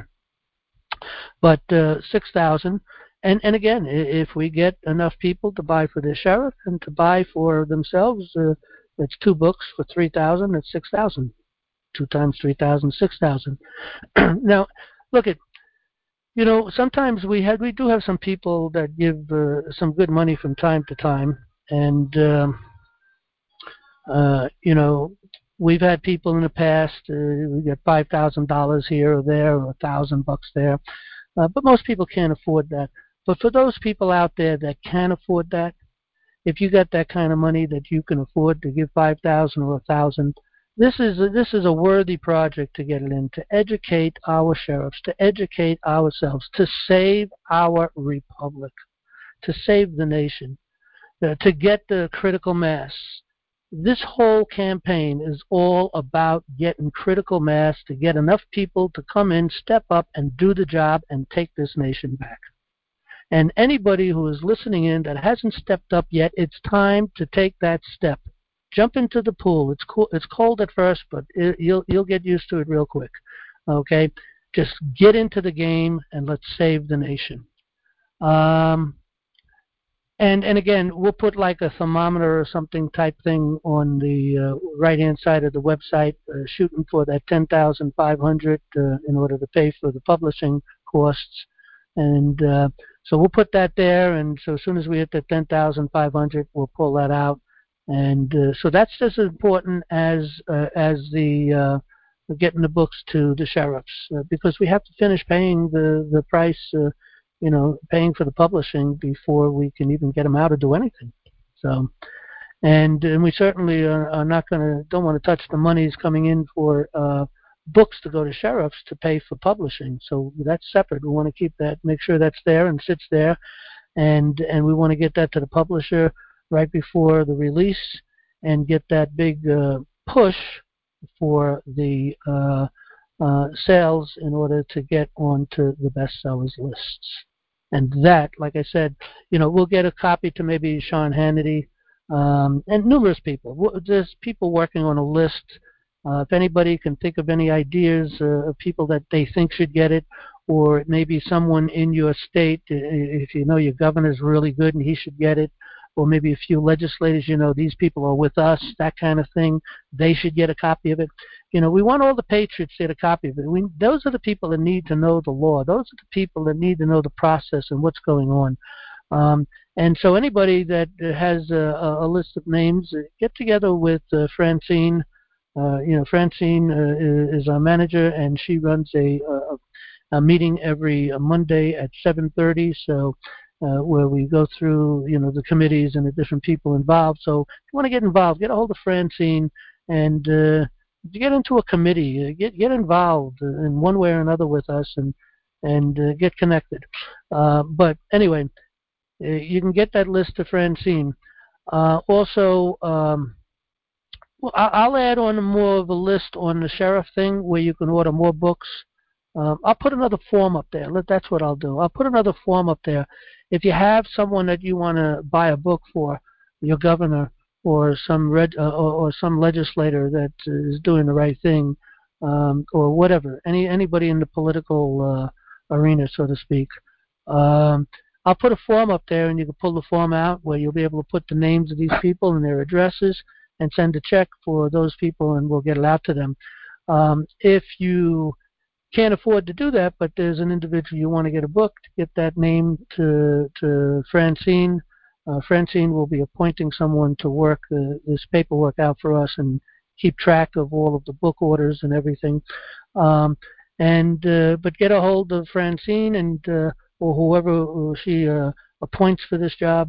But uh, six thousand. And, and again, if we get enough people to buy for the sheriff and to buy for themselves, uh, it's two books for three thousand, it's six thousand. Two times three thousand, six thousand. Now, look at, you know, sometimes we had, we do have some people that give uh, some good money from time to time. And, um, uh, you know, we've had people in the past, uh, we get five thousand dollars here or there, or one thousand bucks there. Uh, but most people can't afford that. But for those people out there that can afford that, if you got that kind of money that you can afford to give five thousand or one thousand, this is a, this is a worthy project to get it in, to educate our sheriffs, to educate ourselves, to save our republic, to save the nation, uh, to get the critical mass. This whole campaign is all about getting critical mass, to get enough people to come in, step up, and do the job and take this nation back. And anybody who is listening in that hasn't stepped up yet, it's time to take that step. Jump into the pool. It's cool. It's cold at first, but it, you'll you'll get used to it real quick. Okay, just get into the game and let's save the nation. Um, and and again, we'll put like a thermometer or something type thing on the uh, right-hand side of the website, uh, shooting for that ten thousand five hundred uh, in order to pay for the publishing costs. And uh, so we'll put that there, and so as soon as we hit the ten thousand five hundred, we'll pull that out. And uh, so that's just as important as uh, as the uh, getting the books to the sheriffs, uh, because we have to finish paying the the price, uh, you know, paying for the publishing before we can even get them out or do anything. So, and and we certainly are, are not going to don't want to touch the monies coming in for uh, books to go to sheriffs to pay for publishing. So that's separate. We want to keep that, make sure that's there and sits there, and and we want to get that to the publisher right before the release, and get that big uh, push for the uh, uh, sales in order to get onto the bestsellers lists. And that, like I said, you know, we'll get a copy to maybe Sean Hannity um, and numerous people. There's people working on a list. Uh, if anybody can think of any ideas uh, of people that they think should get it, or maybe someone in your state, if you know your governor's really good and he should get it, or maybe a few legislators, you know, these people are with us, that kind of thing, they should get a copy of it. You know, we want all the patriots there to copy of it. We, those are the people that need to know the law. Those are the people that need to know the process and what's going on. Um, and so anybody that has a, a list of names, get together with uh, Francine. Uh, you know, Francine uh, is our manager, and she runs a, a, a meeting every Monday at seven thirty. So uh, where we go through, you know, the committees and the different people involved. So if you want to get involved, get a hold of Francine and uh, get into a committee. Get get involved in one way or another with us, and and uh, get connected. Uh, but anyway. You can get that list to Francine. Uh, also, um, well, I'll add on more of a list on the sheriff thing where you can order more books. Um, I'll put another form up there. That's what I'll do. I'll put another form up there. If you have someone that you want to buy a book for, your governor or some reg- uh, or, or some legislator that is doing the right thing, um, or whatever, any anybody in the political uh, arena, so to speak. Um, I'll put a form up there, and you can pull the form out where you'll be able to put the names of these people and their addresses and send a check for those people, and we'll get it out to them. Um, if you can't afford to do that, but there's an individual you want to get a book, to get that name to, to Francine. Uh, Francine will be appointing someone to work uh, this paperwork out for us and keep track of all of the book orders and everything. Um, and uh, but get a hold of Francine and uh, or whoever she uh, appoints for this job,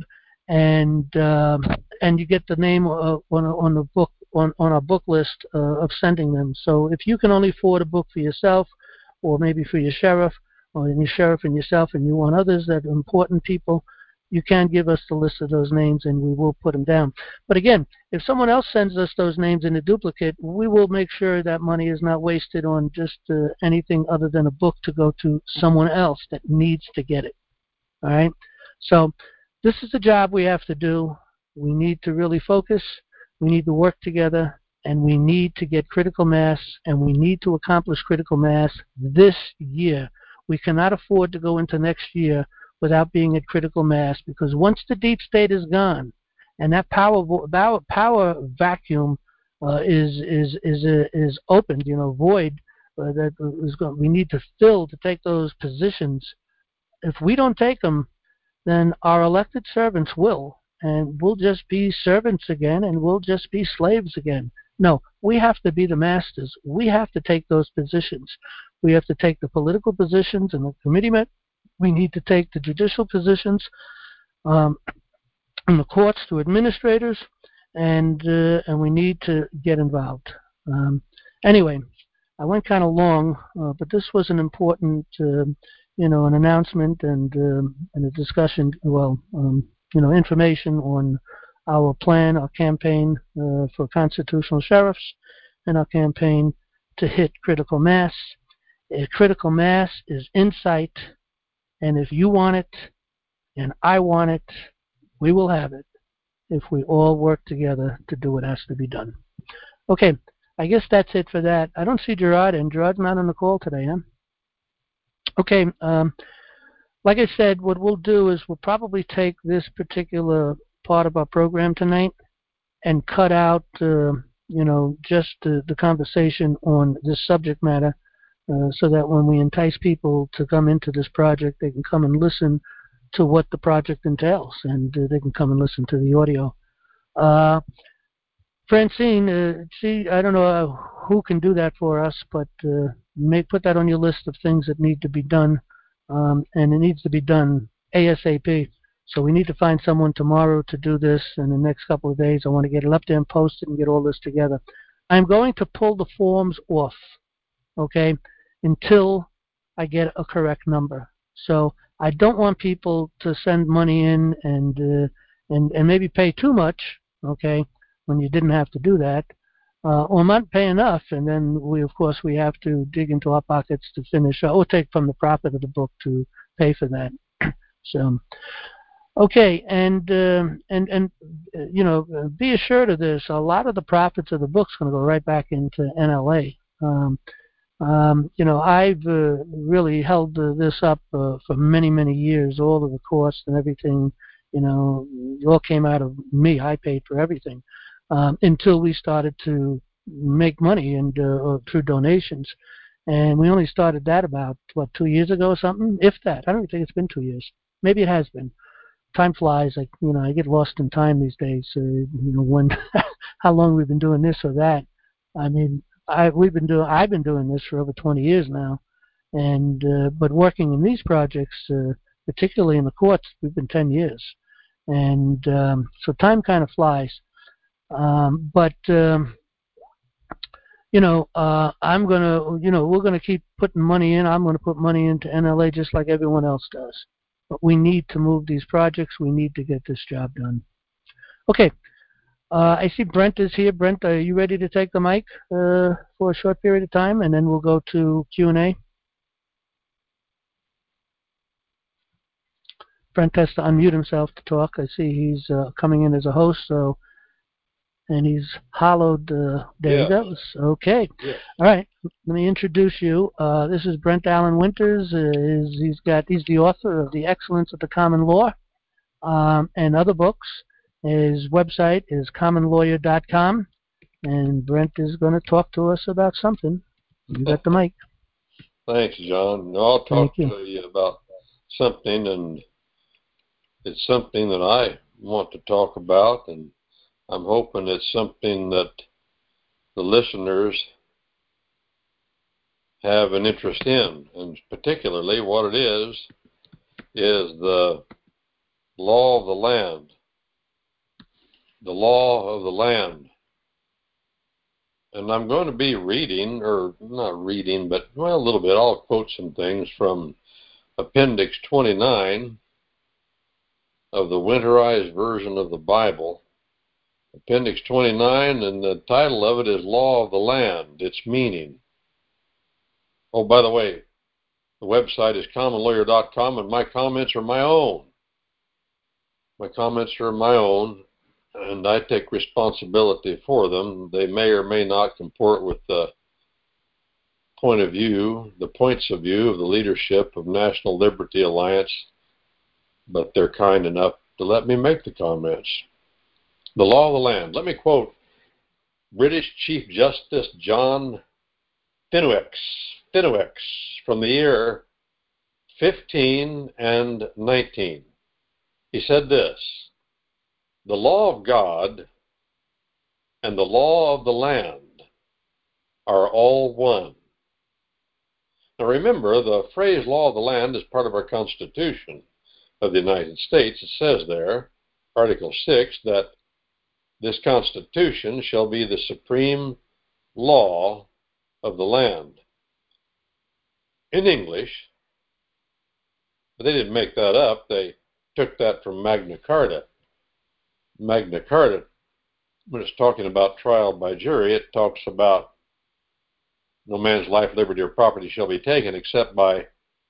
and uh, and you get the name uh, on on the book on, on our book list uh, of sending them. So if you can only afford a book for yourself, or maybe for your sheriff, or your sheriff and yourself, and you want others that are important people, you can give us the list of those names, and we will put them down. But again, if someone else sends us those names in a duplicate, we will make sure that money is not wasted on just uh, anything other than a book to go to someone else that needs to get it. All right? So this is the job we have to do. We need to really focus. We need to work together, and we need to get critical mass, and we need to accomplish critical mass this year. We cannot afford to go into next year without being at critical mass, because once the deep state is gone and that power power, power vacuum uh, is is is uh, is opened, you know, void uh, that is going, we need to fill to take those positions. If we don't take them, then our elected servants will, and we'll just be servants again, and we'll just be slaves again. No, we have to be the masters. We have to take those positions. We have to take the political positions and the committeemen. We need to take the judicial positions um, in the courts to administrators, and uh, and we need to get involved. Um, anyway, I went kind of long, uh, but this was an important, uh, you know, an announcement and um, and a discussion. Well, um, you know, information on our plan, our campaign uh, for constitutional sheriffs, and our campaign to hit critical mass. Uh, critical mass is insight. And if you want it, and I want it, we will have it if we all work together to do what has to be done. Okay, I guess that's it for that. I don't see Gerard, and Gerard's not on the call today, huh? Okay, um, like I said, what we'll do is we'll probably take this particular part of our program tonight and cut out, uh, you know, just uh, the conversation on this subject matter. Uh, so that when we entice people to come into this project, they can come and listen to what the project entails, and uh, they can come and listen to the audio. Uh, Francine, uh, she, I don't know uh, who can do that for us, but uh, may put that on your list of things that need to be done, um, and it needs to be done ASAP. So we need to find someone tomorrow to do this in the next couple of days. I want to get it up there and posted and get all this together. I'm going to pull the forms off, okay, until I get a correct number. So I don't want people to send money in and uh, and and maybe pay too much, okay, when you didn't have to do that, uh, or not pay enough, and then we, of course, we have to dig into our pockets to finish, or take from the profit of the book to pay for that. So, okay, and uh, and and uh, you know, be assured of this. A lot of the profits of the book's going to go right back into N L A. Um, Um, you know, I've uh, really held uh, this up uh, for many, many years. All of the costs and everything, you know, it all came out of me. I paid for everything um, until we started to make money and uh, through donations. And we only started that about, what, two years ago or something? If that. I don't think it's been two years. Maybe it has been. Time flies. Like, you know, I get lost in time these days. Uh, you know, when, how long we've been doing this or that. I mean, I we've been doing. I've been doing this for over twenty years now, and uh, but working in these projects, uh, particularly in the courts, we've been ten years, and um, so time kind of flies. Um, but um, you know, uh, I'm gonna, you know, we're gonna keep putting money in. I'm gonna put money into N L A just like everyone else does. But we need to move these projects. We need to get this job done. Okay. Uh, I see Brent is here. Brent, are you ready to take the mic uh, for a short period of time, and then we'll go to Q and A? Brent has to unmute himself to talk. I see he's uh, coming in as a host, so and he's hollowed. Uh, there Yeah. he goes. Okay. Yeah. All right. Let me introduce you. Uh, this is Brent Allen Winters. Uh, he's, he's got he's the author of The Excellence of the Common Law um, and other books. His website is common lawyer dot com, and Brent is going to talk to us about something. You got the mic. Thanks, John. No, I'll talk Thank you. to you about something, and it's something that I want to talk about, and I'm hoping it's something that the listeners have an interest in, and particularly what it is, is the law of the land. The law of the land. And I'm going to be reading, or not reading, but, well, a little bit. I'll quote some things from Appendix twenty-nine of the Winterized Version of the Bible. Appendix twenty-nine, and the title of it is Law of the Land, Its Meaning. Oh, by the way, the website is common lawyer dot com, and my comments are my own. My comments are my own, and I take responsibility for them. They may or may not comport with the point of view, the points of view of the leadership of National Liberty Alliance, but they're kind enough to let me make the comments. The law of the land. Let me quote British Chief Justice John Fenwick, Fenwick from the year fifteen and nineteen. He said this: the law of God and the law of the land are all one. Now remember, the phrase law of the land is part of our Constitution of the United States. It says there, Article six, that this Constitution shall be the supreme law of the land. In English, but they didn't make that up. They took that from Magna Carta. Magna Carta, when it's talking about trial by jury, it talks about no man's life, liberty, or property shall be taken except by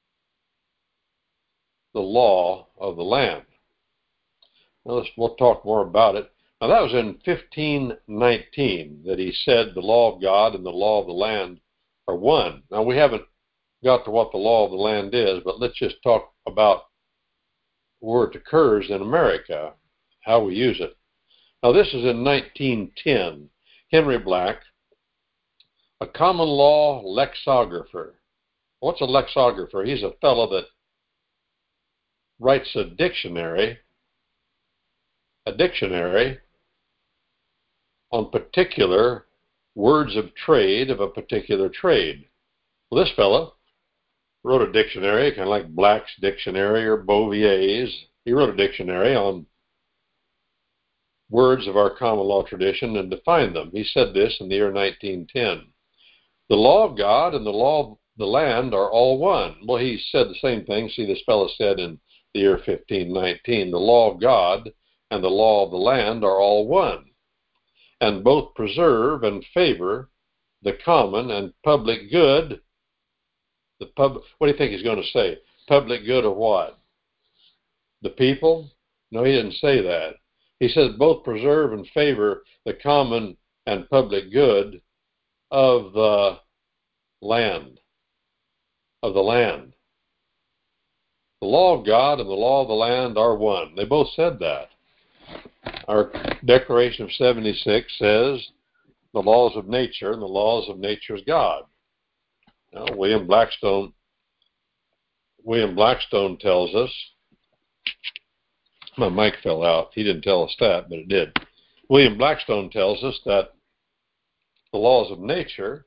the law of the land. Now let's, we'll talk more about it. Now that was in fifteen nineteen that he said the law of God and the law of the land are one. Now we haven't got to what the law of the land is, but let's just talk about where it occurs in America, how we use it. Now this is in nineteen ten. Henry Black, a common law lexicographer. What's a lexicographer? He's a fellow that writes a dictionary, a dictionary on particular words of trade of a particular trade. Well, this fellow wrote a dictionary, kind of like Black's Dictionary or Bovier's. He wrote a dictionary on words of our common law tradition and defined them. He said this in the year nineteen ten. The law of God and the law of the land are all one. Well, he said the same thing. See, this fellow said in the year fifteen nineteen, the law of God and the law of the land are all one, and both preserve and favor the common and public good. The pub, what do you think he's going to say? Public good of what? The people? No, he didn't say that. He says both preserve and favor the common and public good of the land. Of the land. The law of God and the law of the land are one. They both said that. Our Declaration of seventy-six says the laws of nature, and the laws of nature is God. Now, William Blackstone, William Blackstone tells us, my mic fell out. He didn't tell us that, but it did. William Blackstone tells us that the laws of nature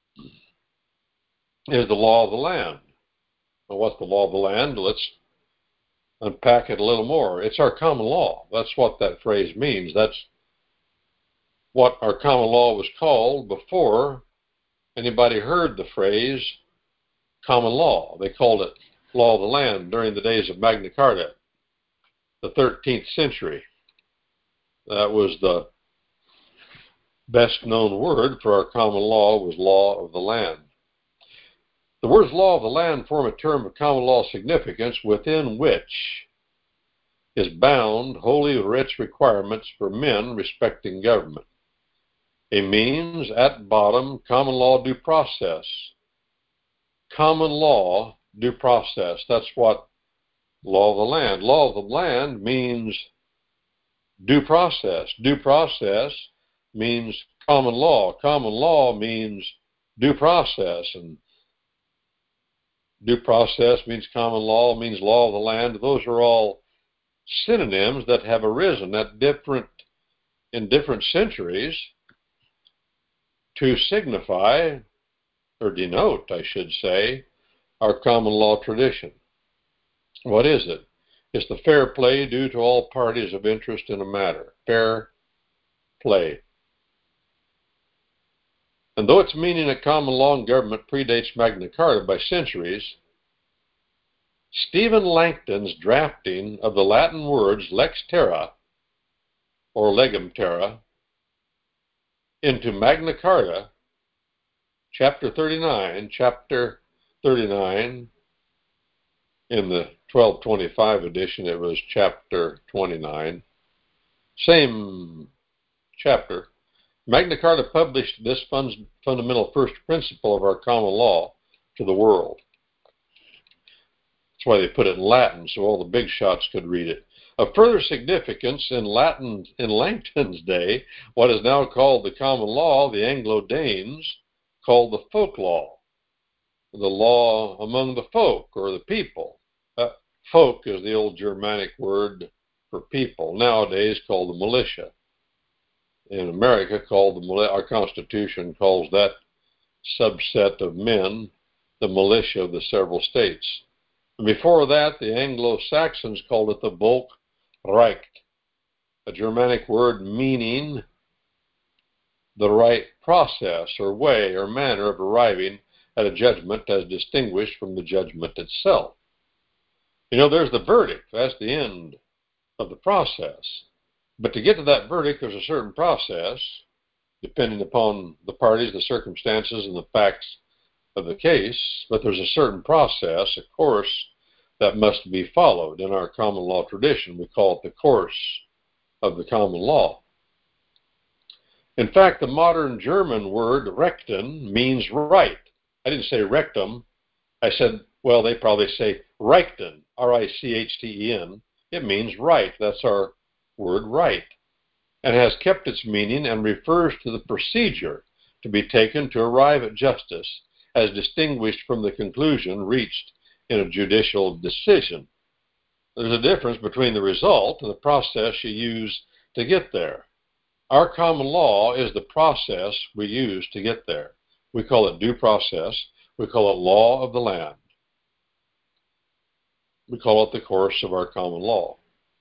is the law of the land. Well, what's the law of the land? Let's unpack it a little more. It's our common law. That's what that phrase means. That's what our common law was called before anybody heard the phrase common law. They called it law of the land during the days of Magna Carta, the thirteenth century. That was the best known word for our common law, was law of the land. The words law of the land form a term of common law significance within which is bound wholly rich requirements for men respecting government. A means, at bottom, common law due process. Common law due process. That's what law of the land. Law of the land means due process. Due process means common law. Common law means due process. And due process means common law, means law of the land. Those are all synonyms that have arisen at different, in different centuries to signify, or denote, I should say, our common law tradition. What is it? It's the fair play due to all parties of interest in a matter. Fair play. And though its meaning of common law and government predates Magna Carta by centuries, Stephen Langton's drafting of the Latin words lex terra, or legum terra, into Magna Carta, chapter thirty-nine, chapter thirty-nine, in the twelve twenty-five edition it was chapter twenty-nine, same chapter. Magna Carta published this fun fundamental first principle of our common law to the world. That's why they put it in Latin, so all the big shots could read it. Of further significance in Latin in Langton's day, what is now called the common law, the Anglo-Danes called the folk law, the law among the folk or the people. Uh, folk is the old Germanic word for people, nowadays called the militia. In America, called the our Constitution calls that subset of men the militia of the several states. And before that, the Anglo-Saxons called it the Volksrecht, a Germanic word meaning the right process or way or manner of arriving at a judgment as distinguished from the judgment itself. You know, there's the verdict. That's the end of the process. But to get to that verdict, there's a certain process, depending upon the parties, the circumstances, and the facts of the case. But there's a certain process, a course, that must be followed. In our common law tradition, we call it the course of the common law. In fact, the modern German word rechten means right. I didn't say rectum. I said, well, they probably say Reichten, R I C H T E N. It means right. That's our word right, and has kept its meaning and refers to the procedure to be taken to arrive at justice as distinguished from the conclusion reached in a judicial decision. There's a difference between the result and the process you use to get there. Our common law is the process we use to get there. We call it due process. We call it law of the land. We call it the course of our common law.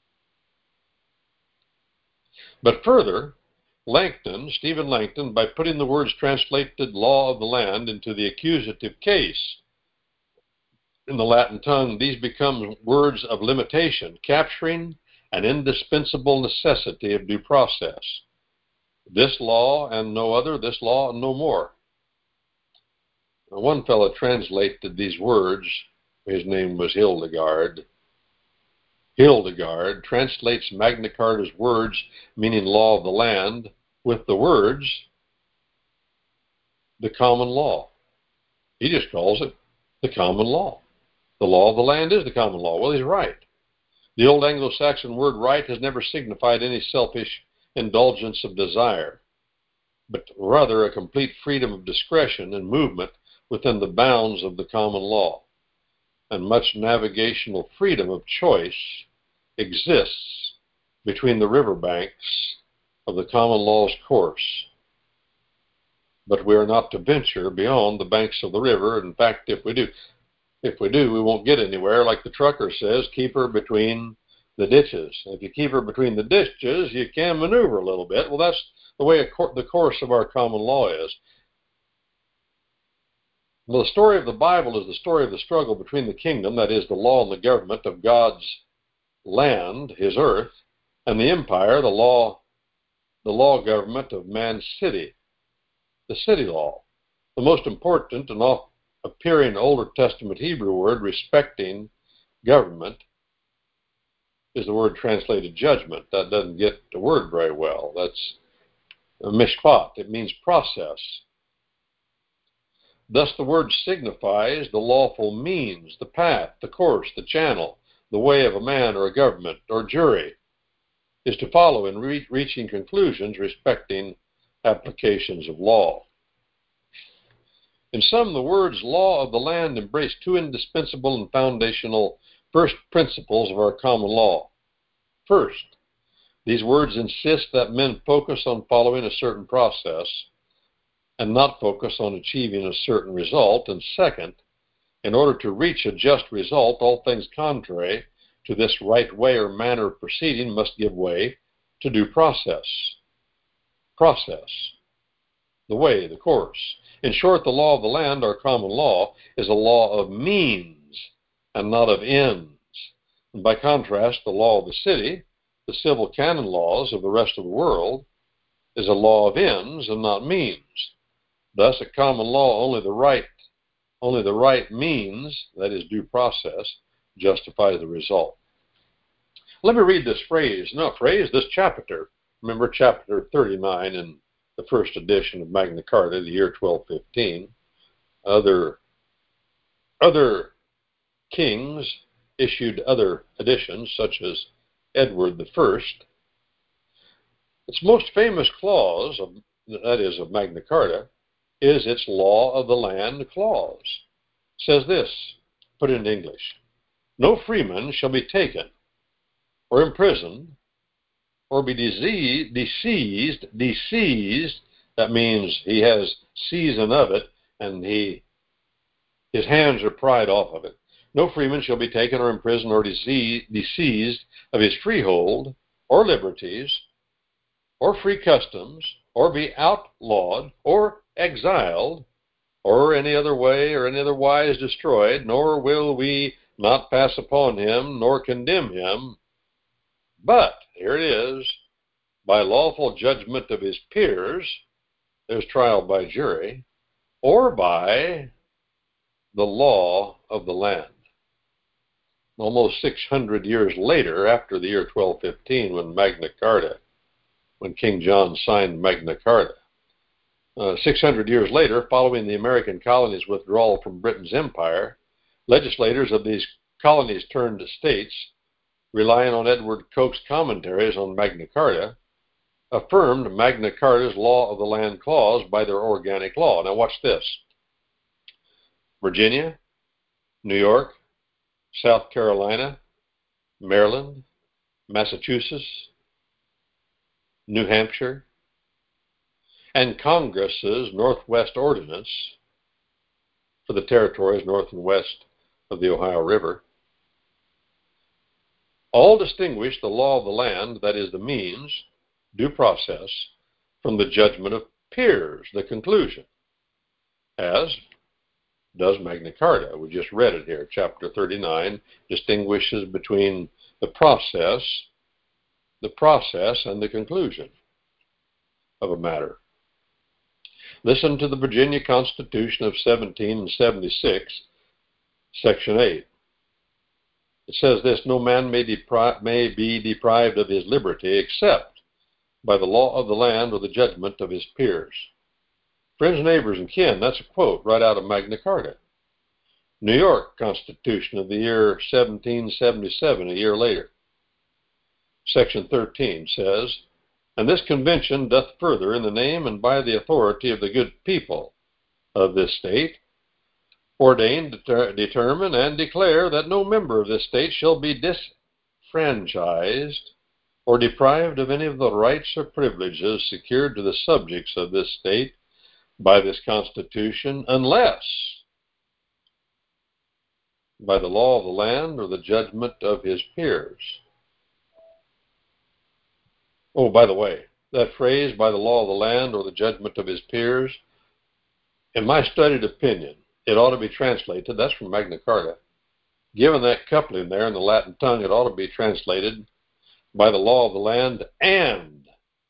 But further, Langton, Stephen Langton, by putting the words translated law of the land into the accusative case in the Latin tongue, these become words of limitation, capturing an indispensable necessity of due process. This law and no other, this law and no more. Now, one fellow translated these words, his name was Hildegard. Hildegard translates Magna Carta's words meaning law of the land with the words the common law. He just calls it the common law. The law of the land is the common law. Well, he's right. The old Anglo-Saxon word right has never signified any selfish indulgence of desire. but rather a complete freedom of discretion and movement within the bounds of the common law. And much navigational freedom of choice exists between the riverbanks of the common law's course. But we are not to venture beyond the banks of the river. In fact, if we do, if we do, we won't get anywhere. Like the trucker says, keep her between the ditches. If you keep her between the ditches, you can maneuver a little bit. Well, that's the way the course of our common law is. Well, the story of the Bible is the story of the struggle between the kingdom, that is, the law and the government of God's land, his earth, and the empire, the law, the law government of man's city, the city law. The most important and oft appearing Older Testament Hebrew word respecting government is the word translated judgment. That doesn't get the word very well. That's a mishpat. It means process. Thus the word signifies the lawful means, the path, the course, the channel, the way of a man or a government or jury is to follow in re- reaching conclusions respecting applications of law. In sum, the words law of the land embrace two indispensable and foundational first principles of our common law. First, these words insist that men focus on following a certain process and not focus on achieving a certain result. And second, in order to reach a just result, all things contrary to this right way or manner of proceeding must give way to due process. Process. The way, the course. In short, the law of the land, our common law, is a law of means and not of ends. And by contrast, the law of the city, the civil canon laws of the rest of the world, is a law of ends and not means. Thus, a common law, only the right, only the right means, that is due process, justifies the result. Let me read this phrase, no phrase, this chapter. Remember chapter thirty-nine in the first edition of Magna Carta, the year twelve fifteen. Other, other kings issued other editions, such as Edward the First. Its most famous clause, of, that is, of Magna Carta, is its law of the land clause. It says this, put it in English: no freeman shall be taken or imprisoned or be diseased, deceased, deceased, that means he has season of it and he his hands are pried off of it. No freeman shall be taken or imprisoned or deceased of his freehold or liberties or free customs, or be outlawed or exiled, or any other way or any other wise destroyed, nor will we not pass upon him, nor condemn him, but, here it is, by lawful judgment of his peers, there's trial by jury, or by the law of the land. Almost six hundred years later, after the year twelve fifteen, when Magna Carta, when King John signed Magna Carta, uh, six hundred years later, following the American colonies' withdrawal from Britain's empire, legislators of these colonies turned to states, relying on Edward Coke's commentaries on Magna Carta, affirmed Magna Carta's law of the land clause by their organic law. Now watch this. Virginia, New York, South Carolina, Maryland, Massachusetts, New Hampshire, and Congress's Northwest Ordinance for the territories north and west of the Ohio River all distinguish the law of the land, that is the means, due process, from the judgment of peers, the conclusion, as does Magna Carta. We just read it here. Chapter thirty-nine distinguishes between the process, the process and the conclusion of a matter. Listen to the Virginia Constitution of seventeen seventy-six, Section eight. It says this: no man may, depri- may be deprived of his liberty except by the law of the land or the judgment of his peers. Friends, neighbors, and kin, that's a quote right out of Magna Carta. New York Constitution of the year seventeen seventy-seven, a year later. Section thirteen says, And this convention doth further, in the name and by the authority of the good people of this state, ordain, deter determine, and declare that no member of this state shall be disfranchised or deprived of any of the rights or privileges secured to the subjects of this state by this Constitution, unless by the law of the land or the judgment of his peers. Oh, by the way, that phrase, by the law of the land or the judgment of his peers, in my studied opinion, it ought to be translated, that's from Magna Carta. Given that coupling there in the Latin tongue, it ought to be translated by the law of the land and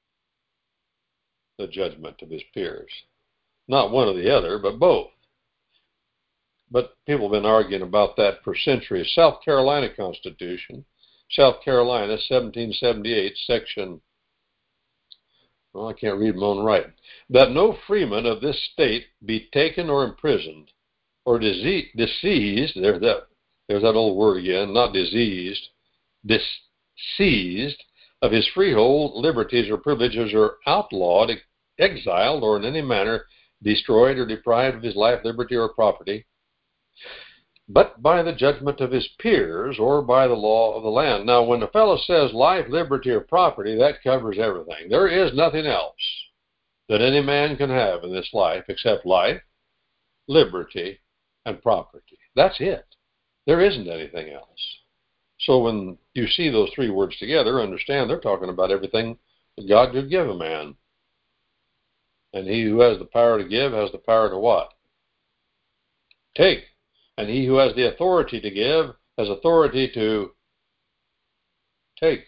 the judgment of his peers. Not one or the other, but both. But people have been arguing about that for centuries. South Carolina Constitution, South Carolina, seventeen seventy-eight, section, well, I can't read my own writing, that no freeman of this state be taken or imprisoned or diseased, there's that, there's that old word again, not diseased, disseized of his freehold, liberties, or privileges, or outlawed, exiled, or in any manner destroyed or deprived of his life, liberty, or property, but by the judgment of his peers or by the law of the land. Now, when a fellow says life, liberty, or property, that covers everything. There is nothing else that any man can have in this life except life, liberty, and property. That's it. There isn't anything else. So when you see those three words together, understand they're talking about everything that God could give a man. And he who has the power to give has the power to what? Take. And he who has the authority to give has authority to take.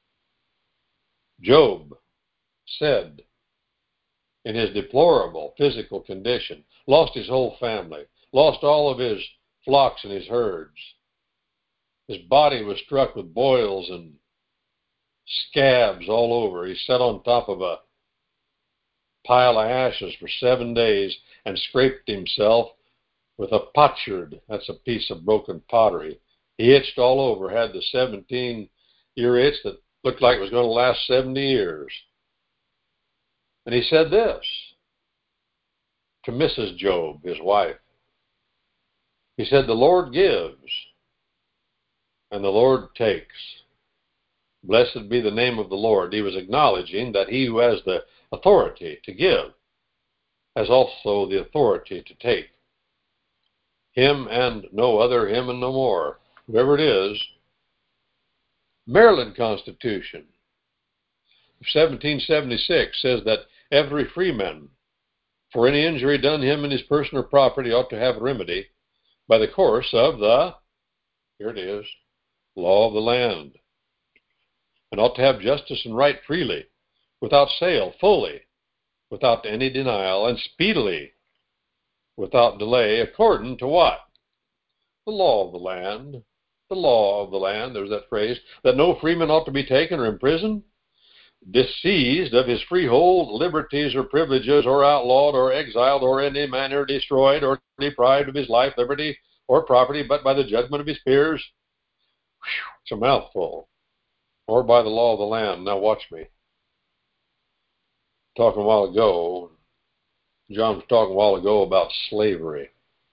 Job said, in his deplorable physical condition, lost his whole family, lost all of his flocks and his herds. His body was struck with boils and scabs all over. He sat on top of a pile of ashes for seven days and scraped himself with a potsherd. That's a piece of broken pottery. He itched all over, had the seventeen-year itch that looked like it was going to last seventy years. And he said this to Missus Job, his wife. He said, the Lord gives and the Lord takes. Blessed be the name of the Lord. He was acknowledging that he who has the authority to give has also the authority to take. Him and no other, him and no more. Whoever it is. Maryland Constitution of seventeen seventy-six says that every freeman, for any injury done him in his person or property, ought to have remedy by the course of the, here it is, law of the land, and ought to have justice and right freely, without sale, fully, without any denial, and speedily, without delay, according to what? The law of the land. The law of the land, there's that phrase, that no freeman ought to be taken or imprisoned, disseized of his freehold, liberties, or privileges, or outlawed, or exiled, or in any manner destroyed, or deprived of his life, liberty, or property, but by the judgment of his peers. Whew, it's a mouthful. Or by the law of the land. Now watch me. Talking a while ago, John was talking a while ago about slavery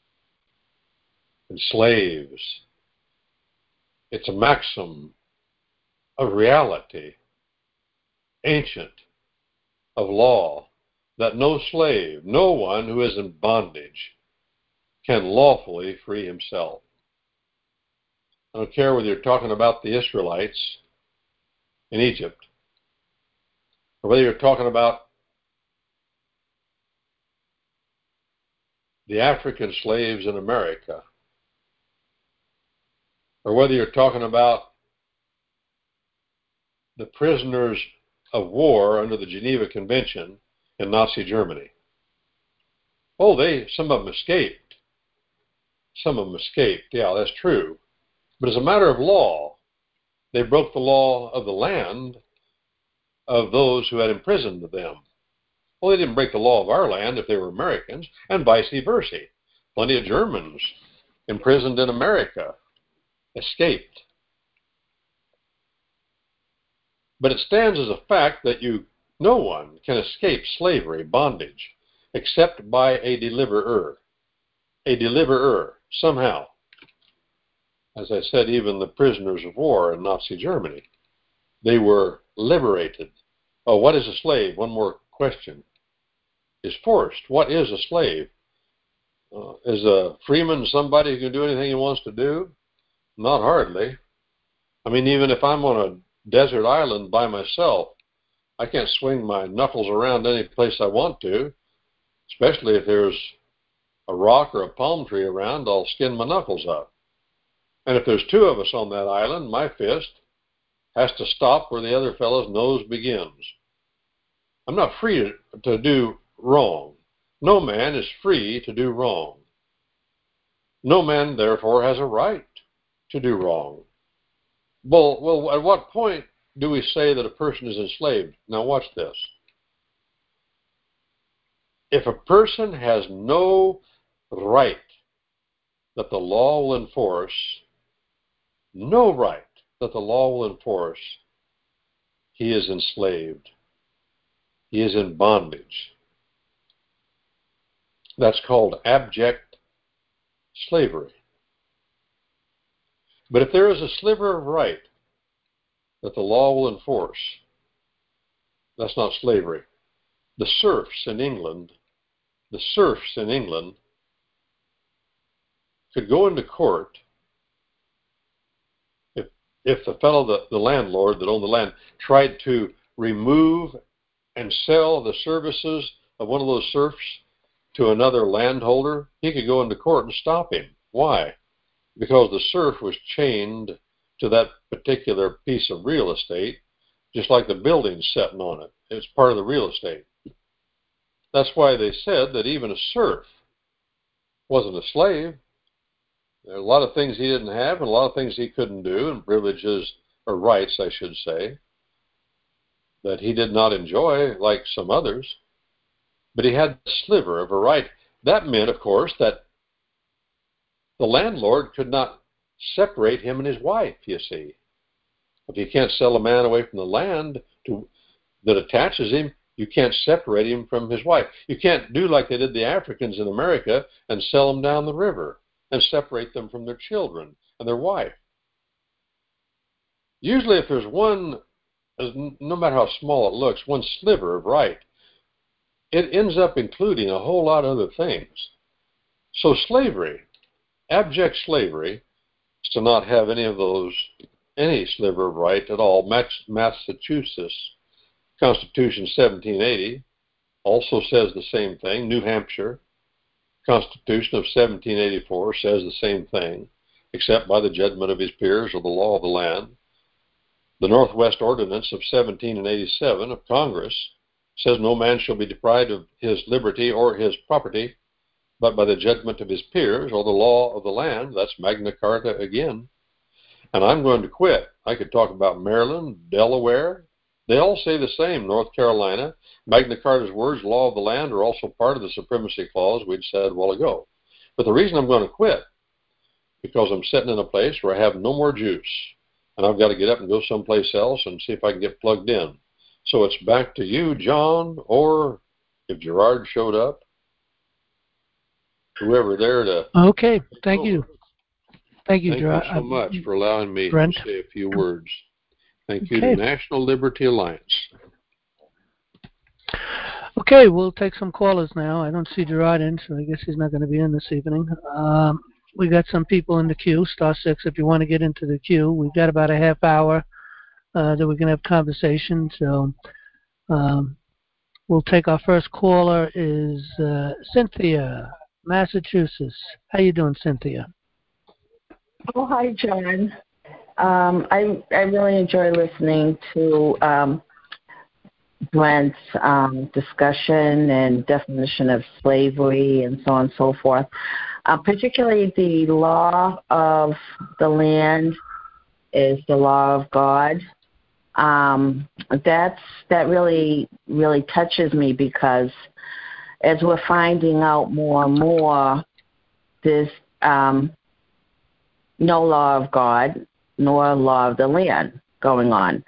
and slaves. It's a maxim of reality, ancient, of law, that no slave, no one who is in bondage, can lawfully free himself. I don't care whether you're talking about the Israelites in Egypt, or whether you're talking about the African slaves in America, or whether you're talking about the prisoners of war under the Geneva Convention in Nazi Germany. Oh, they, some of them escaped. Some of them escaped. Yeah, that's true. But as a matter of law, they broke the law of the land of those who had imprisoned them. Well, they didn't break the law of our land if they were Americans, and vice versa. Plenty of Germans imprisoned in America escaped. But it stands as a fact that you, no one can escape slavery, bondage, except by a deliverer. A deliverer, somehow. As I said, even the prisoners of war in Nazi Germany, they were liberated. Oh, what is a slave? One more question. Is forced. What is a slave? Uh, is a freeman somebody who can do anything he wants to do? Not hardly. I mean, even if I'm on a desert island by myself, I can't swing my knuckles around any place I want to, especially if there's a rock or a palm tree around. I'll skin my knuckles up. And if there's two of us on that island, my fist has to stop where the other fellow's nose begins. I'm not free to, to do wrong. No man is free to do wrong. No man, therefore, has a right to do wrong. Well, well, at what point do we say that a person is enslaved? Now watch this. If a person has no right that the law will enforce, no right that the law will enforce, he is enslaved. He is in bondage. That's called abject slavery. But if there is a sliver of right that the law will enforce, that's not slavery. The serfs in England, the serfs in England could go into court if if the fellow, the, the landlord that owned the land, tried to remove and sell the services of one of those serfs to another landholder, he could go into court and stop him. Why? Because the serf was chained to that particular piece of real estate, just like the building sitting on it. It's part of the real estate. That's why they said that even a serf wasn't a slave. There are a lot of things he didn't have and a lot of things he couldn't do, and privileges, or rights, I should say, that he did not enjoy like some others. But he had a sliver of a right. That meant, of course, that the landlord could not separate him and his wife, you see. If you can't sell a man away from the land to, that attaches him, you can't separate him from his wife. You can't do like they did the Africans in America and sell them down the river and separate them from their children and their wife. Usually if there's one, no matter how small it looks, one sliver of right, it ends up including a whole lot of other things. So slavery, abject slavery, is to not have any of those, any sliver of right at all. Massachusetts Constitution seventeen eighty also says the same thing. New Hampshire Constitution of seventeen eighty-four says the same thing, except by the judgment of his peers or the law of the land. The Northwest Ordinance of seventeen eighty-seven of Congress says no man shall be deprived of his liberty or his property, but by the judgment of his peers or the law of the land. That's Magna Carta again. And I'm going to quit. I could talk about Maryland, Delaware. They all say the same. North Carolina, Magna Carta's words, law of the land, are also part of the supremacy clause we'd said a while ago. But the reason I'm going to quit, because I'm sitting in a place where I have no more juice, and I've got to get up and go someplace else and see if I can get plugged in. So it's back to you, John, or if Gerard showed up, whoever there to... Okay, thank you. Thank you, Thank Gerard. you so much for allowing me Brent. to say a few words. Thank you Okay. to National Liberty Alliance. Okay, we'll take some callers now. I don't see Gerard in, so I guess he's not going to be in this evening. Um, we got some people in the queue, star six, if you want to get into the queue. We've got about a half hour uh, that we can have conversation, so um, we'll take our first caller is uh, Cynthia, Massachusetts. How you doing, Cynthia? Oh, hi, John. Um, I I really enjoy listening to um, Brent's um, discussion and definition of slavery and so on and so forth. Uh, particularly the law of the land is the law of God. Um, that's that really really touches me, because as we're finding out more and more, there's um, no law of God nor law of the land going on.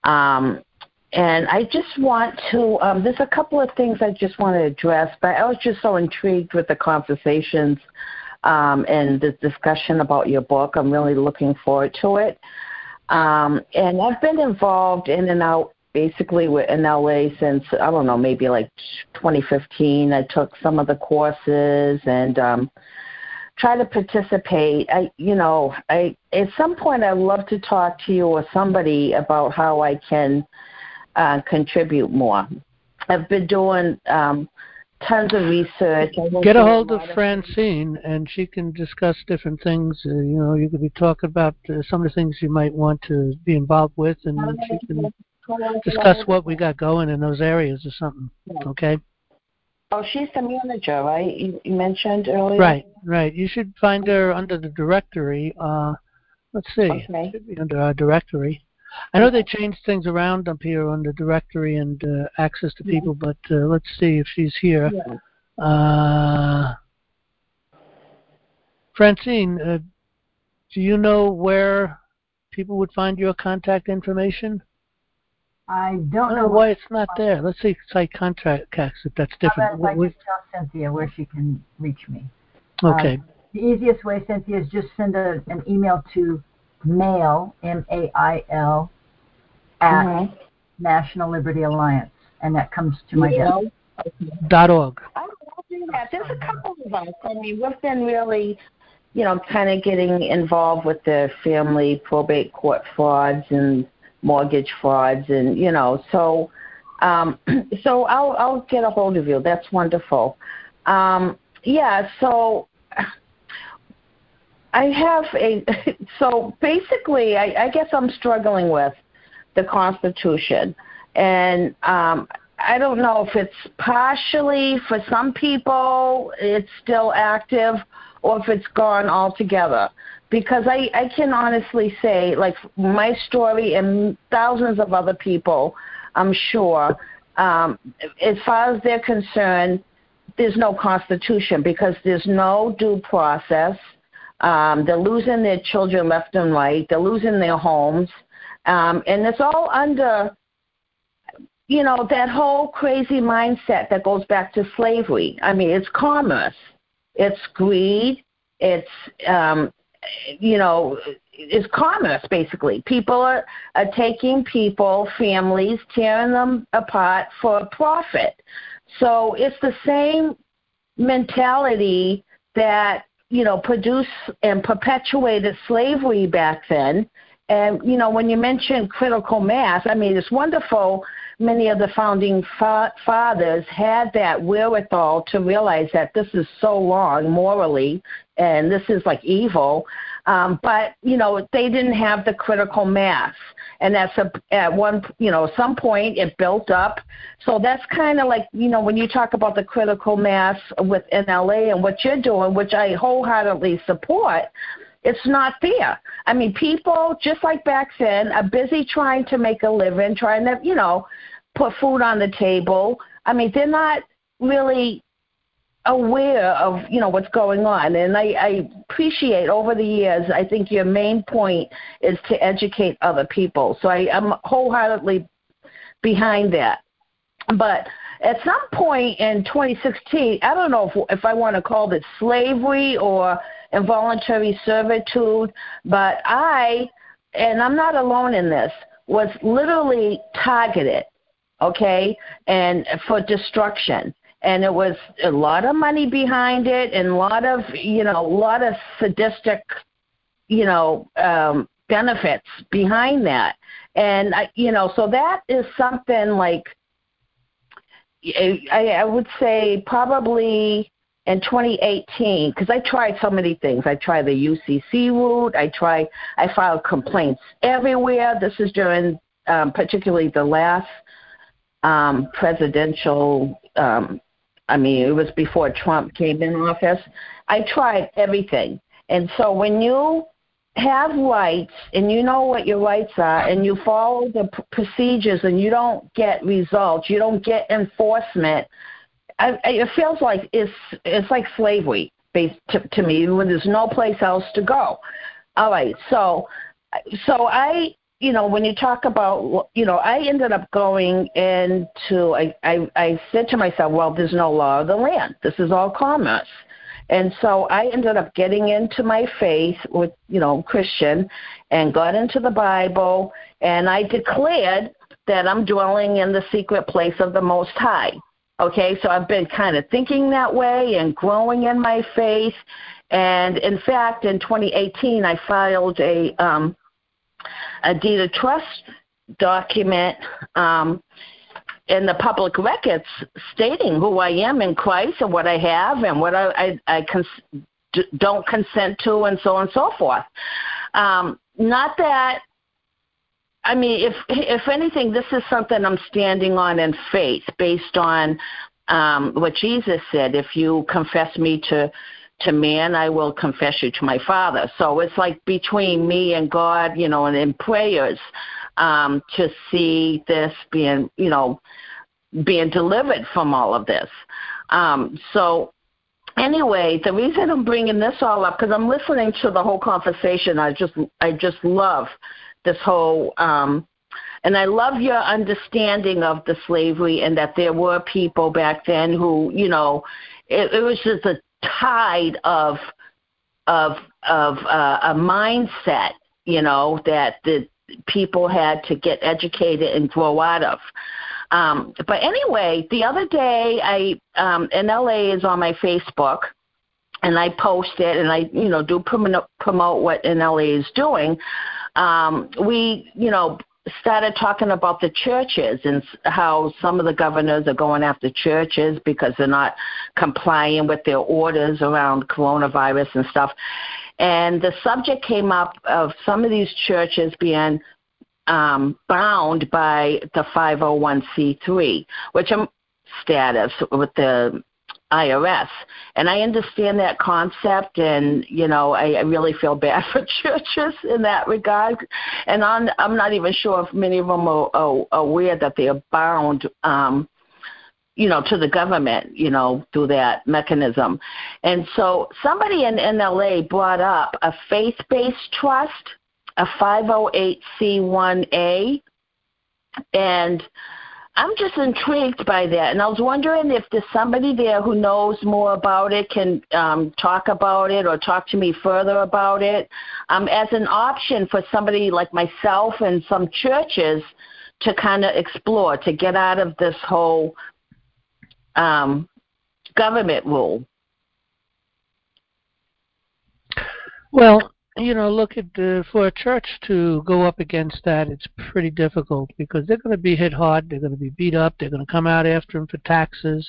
Um, and I just want to, um, there's a couple of things I just want to address, but I was just so intrigued with the conversations um, and the discussion about your book. I'm really looking forward to it. Um, and I've been involved in and out basically with in L A since, I don't know, maybe like twenty fifteen. I took some of the courses and um, try to participate. I, you know, I at some point I'd love to talk to you or somebody about how I can uh, contribute more. I've been doing um, tons of research. Get a hold of Francine, and she can discuss different things. Uh, you know, you could be talking about uh, some of the things you might want to be involved with, and she can discuss what we got going in those areas or something. Okay? Oh, she's the manager, right? You, you mentioned earlier? Right, right. You should find her under the directory. Uh, let's see. Okay. It should be under our directory. I know they changed things around up here on the directory and uh, access to people, but uh, let's see if she's here. Yeah. Uh, Francine, uh, do you know where people would find your contact information? I don't, I don't know, know why it's not there. Let's see, site contacts if that's different. How about if I just tell Cynthia where she can reach me? Okay. Uh, the easiest way, Cynthia, is just send a, an email to mail, M A I L, at mm-hmm. National Liberty Alliance, and that comes to my yeah. desk. Dot org. I will do that. There's a couple of us. I mean, we've been really, you know, kind of getting involved with the family probate court frauds and mortgage frauds, and you know, so um, so I'll I'll get a hold of you. That's wonderful. Um, yeah. So I have a. So basically, I, I guess I'm struggling with the Constitution, and um, I don't know if it's partially for some people it's still active, or if it's gone altogether. Because I, I can honestly say, like my story and thousands of other people, I'm sure, um, as far as they're concerned, there's no Constitution because there's no due process. Um, they're losing their children left and right. They're losing their homes. Um, and it's all under, you know, that whole crazy mindset that goes back to slavery. I mean, it's commerce. It's greed. It's, um, you know, it's commerce, basically. People are, are taking people, families, tearing them apart for profit. So it's the same mentality that, you know, produced and perpetuated slavery back then. And, you know, when you mention critical mass, I mean, it's wonderful. Many of the founding fa- fathers had that wherewithal to realize that this is so wrong morally and this is like evil. Um, but, you know, they didn't have the critical mass. And that's a, at one, you know, some point it built up. So that's kind of like, you know, when you talk about the critical mass with N L A and what you're doing, which I wholeheartedly support, it's not there. I mean, people, just like back then, are busy trying to make a living, trying to, you know, put food on the table. I mean, they're not really aware of, you know, what's going on. And I, I appreciate over the years, I think your main point is to educate other people. So I, I'm wholeheartedly behind that. But at some point in twenty sixteen, I don't know if, if I want to call it slavery or involuntary servitude, but I, and I'm not alone in this, was literally targeted, okay, and for destruction. And it was a lot of money behind it and a lot of, you know, a lot of sadistic, you know, um, benefits behind that. And, I, you know, so that is something like, I, I would say probably in twenty eighteen, because I tried so many things. I tried the U C C route. I tried, I filed complaints everywhere. This is during um, particularly the last um, presidential, um, I mean, it was before Trump came in office. I tried everything. And so when you have rights and you know what your rights are and you follow the p- procedures and you don't get results, you don't get enforcement, I, I, it feels like it's it's like slavery based to, to me when there's no place else to go. All right, so so I you know, when you talk about, you know, I ended up going into, I, I, I said to myself, well, there's no law of the land. This is all commerce. And so I ended up getting into my faith with, you know, Christian, and got into the Bible, and I declared that I'm dwelling in the secret place of the Most High. Okay, so I've been kind of thinking that way and growing in my faith. And in fact, in twenty eighteen, I filed a um, a deed of trust document um, in the public records stating who I am in Christ and what I have and what I, I, I cons- d- don't consent to, and so on and so forth. Um, not that, I mean, if if anything, this is something I'm standing on in faith based on um, what Jesus said. If you confess me to to man, I will confess you to my Father. So it's like between me and God, you know, and in prayers um, to see this being, you know, being delivered from all of this. Um, so anyway, the reason I'm bringing this all up, because I'm listening to the whole conversation. I just, I just love this whole, um, and I love your understanding of the slavery, and that there were people back then who, you know, it, it was just a tide of of of uh, a mindset, you know, that the people had to get educated and grow out of. Um, but anyway, the other day, I um, N L A is on my Facebook, and I post it, and I, you know, do promote, promote what N L A is doing. Um, we, you know, started talking about the churches and how some of the governors are going after churches because they're not complying with their orders around coronavirus and stuff. And the subject came up of some of these churches being um, bound by the five oh one c three, which I'm status with the I R S. And I understand that concept, and, you know, I, I really feel bad for churches in that regard. And I'm, I'm not even sure if many of them are, are aware that they are bound, um, you know, to the government, you know, through that mechanism. And so somebody in N L A brought up a faith-based trust, a five oh eight c one A, and I'm just intrigued by that, and I was wondering if there's somebody there who knows more about it, can um, talk about it or talk to me further about it, um, as an option for somebody like myself and some churches to kind of explore, to get out of this whole um, government rule. Well, you know, look at uh, for a church to go up against that, it's pretty difficult because they're going to be hit hard. They're going to be beat up. They're going to come out after them for taxes.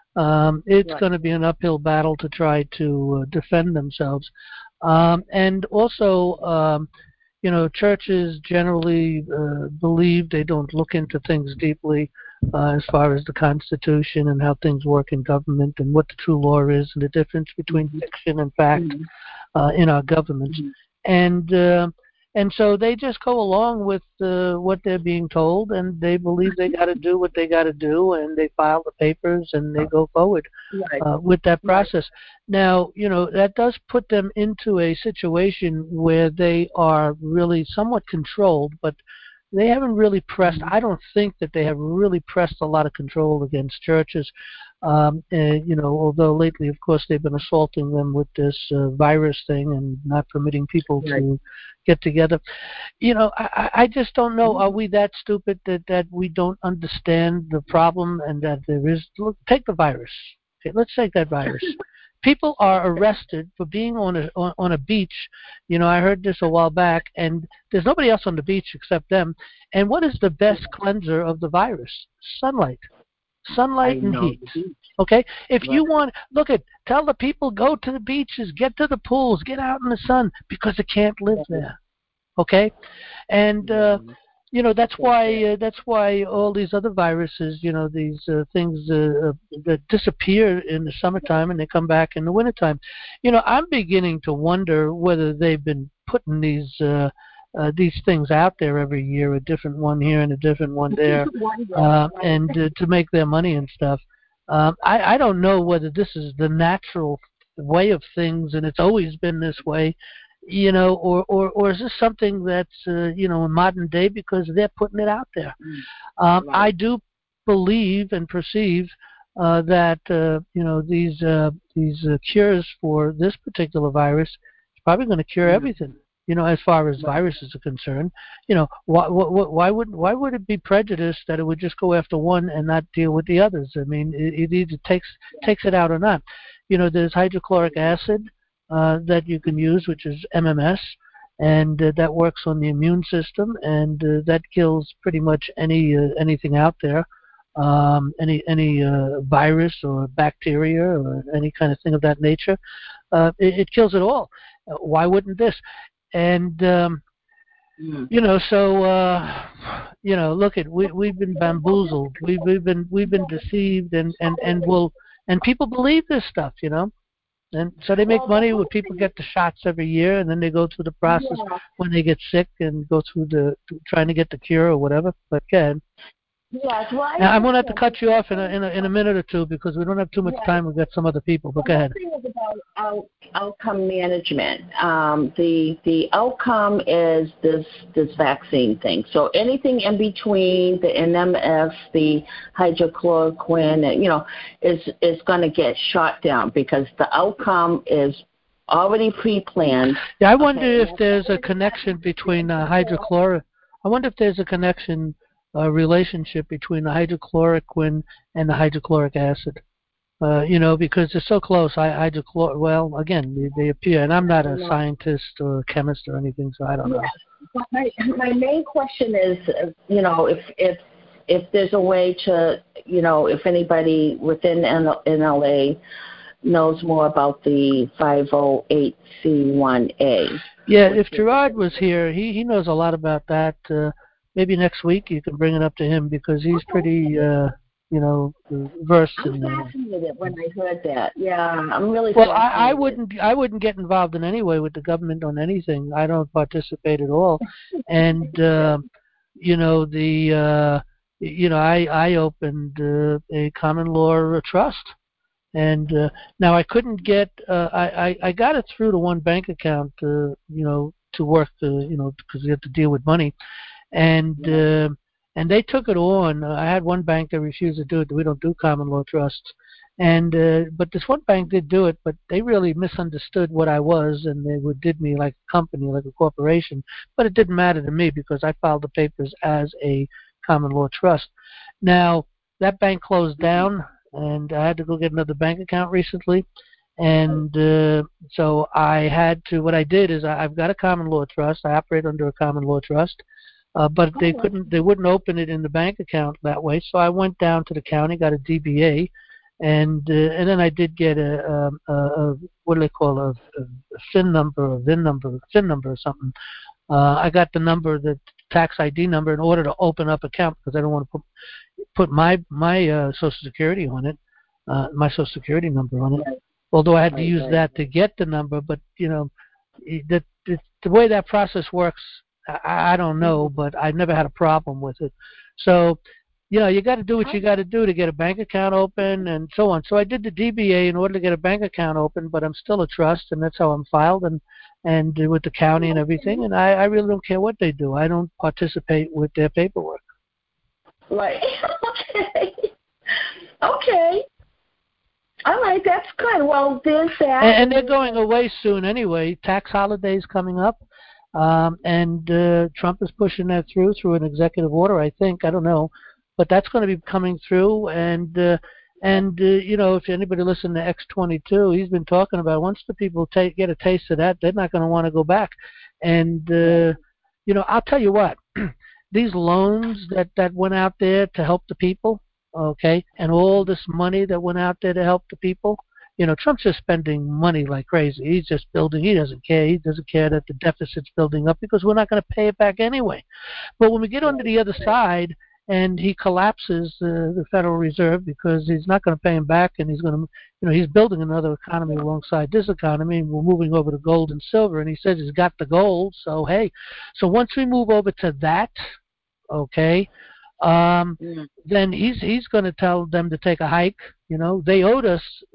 Um, it's right. going to be an uphill battle to try to uh, defend themselves. Um, and also, um, you know, churches generally uh, believe they don't look into things deeply uh, as far as the Constitution and how things work in government and what the true law is and the difference between fiction and fact. Mm-hmm. Uh, in our government, mm-hmm. and uh, and so they just go along with uh, what they're being told, and they believe they got to do what they got to do, and they file the papers and they go forward right. uh, with that process. Right. Now, you know, that does put them into a situation where they are really somewhat controlled, but they haven't really pressed. Mm-hmm. I don't think that they have really pressed a lot of control against churches. Um, and, you know, although lately, of course, they've been assaulting them with this uh, virus thing and not permitting people right. to get together. You know, I, I just don't know. Are we that stupid that, that we don't understand the problem and that there is? Look, take the virus. Okay, let's take that virus. People are arrested for being on a on, on a beach. You know, I heard this a while back, and there's nobody else on the beach except them. And what is the best cleanser of the virus? Sunlight. Sunlight and heat. Okay? If you want, look at, tell the people, go to the beaches, get to the pools, get out in the sun, because they can't live there. Okay? And, uh, you know, that's why, uh, that's why all these other viruses, you know, these uh, things uh, that disappear in the summertime and they come back in the wintertime. You know, I'm beginning to wonder whether they've been putting these, uh, Uh, these things out there every year, a different one here and a different one there, uh, and uh, to make their money and stuff. Um, I, I don't know whether this is the natural way of things, and it's always been this way, you know, or, or, or is this something that's, uh, you know, in modern day because they're putting it out there? Um, Right. I do believe and perceive uh, that, uh, you know, these uh, these uh, cures for this particular virus is probably going to cure Mhm. everything. You know, as far as Right. viruses are concerned, you know, why, why, why would why would it be prejudiced that it would just go after one and not deal with the others? I mean, it, it either takes takes it out or not. You know, there's hydrochloric acid uh, that you can use, which is M M S, and uh, that works on the immune system, and uh, that kills pretty much any uh, anything out there, um, any any uh, virus or bacteria or any kind of thing of that nature. Uh, it, it kills it all. Uh, why wouldn't this? And um, Mm. you know, so uh, you know, look at we we've been bamboozled, we've we've been we've been deceived, and and and will and people believe this stuff, you know. And so they make Well, the money when whole people thing, get the shots every year, and then they go through the process yeah, when they get sick and go through the trying to get the cure or whatever. But go ahead. yes. Well, I Now I'm going to have to understand. cut you off in a, in a in a minute or two because we don't have too much Yeah, time. We've got some other people. But the go whole ahead. thing is about out, outcome management. Um, the the outcome is this this vaccine thing. So anything in between the N M S, the hydrochloroquine, you know, is is going to get shot down because the outcome is already pre-planned. Yeah, I wonder Okay, if there's a connection between uh, hydrochloric. I wonder if there's a connection, uh, relationship between the hydrochloroquine and the hydrochloric acid. Uh, you know, because they're so close. I hydrochlor. Well, again, they, they appear, and I'm not a scientist or a chemist or anything, so I don't know. Yes, but my my main question is, uh, you know, if if if there's a way to, you know, if anybody within N L A knows more about the five oh eight C one A. Yeah, if Gerard was here, he he knows a lot about that. Uh, maybe next week you can bring it up to him because he's pretty, uh, you know, versed I'm in that. fascinated when I heard that. Yeah, I'm really Well, I, fascinated. I wouldn't I wouldn't get involved in any way with the government on anything. I don't participate at all, and uh, you know the uh, you know I I opened uh, a common law trust. And uh, now I couldn't get uh, I, I I got it through to one bank account, uh, you know, to work, uh, you know, because you have to deal with money, and uh, and they took it on. Uh, I had one bank that refused to do it. We don't do common law trusts, and uh, but this one bank did do it, but they really misunderstood what I was, and they would did me like a company, like a corporation. But it didn't matter to me because I filed the papers as a common law trust. Now that bank closed down, and I had to go get another bank account recently. And uh, so I had to. What I did is I, I've got a common law trust. I operate under a common law trust, uh, but they couldn't. They wouldn't open it in the bank account that way. So I went down to the county, got a D B A, and uh, and then I did get a, um, a, a what do they call a, a S I N number, a V I N number, S I N number or something. Uh, I got the number, the tax I D number, in order to open up account because I don't want to put put my my uh, Social Security on it, uh, my Social Security number on it. Although I had to use that to get the number, but you know, the the, the way that process works, I, I don't know, but I never had a problem with it. So, you know, you got to do what you got to do to get a bank account open and so on. So I did the D B A in order to get a bank account open, but I'm still a trust, and that's how I'm filed, and and uh, with the county and everything. And I, I really don't care what they do. I don't participate with their paperwork. Right. Okay. Okay. All right, that's good. Well, there's that. And, and they're going away soon anyway. Tax holidays coming up, um, and uh, Trump is pushing that through through an executive order, I think. I don't know, but that's going to be coming through. And uh, and uh, you know, if anybody listened to X twenty-two, he's been talking about once the people take, get a taste of that, they're not going to want to go back. And uh, you know, I'll tell you what. These loans that, that went out there to help the people, okay, and all this money that went out there to help the people, you know, Trump's just spending money like crazy. He's just building. He doesn't care. He doesn't care that the deficit's building up because we're not going to pay it back anyway. But when we get onto the other side and he collapses uh, the Federal Reserve because he's not going to pay him back, and he's going to, you know, he's building another economy alongside this economy, and we're moving over to gold and silver, and he says he's got the gold. So, hey, so once we move over to that, okay, um, mm. then he's he's going to tell them to take a hike. You know, they owed us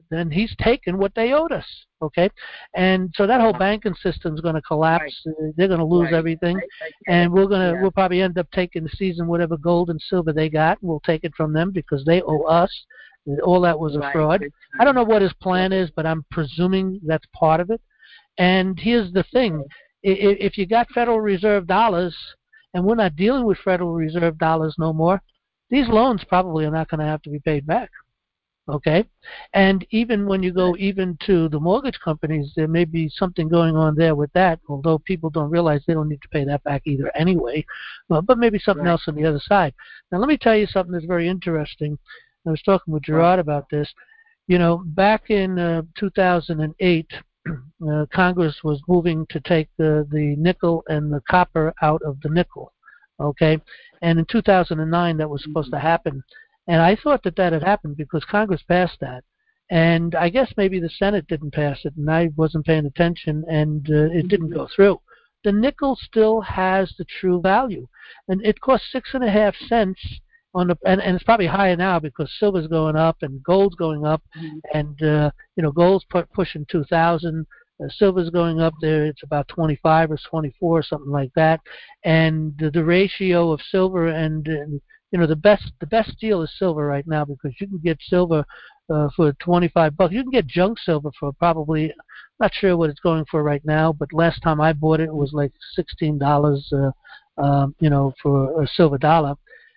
then he's taken what they owed us, okay? And so that whole banking system is going to collapse. Right. Uh, they're going to lose Right. everything, I, I and we're going to yeah. we'll probably end up taking the season whatever gold and silver they got. And we'll take it from them because they owe us. All that was a Right. fraud. I don't know what his plan is, but I'm presuming that's part of it. And here's the thing: if you got Federal Reserve dollars, and we're not dealing with Federal Reserve dollars no more, these loans probably are not going to have to be paid back. Okay? And even when you go even to the mortgage companies, there may be something going on there with that, although people don't realize they don't need to pay that back either anyway. Well, but maybe something Right. else on the other side. Now, let me tell you something that's very interesting. I was talking with Gerard about this. You know, back in uh, two thousand eight, uh, Congress was moving to take the, the nickel and the copper out of the nickel. Okay? And in two thousand nine, that was supposed to happen. And I thought that that had happened because Congress passed that. And I guess maybe the Senate didn't pass it, and I wasn't paying attention, and uh, it didn't go through. The nickel still has the true value. And it costs six and a half cents on the, and, and it's probably higher now because silver's going up and gold's going up, Mm-hmm. and uh, you know, gold's pu- pushing two thousand. Uh, silver's going up there. It's about twenty-five or twenty-four, something like that. And the, the ratio of silver and, and you know, the best the best deal is silver right now because you can get silver uh, for twenty-five bucks. You can get junk silver for probably, not sure what it's going for right now, but last time I bought it, it was like sixteen dollars, uh, um, you know, for a silver dollar.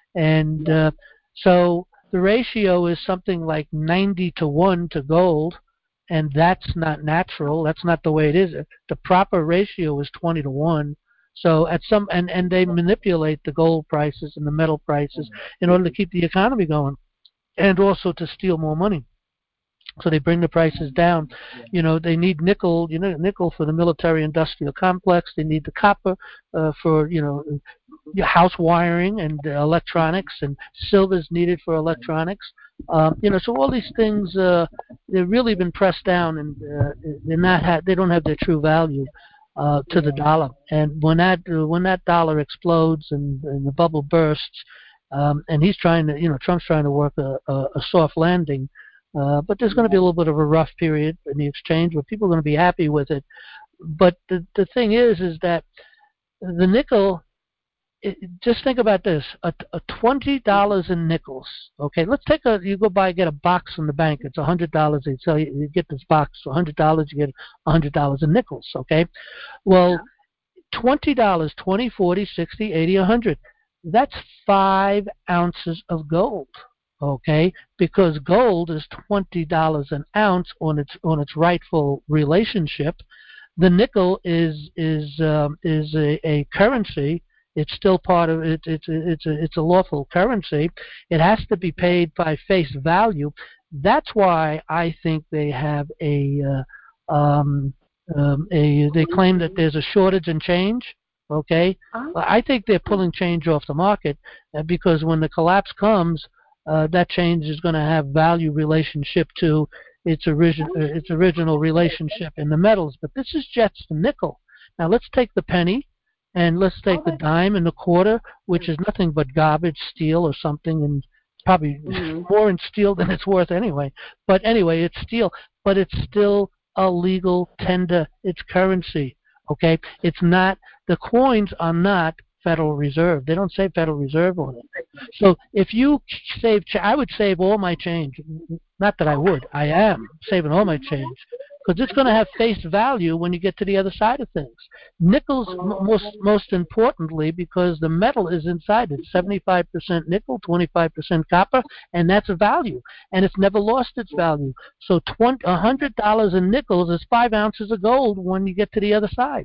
And uh, so the ratio is something like ninety to one to gold, and that's not natural. That's not the way it is. The proper ratio is twenty to one. So at some and, and they manipulate the gold prices and the metal prices in order to keep the economy going, and also to steal more money. So they bring the prices down. You know, they need nickel, you know, nickel for the military-industrial complex. They need the copper uh, for, you know, house wiring and uh, electronics, and silver is needed for electronics. Um, you know, so all these things, uh, they've really been pressed down, and uh, they're not ha- they don't have their true value uh, to the dollar. And when that uh, when that dollar explodes and, and the bubble bursts, um, and he's trying to, you know, Trump's trying to work a, a, a soft landing. Uh, but there's going to be a little bit of a rough period in the exchange where people are going to be happy with it. But the the thing is, is that the nickel, it, just think about this: a, a twenty dollars in nickels. Okay, let's take a you go buy get a box from the bank. It's a hundred dollars. They tell you you get this box for a hundred dollars. You get a hundred dollars in nickels. Okay, well, twenty dollars, twenty, forty, sixty, eighty, a hundred. That's five ounces of gold. Okay, because gold is twenty dollars an ounce on its on its rightful relationship. The nickel is is um, is a, a currency. It's still part of it. It's a, it's a it's a lawful currency. It has to be paid by face value. That's why I think they have a uh, um, um, a they claim that there's a shortage in change. Okay, I think they're pulling change off the market uh, because when the collapse comes, uh, that change is going to have value relationship to its origin uh, its original relationship in the metals. But this is just the nickel. Now let's take the penny, and let's take the dime and the quarter, which is nothing but garbage, steel or something, and probably mm-hmm. more in steel than it's worth anyway. But anyway, it's steel, but it's still a legal tender. It's currency. Okay, it's not. The coins are not Federal Reserve. They don't say Federal Reserve on it. So if you save, I would save all my change. Not that I would. I am saving all my change because it's going to have face value when you get to the other side of things. Nickel's m- most most importantly because the metal is inside it. seventy-five percent nickel, twenty-five percent copper, and that's a value. And it's never lost its value. So one hundred dollars in nickels is five ounces of gold when you get to the other side.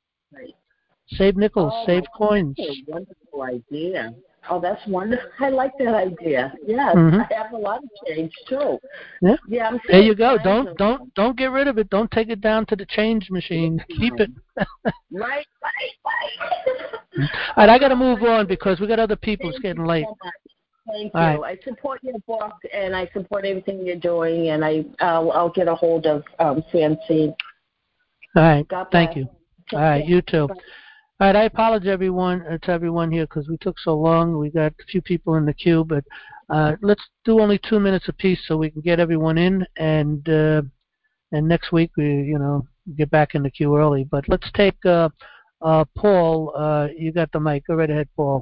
Save nickels, oh, save coins. That's a wonderful idea. Oh, that's wonderful. I like that idea. Yes, mm-hmm. I have a lot of change too. Yeah, yeah. I'm there you go. Don't don't don't get rid of it. Don't take it down to the change machine. Keep it. right, right, right. All right, I got to move on because we got other people. It's getting late. So Thank All you. right. I support your book and I support everything you're doing, and I uh, I'll get a hold of um, Francine. All right. God Thank bless. you. All right. You too. All right, I apologize everyone uh, to everyone here because we took so long. We got a few people in the queue, but Uh, let's do only two minutes apiece so we can get everyone in, and uh, and next week we, you know, get back in the queue early. But let's take uh, uh, Paul. Uh, you got the mic. Go right ahead, Paul.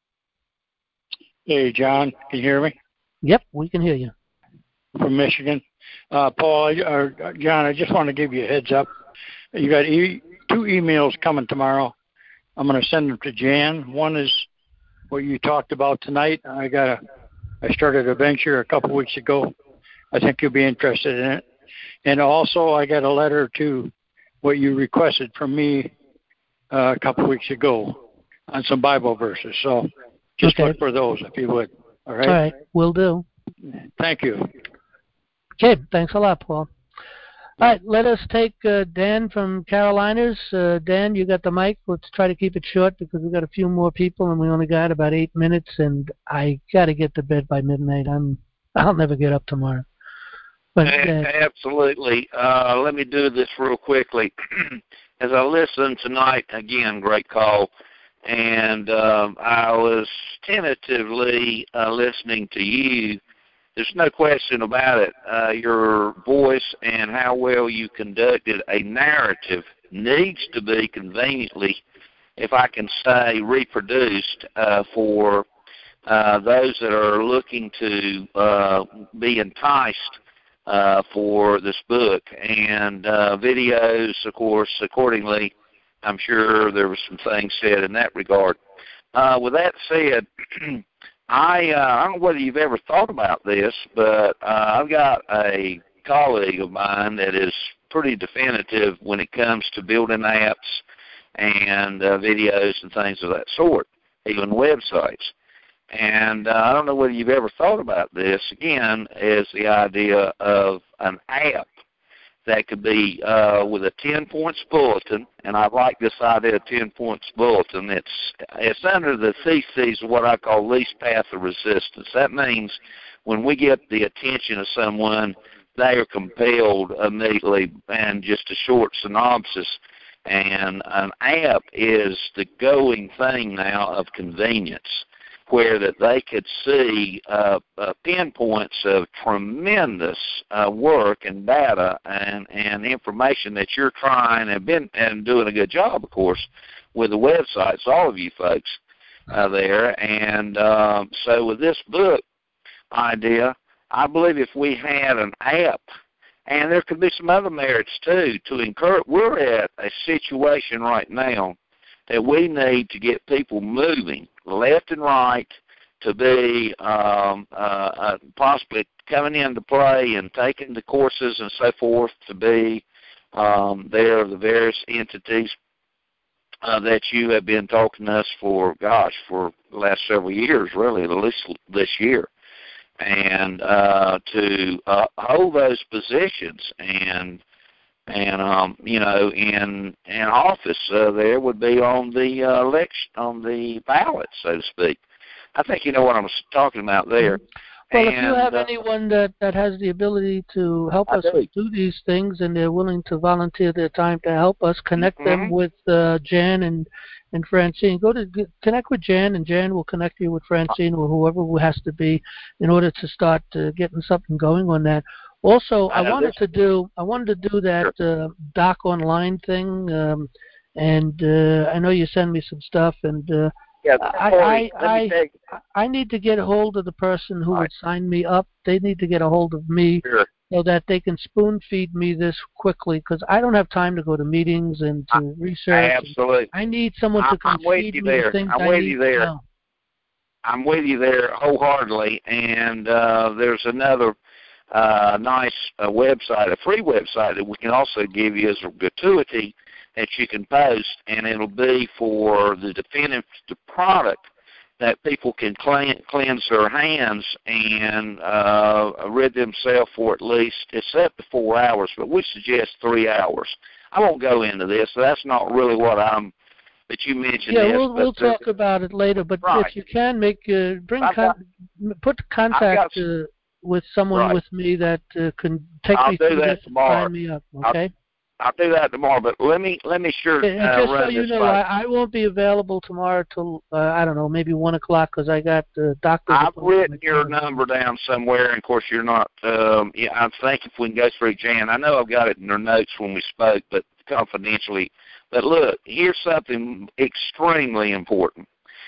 Hey, John, can you hear me? Yep, we can hear you. From Michigan. Uh, Paul, or John, I just want to give you a heads up. You got e- two emails coming tomorrow. I'm going to send them to Jan. One is what you talked about tonight. I got a, I started a venture a couple weeks ago. I think you'll be interested in it. And also, I got a letter to what you requested from me uh, a couple weeks ago on some Bible verses. So just okay. look for those if you would. All right. All right, will do. Thank you. Okay, thanks a lot, Paul. All right, let us take uh, Dan from Carolinas. Uh, Dan, you got the mic. Let's try to keep it short because we've got a few more people and we only got about eight minutes, and I got to get to bed by midnight. I'm, I'll never get up tomorrow. But uh, Absolutely. Uh, let me do this real quickly. As I listened tonight, again, great call, and um, I was tentatively uh, listening to you. There's no question about it. Uh, your voice and how well you conducted a narrative needs to be conveniently, if I can say, reproduced uh, for uh, those that are looking to uh, be enticed uh, for this book. And uh, videos, of course, accordingly, I'm sure there were some things said in that regard. Uh, with that said, I uh, I don't know whether you've ever thought about this, but uh, I've got a colleague of mine that is pretty definitive when it comes to building apps and uh, videos and things of that sort, even websites. And uh, I don't know whether you've ever thought about this, again, as the idea of an app that could be uh, with a ten-points bulletin, and I like this idea of ten-points bulletin. It's it's under the theses of what I call least path of resistance. That means when we get the attention of someone, they are compelled immediately, and just a short synopsis. And an app is the going thing now of convenience, where that they could see uh, uh, pinpoints of tremendous uh, work and data and, and information that you're trying and been and doing a good job, of course, with the websites, all of you folks uh, there. And um, so with this book idea, I believe if we had an app, and there could be some other merits too, to encourage, we're at a situation right now that we need to get people moving left and right to be um, uh, uh, possibly coming into play and taking the courses and so forth to be um, there are the various entities uh, that you have been talking to us for, gosh, for the last several years, really, at least this year. And uh, to uh, hold those positions and and um, you know, in in office uh, there would be on the uh, election on the ballot, so to speak. I think you know what I'm talking about there. Well, and, if you have uh, anyone that, that has the ability to help I us do. do these things and they're willing to volunteer their time to help us, connect mm-hmm. them with uh, Jan and, and Francine. Go to connect with Jan, and Jan will connect you with Francine or whoever has to be in order to start uh, getting something going on that. Also, I, I wanted to do I wanted to do that uh, Doc Online thing, um, and uh, I know you send me some stuff, and uh, yeah, I I I, I need to get a hold of the person who would sign me up. They need to get a hold of me sure. so that they can spoon feed me this quickly, because I don't have time to go to meetings and to I, research. Absolutely, I need someone to come feed me there. the things I'm I with need you there. to know. I'm with you there wholeheartedly, and uh, there's another. Uh, nice uh, website, a free website that we can also give you as a gratuity that you can post, and it'll be for the definitive product that people can clean, cleanse their hands and uh, rid themselves for at least, it's up to four hours, but we suggest three hours. I won't go into this. So that's not really what I'm, but you mentioned yeah, this. we'll, we'll talk about it later, but right. if you can, make uh, bring got, con- put contact got, uh, with someone right. with me that uh, can take I'll me do through that this tomorrow. and sign me up, okay? I'll, I'll do that tomorrow. But let me let me sure And uh, just so run you this know, by. I, I won't be available tomorrow till uh, I don't know, maybe one o'clock because I got the doctor's I've appointment. written your number down somewhere, and of course you're not. Um, yeah, I'm thinking if we can go through Jan. I know I've got it in her notes when we spoke, but confidentially. But look, here's something extremely important.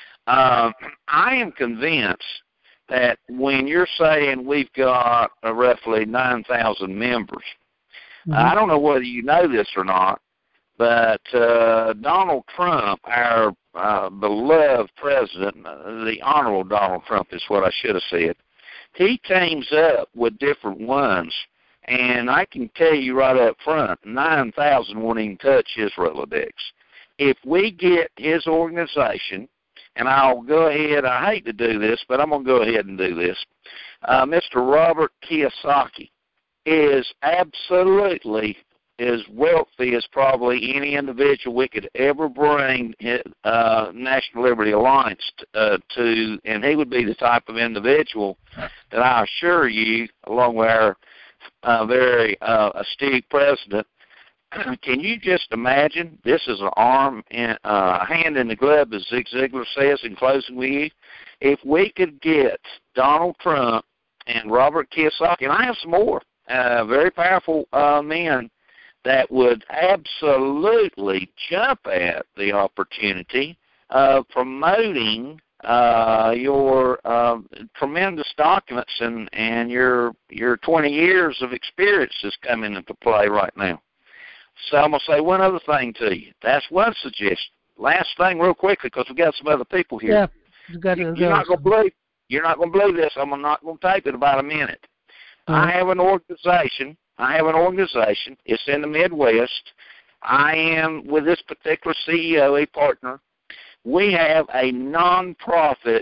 Um, I am convinced that when you're saying we've got uh, roughly nine thousand members, mm-hmm. I don't know whether you know this or not, but uh, Donald Trump, our uh, beloved president, uh, the Honorable Donald Trump is what I should have said, he teams up with different ones, and I can tell you right up front, nine thousand won't even touch his Rolodex. If we get his organization, and I'll go ahead, I hate to do this, but I'm going to go ahead and do this. Uh, Mister Robert Kiyosaki is absolutely as wealthy as probably any individual we could ever bring uh, National Liberty Alliance uh, to, and he would be the type of individual that I assure you, along with our uh, very uh, astute president, can you just imagine, this is an arm, and uh, hand in the glove, as Zig Ziglar says in closing with you, if we could get Donald Trump and Robert Kiyosaki, and I have some more uh, very powerful uh, men that would absolutely jump at the opportunity of promoting uh, your uh, tremendous documents and, and your your twenty years of experience is coming into play right now. So I'm going to say one other thing to you. That's one suggestion. Last thing real quickly, because we've got some other people here. Yeah, you got to you, go. You're not going to believe You're not going to believe this. I'm not going to tape it about a minute. Mm-hmm. I have an organization. I have an organization. It's in the Midwest. I am, with this particular C E O, a partner. We have a nonprofit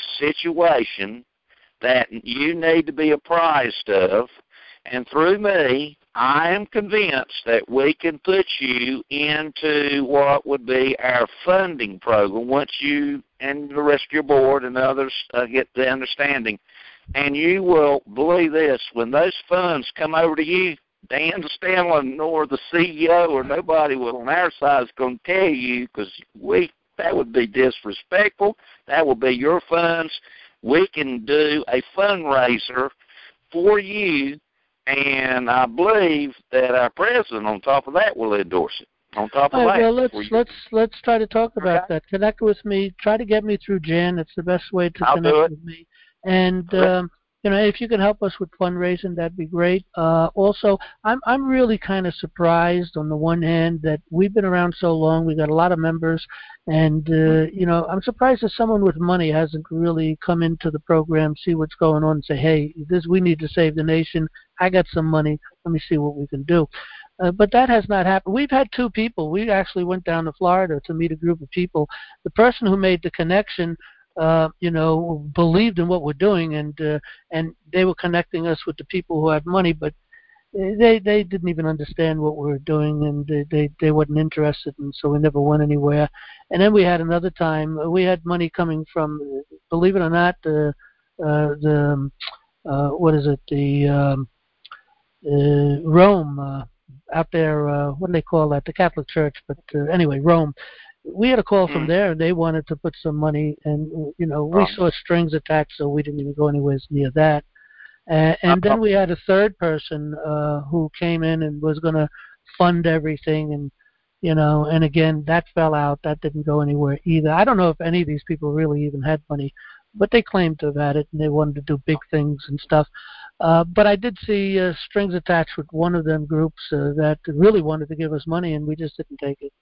situation that you need to be apprised of, and through me, I am convinced that we can put you into what would be our funding program once you and the rest of your board and others uh, get the understanding. And you will believe this, when those funds come over to you, Dan Stanley nor the C E O or nobody on our side is going to tell you, because we that would be disrespectful. That will be your funds. We can do a fundraiser for you, and I believe that our president, on top of that, will endorse it. On top of All right, that, well, let's let's let's try to talk about okay. that. Connect with me. Try to get me through Jan. It's the best way to I'll connect with me. And um, you know, if you can help us with fundraising, that'd be great. Uh, also, I'm I'm really kind of surprised on the one hand that we've been around so long. We got a lot of members, and uh, you know, I'm surprised that someone with money hasn't really come into the program, see what's going on, and say, hey, this we need to save the nation. I got some money. Let me see what we can do. Uh, but that has not happened. We've had two people. We actually went down to Florida to meet a group of people. The person who made the connection, uh, you know, believed in what we're doing, and uh, and they were connecting us with the people who had money, but they they didn't even understand what we were doing, and they they, they weren't interested, and so we never went anywhere. And then we had another time. We had money coming from, believe it or not, the uh, the uh, what is it, the um, uh, Rome. Uh, out there, uh, what do they call that? The Catholic Church, but uh, anyway, Rome. We had a call from there, and they wanted to put some money, and, you know, we saw strings attached, so we didn't even go anywhere near that. Uh, and then we had a third person uh, who came in and was going to fund everything, and, you know, and again, that fell out. That didn't go anywhere either. I don't know if any of these people really even had money, but they claimed to have had it, and they wanted to do big things and stuff. Uh, but I did see uh, strings attached with one of them groups uh, that really wanted to give us money, and we just didn't take it.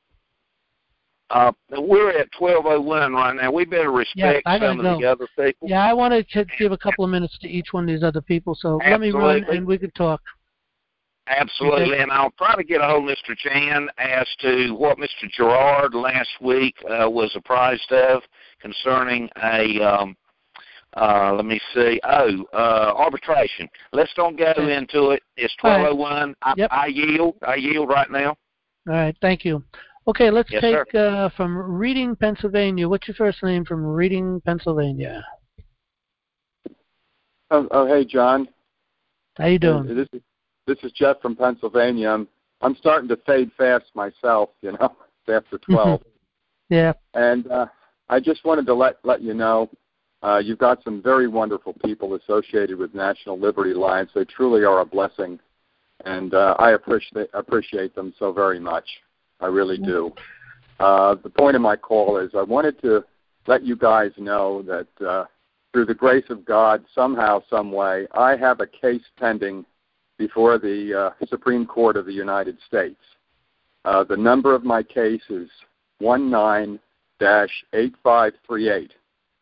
Uh, we're at twelve oh one right now. We better respect yeah, some go. of the other people. Yeah, I wanted to give a couple of minutes to each one of these other people, so Absolutely. let me run and we could talk. Absolutely, okay. And I'll try to get a hold of Mister Chan as to what Mister Gerard last week uh, was apprised of concerning a um, Uh, let me see. Oh, uh, arbitration. Let's don't go okay. into it. It's twelve oh one. Right. Yep. I, I yield. I yield right now. All right. Thank you. Okay, let's yes, take uh, from Reading, Pennsylvania. What's your first name from Reading, Pennsylvania? Oh, oh hey, John. How you doing? Uh, this is this is Jeff from Pennsylvania. I'm I'm starting to fade fast myself, you know, after twelve. Mm-hmm. Yeah. And uh, I just wanted to let, let you know, uh, you've got some very wonderful people associated with National Liberty Alliance. They truly are a blessing, and uh, I appreciate appreciate them so very much. I really do. Uh, the point of my call is I wanted to let you guys know that uh, through the grace of God, somehow, some way, I have a case pending before the uh, Supreme Court of the United States. Uh, the number of my case is one nine dash eight five three eight.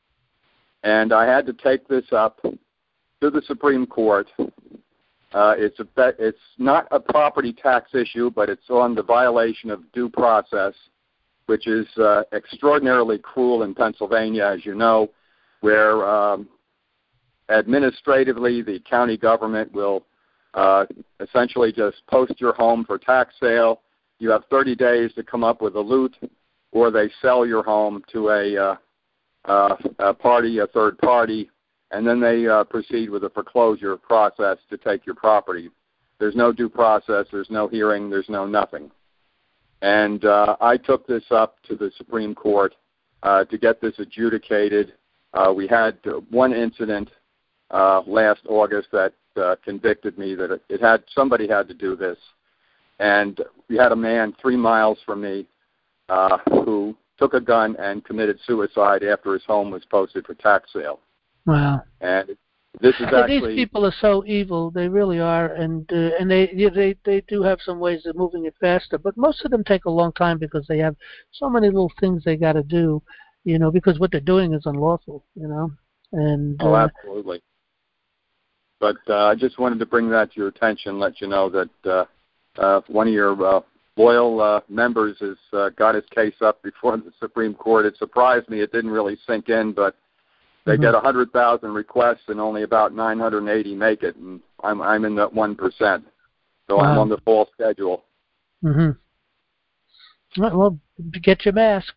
And I had to take this up to the Supreme Court. Uh, it's a it's not a property tax issue, but it's on the violation of due process, which is uh, extraordinarily cruel in Pennsylvania, as you know, where um, administratively the county government will uh, essentially just post your home for tax sale. You have thirty days to come up with a loot, or they sell your home to a, uh, uh, a party, a third party, and then they uh, proceed with a foreclosure process to take your property. There's no due process, there's no hearing, there's no nothing. And uh, I took this up to the Supreme Court uh, to get this adjudicated. Uh, we had one incident uh, last August that uh, convicted me that it, it had somebody had to do this. And we had a man three miles from me uh, who took a gun and committed suicide after his home was posted for tax sale. Wow. And this is actually... These people are so evil. They really are. And uh, and they, yeah, they they do have some ways of moving it faster. But most of them take a long time because they have so many little things they got to do, you know, because what they're doing is unlawful, you know. And Oh, uh, absolutely. But uh, I just wanted to bring that to your attention, let you know that uh, uh, one of your uh, loyal uh, members has uh, got his case up before the Supreme Court. It surprised me. It didn't really sink in, but they mm-hmm. get one hundred thousand requests and only about nine hundred eighty make it, and I'm I'm in that one percent. So wow. I'm on the fall schedule. Mm-hmm. Well, get your mask.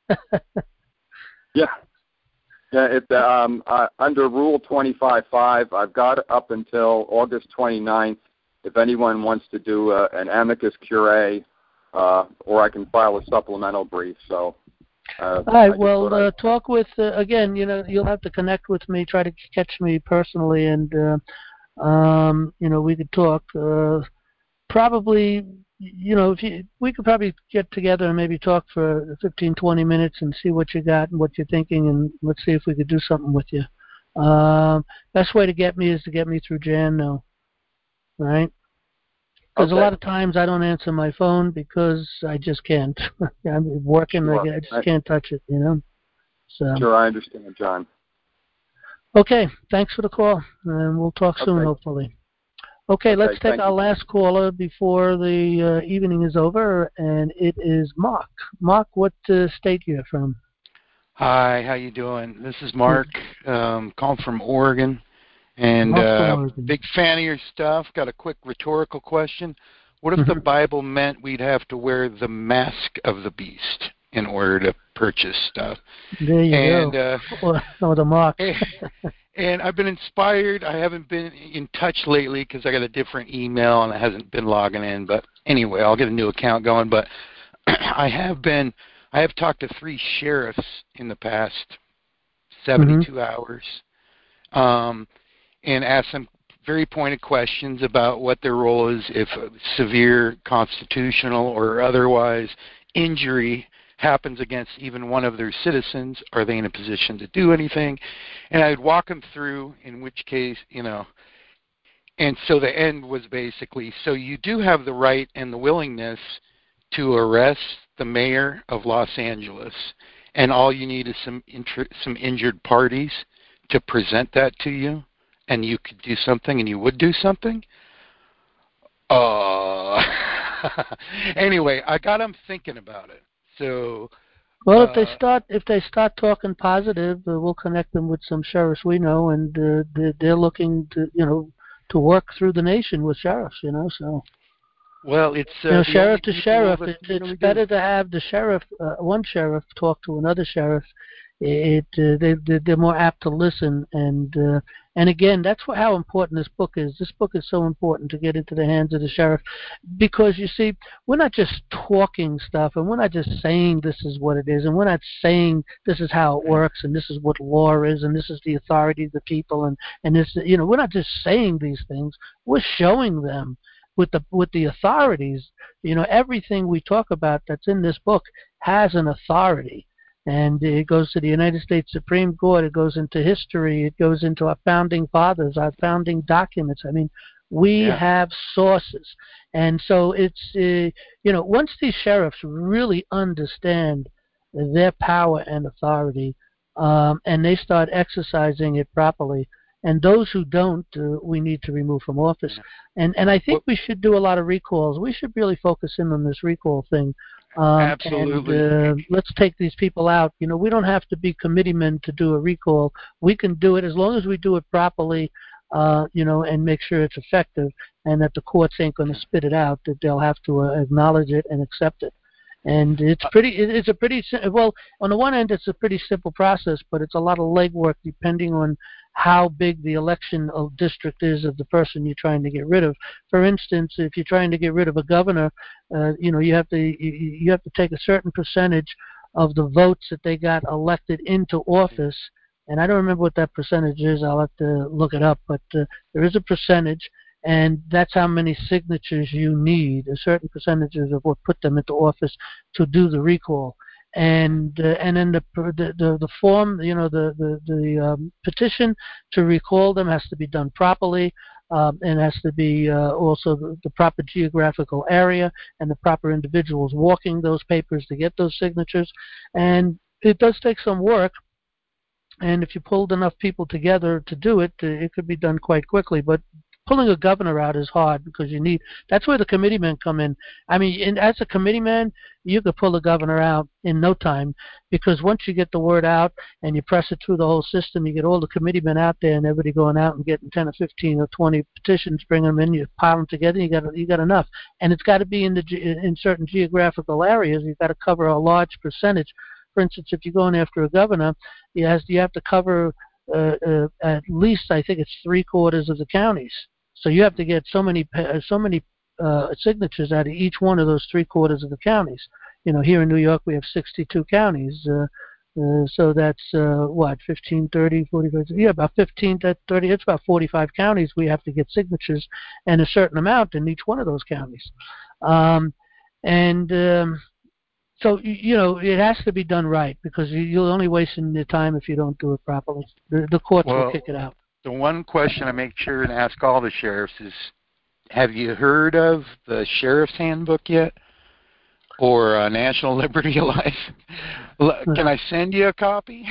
Yeah. Yeah, it, um, uh, under Rule twenty-five five, I've got up until August twenty-ninth if anyone wants to do uh, an amicus curiae, uh, or I can file a supplemental brief. So, uh, all right. Well, uh, talk with uh, again. You know, you'll have to connect with me. Try to catch me personally, and uh, um, you know, we could talk. Uh, probably, you know, if you, we could probably get together and maybe talk for fifteen, twenty minutes and see what you got and what you're thinking, and let's see if we could do something with you. Um, best way to get me is to get me through Jan now. Right? Because okay. a lot of times I don't answer my phone because I just can't. I'm working, sure. I just can't touch it, you know. So. Sure, I understand, John. Okay, thanks for the call, and we'll talk soon, okay. hopefully. Okay, okay, let's take our you. last caller before the uh, evening is over, and it is Mark. Mark, what uh, state you're from? Hi, how you doing? This is Mark, um, calling from Oregon. And uh, big fan of your stuff. Got a quick rhetorical question. What if mm-hmm. the Bible meant we'd have to wear the mask of the beast in order to purchase stuff? There you and, go. Uh, or, or the mark. and, and I've been inspired. I haven't been in touch lately because I got a different email and it hasn't been logging in. But anyway, I'll get a new account going. But I have been. I have talked to three sheriffs in the past seventy-two mm-hmm. hours. Um, and ask them very pointed questions about what their role is if a severe constitutional or otherwise injury happens against even one of their citizens. Are they in a position to do anything? And I'd walk them through in which case, you know, and so the end was basically, so you do have the right and the willingness to arrest the mayor of Los Angeles, and all you need is some intr- some injured parties to present that to you. And you could do something, and you would do something. Uh, anyway, I got them thinking about it. So, well, uh, if they start if they start talking positive, uh, we'll connect them with some sheriffs we know, and uh, they're, they're looking to you know to work through the nation with sheriffs. You know, so. Well, it's uh, you know, sheriff to sheriff. It, it's better to have the sheriff, uh, one sheriff, talk to another sheriff, it uh, they they're more apt to listen. And uh, and again, that's what, how important this book is. This book is so important to get into the hands of the sheriff, because you see, we're not just talking stuff, and we're not just saying this is what it is, and we're not saying this is how it works, and this is what law is, and this is the authority of the people, and and this, you know, we're not just saying these things. We're showing them with the with the authorities. You know, everything we talk about that's in this book has an authority. And it goes to the United States Supreme Court. It goes into history. It goes into our founding fathers, our founding documents. I mean, we yeah. have sources. And so it's, uh, you know, once these sheriffs really understand their power and authority, um, and they start exercising it properly, and those who don't, uh, we need to remove from office. And and I think we should do a lot of recalls. We should really focus in on this recall thing. Um, Absolutely. And uh, let's take these people out. You know, we don't have to be committeemen to do a recall. We can do it as long as we do it properly, uh, you know, and make sure it's effective, and that the courts ain't going to spit it out, that they'll have to uh, acknowledge it and accept it. And it's pretty, it's a pretty, well, on the one end, it's a pretty simple process, but it's a lot of legwork depending on how big the election of district is of the person you're trying to get rid of. For instance, if you're trying to get rid of a governor, uh, you know, you have to, you, you have to take a certain percentage of the votes that they got elected into office. And I don't remember what that percentage is. I'll have to look it up, but uh, there is a percentage. And that's how many signatures you need, a certain percentages of what put them into office to do the recall. And uh, and then the, the the the form, you know, the the the um, petition to recall them has to be done properly, um, and has to be uh, also the, the proper geographical area and the proper individuals walking those papers to get those signatures. And it does take some work. And if you pulled enough people together to do it, it could be done quite quickly. But pulling a governor out is hard, because you need, that's where the committeemen come in. I mean, in, as a committeeman, you could pull a governor out in no time, because once you get the word out and you press it through the whole system, you get all the committeemen out there and everybody going out and getting ten or fifteen or twenty petitions, bring them in, you pile them together, you got you got enough. And it's got to be in the in certain geographical areas. You've got to cover a large percentage. For instance, if you're going after a governor, you have, you have to cover uh, uh, at least, I think it's three quarters of the counties. So you have to get so many so many uh, signatures out of each one of those three quarters of the counties. You know, here in New York we have sixty-two counties, uh, uh, so that's uh, what, fifteen, thirty, forty-five, yeah, about fifteen to thirty. It's about forty-five counties we have to get signatures, and a certain amount in each one of those counties. Um, and um, so you know, it has to be done right, because you're only wasting your time if you don't do it properly. The, the courts well, will kick it out. The one question I make sure and ask all the sheriffs is, have you heard of the Sheriff's Handbook yet? Or uh, National Liberty Alliance? Can I send you a copy?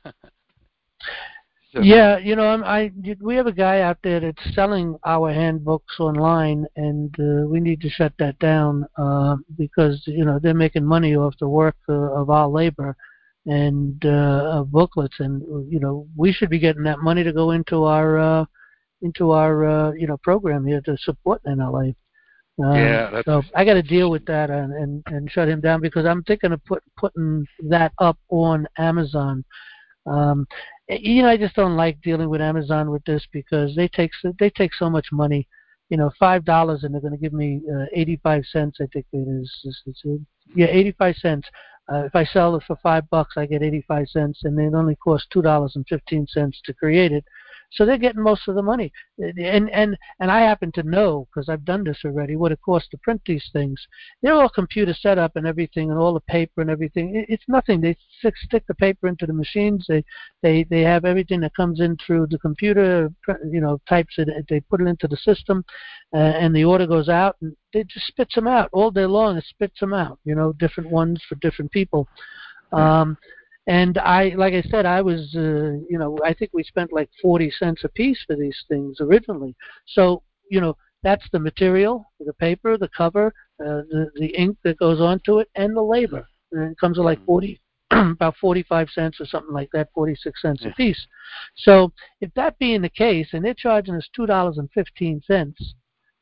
so, yeah, you know, I'm, I we have a guy out there that's selling our handbooks online, and uh, we need to shut that down uh, because, you know, they're making money off the work uh, of our labor and uh, booklets, and you know, we should be getting that money to go into our uh, into our uh, you know, program here to support N L A. Um, yeah, that's... so I got to deal with that and, and, and shut him down, because I'm thinking of put, putting that up on Amazon. Um, you know, I just don't like dealing with Amazon with this, because they take they take so much money. You know, five dollars, and they're going to give me uh, eighty-five cents. I think it is. It's, it's, yeah, eighty-five cents. Uh, if I sell it for five bucks, I get eighty-five cents, and it only costs two dollars and fifteen cents to create it. So they're getting most of the money. And and and I happen to know, because I've done this already, what it costs to print these things. They're all computer set up and everything, and all the paper and everything. It's nothing. They stick, stick the paper into the machines. They they they have everything that comes in through the computer. You know, types it. They put it into the system, uh, and the order goes out, and it just spits them out all day long. It spits them out. You know, different ones for different people. Um, And I, like I said, I was, uh, you know, I think we spent like forty cents a piece for these things originally. So, you know, that's the material, the paper, the cover, uh, the the ink that goes onto it, and the labor. And it comes to like forty, about forty-five cents or something like that, forty-six cents yeah. a piece. So, if that being the case, and they're charging us two dollars and fifteen cents,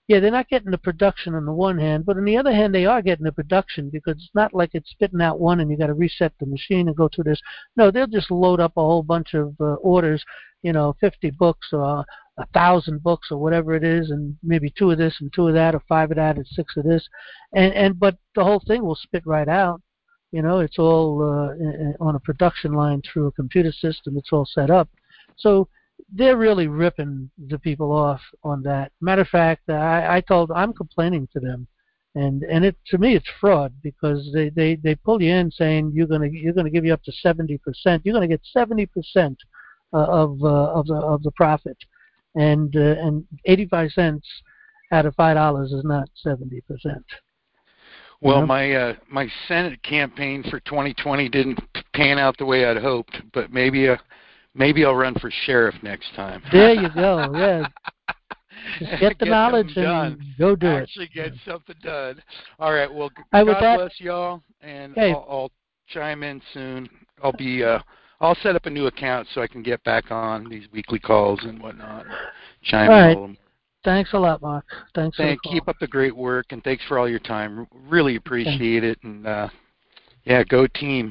yeah, they're not getting the production on the one hand, but on the other hand, they are getting the production because it's not like it's spitting out one and you got to reset the machine and go through this. No, they'll just load up a whole bunch of uh, orders, you know, fifty books or a thousand books or whatever it is, and maybe two of this and two of that, or five of that and six of this, and and but the whole thing will spit right out. You know, it's all uh, on a production line through a computer system. It's all set up, so they're really ripping the people off on that. Matter of fact, I, I told I'm complaining to them, and and it to me it's fraud because they, they, they pull you in saying you're gonna you're gonna give you up to seventy percent. You're gonna get seventy percent of uh, of the of the profit, and uh, and eighty-five cents out of five dollars is not seventy percent. Well, you know? my uh, my Senate campaign for twenty twenty didn't pan out the way I'd hoped, but maybe uh, maybe I'll run for sheriff next time. There you go. Yeah. Just get the get knowledge and done. go do Actually it. Actually get something done. All right. Well, right, God that, bless y'all, and hey. I'll, I'll chime in soon. I'll be uh, I'll set up a new account so I can get back on these weekly calls and whatnot. And chime all in right. all of them. Thanks a lot, Mark. Thanks Thank, for the call. Keep up the great work, and thanks for all your time. Really appreciate okay. it. And, uh, yeah, go team.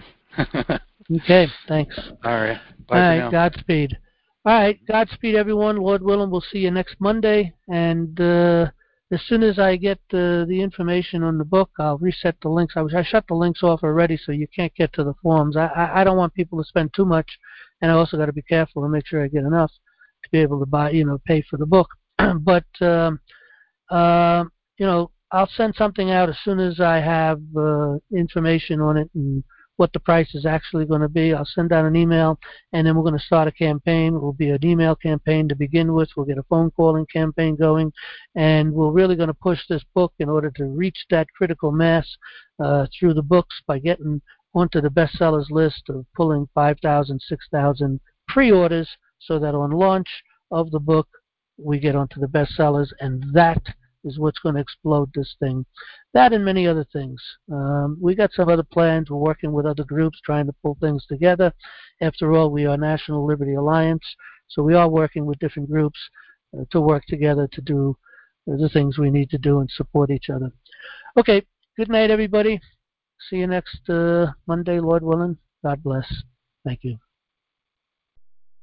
Okay, thanks. All right. all Bye right, for now. Godspeed. All right, Godspeed, everyone. Lord willing, we'll see you next Monday. And uh, as soon as I get uh, the information on the book, I'll reset the links. I, was, I shut the links off already, so you can't get to the forums. I, I, I don't want people to spend too much, and I also got to be careful and make sure I get enough to be able to buy, you know, pay for the book. but, um, uh, you know, I'll send something out as soon as I have uh, information on it and what the price is actually going to be. I'll send out an email, and then we're going to start a campaign. It will be an email campaign to begin with. We'll get a phone calling campaign going, and we're really going to push this book in order to reach that critical mass uh, through the books by getting onto the bestsellers list of pulling five thousand, six thousand pre-orders so that on launch of the book, we get onto the bestsellers, and that is what's going to explode this thing. That and many other things. Um, we got some other plans. We're working with other groups trying to pull things together. After all, we are National Liberty Alliance, so we are working with different groups uh, to work together to do the things we need to do and support each other. Okay, good night, everybody. See you next uh, Monday, Lord willing. God bless. Thank you.